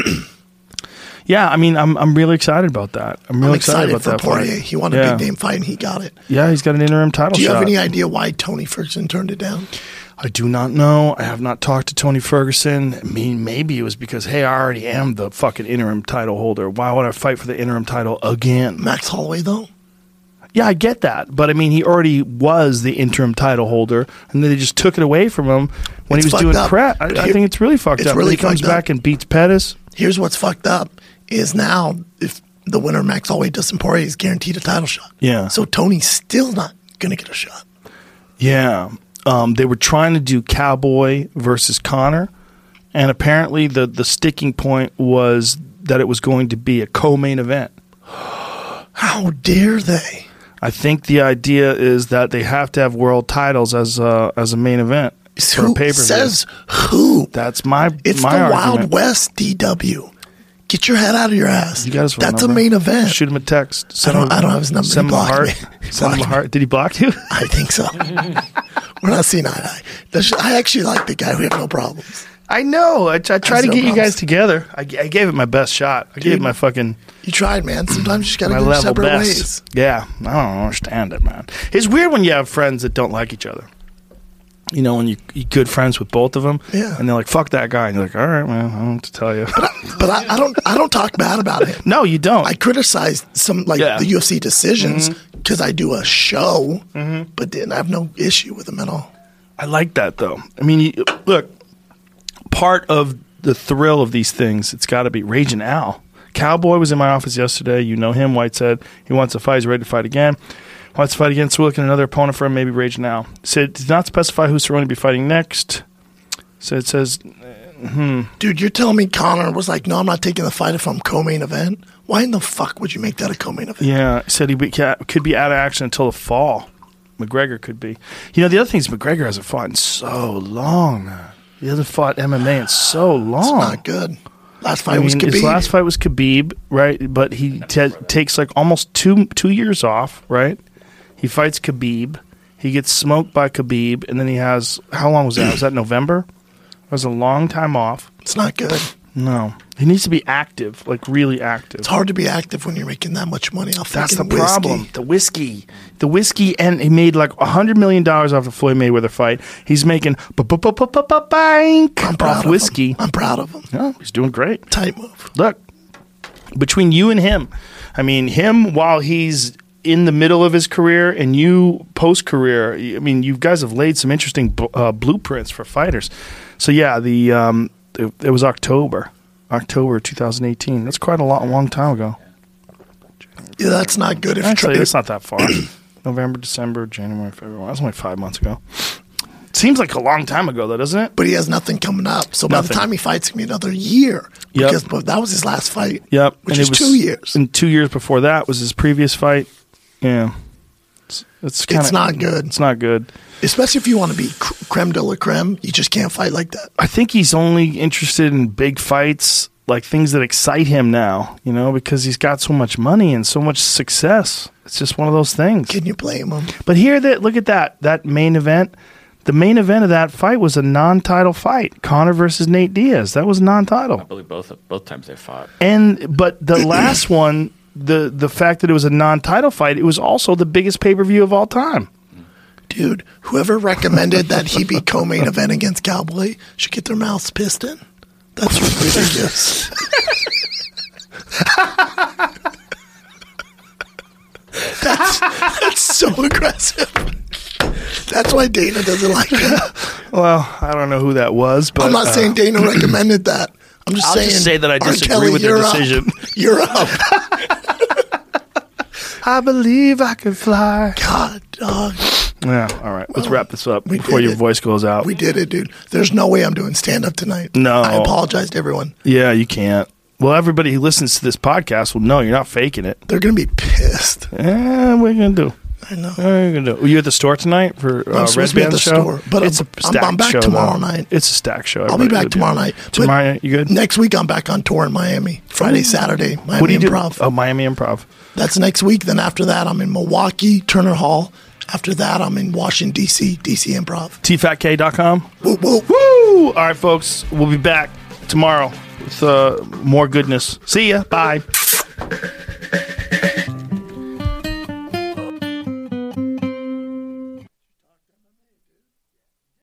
Yeah, I mean, I'm I'm really excited about that. I'm really I'm excited, excited, about for that Poirier. fight. He wanted yeah. a big name fight, and he got it. Yeah, he's got an interim title Do you shot. have any idea why Tony Ferguson turned it down? I do not know. I have not talked to Tony Ferguson. I mean, maybe it was because, hey, I already am the fucking interim title holder. Why would I fight for the interim title again? Max Holloway, though? Yeah, I get that. But, I mean, he already was the interim title holder, and then they just took it away from him when It's he was fucked doing up. crap. I, I think it's really fucked It's up. really When he comes fucked up. back and beats Pettis. Here's what's fucked up is now if the winner of Max Holloway, Dustin Poirier, is guaranteed a title shot. Yeah. So Tony's still not going to get a shot. Yeah. Um, they were trying to do Cowboy versus Connor, and apparently the, the sticking point was that it was going to be a co-main event. How dare they? I think the idea is that they have to have world titles as a, as a main event for a Who pay-per-view. says who? That's my It's my the argument. Wild West, D W. Get your head out of your ass. You got his phone That's number? a main event. Shoot him a text. Send don't- him, I don't have his number. Send He him a blocked heart. me. He Send him a blocked heart. Did he block you? I think so. We're not seeing eye to eye. That's- I actually like the guy. We have no problems. I know. I, I tried to no get you problems. guys together. I, g- I gave it my best shot. I gave it Dude. my fucking You tried, man. Sometimes you just got to my go level separate best. ways. Yeah, I don't understand it, man. It's weird when you have friends that don't like each other. You know, when you you're good friends with both of them, Yeah. and they're like, "Fuck that guy," and you're like, "All right, man, I don't know what to tell you." But I, I don't. I don't talk bad about him. No, you don't. I criticize some like Yeah. the U F C decisions Mm-hmm. because I do a show, but then I have no issue with them at all. I like that though. I mean, you, look, part of the thrill of these things, it's got to be Raging Al. Cowboy was in my office yesterday. You know him. White said he wants to fight. He's ready to fight again. Wants to fight again. So we're looking at another opponent for him, maybe Raging Al. Said did not specify who's going to be fighting next. So it says, Dude, you're telling me Connor was like, no, I'm not taking the fight if I'm co-main event? Why in the fuck would you make that a co-main event? yeah, said he be, could be out of action until the fall. McGregor could be. You know, the other thing is McGregor hasn't fought in so long, man. He hasn't fought M M A in so long. It's not good. Last fight I mean, was Khabib. his last fight was Khabib, right? But he t- takes like almost two two years off, right? He fights Khabib. He gets smoked by Khabib, and then he has how long was that? Was that November? It was a long time off. It's not good. No, he needs to be active, like really active. It's hard to be active when you're making that much money off That's the fucking whiskey. problem. The whiskey, the whiskey, and he made like a hundred million dollars off the Floyd Mayweather fight. He's making bank I'm proud off of whiskey. him. I'm proud of him. No, he's doing great. Tight move. Look, between you and him, I mean, him while he's in the middle of his career and you post career. I mean, you guys have laid some interesting uh, blueprints for fighters. So yeah, the um, it, it was October, October twenty eighteen. That's quite a long, long time ago. Yeah, that's not good. If Actually, tra- it's not that far. November, December, January, February. That's only five months ago. Seems like a long time ago, though, doesn't it? But he has nothing coming up. So by Nothing. the time he fights, it's going to be another year. Yep. Because but that was his last fight. Yep. Which And is it was- two years. And two years before that was his previous fight. Yeah. It's, it's, kinda, It's not good. It's not good. Especially if you want to be cr- creme de la creme. You just can't fight like that. I think he's only interested in big fights, like things that excite him now, you know, because he's got so much money and so much success. It's just one of those things. Can you blame him? But here, that look at that that main event. The main event of that fight was a non-title fight, Conor versus Nate Diaz. That was I non-title. believe both both times they fought. And but the last one, the the fact that it was a non-title fight, it was also the biggest pay-per-view of all time. Dude, whoever recommended that he be co-main event against Cowboy should get their mouths pissed in. That's ridiculous. that's, that's so aggressive. That's why Dana doesn't like him. Well, I don't know who that was, but I'm not uh, saying Dana recommended that. I'm just I'll saying. just say that I R. disagree Kelly, with their you're up. decision. You're up. I believe I can fly. God, dog. Yeah, all right. Let's wrap this up we before did your it. voice goes out. We did it, dude. There's no way I'm doing stand up tonight. No. I apologize to everyone. Yeah, you can't. Well, everybody who listens to this podcast will know you're not faking it. They're going to be pissed. Eh, what are you going to do? I know. What are you going to do? Are you at the store tonight for uh, I'm Red supposed to be at Band the show? store, but it's I'm- a I'm- stack I'm back show, tomorrow though. night. It's a stack show. I'll be Everybody back will tomorrow night. But Tomorrow night, you good? Next week, I'm back on tour in Miami. Friday, Saturday, Miami What do you do? Improv. Oh, Miami Improv. That's next week. Then after that, I'm in Milwaukee, Turner Hall. After that, I'm in Washington, D C, D C Improv. T fat K dot com. Woo, woo. Woo! All right, folks. We'll be back tomorrow with uh, more goodness. See ya. Bye.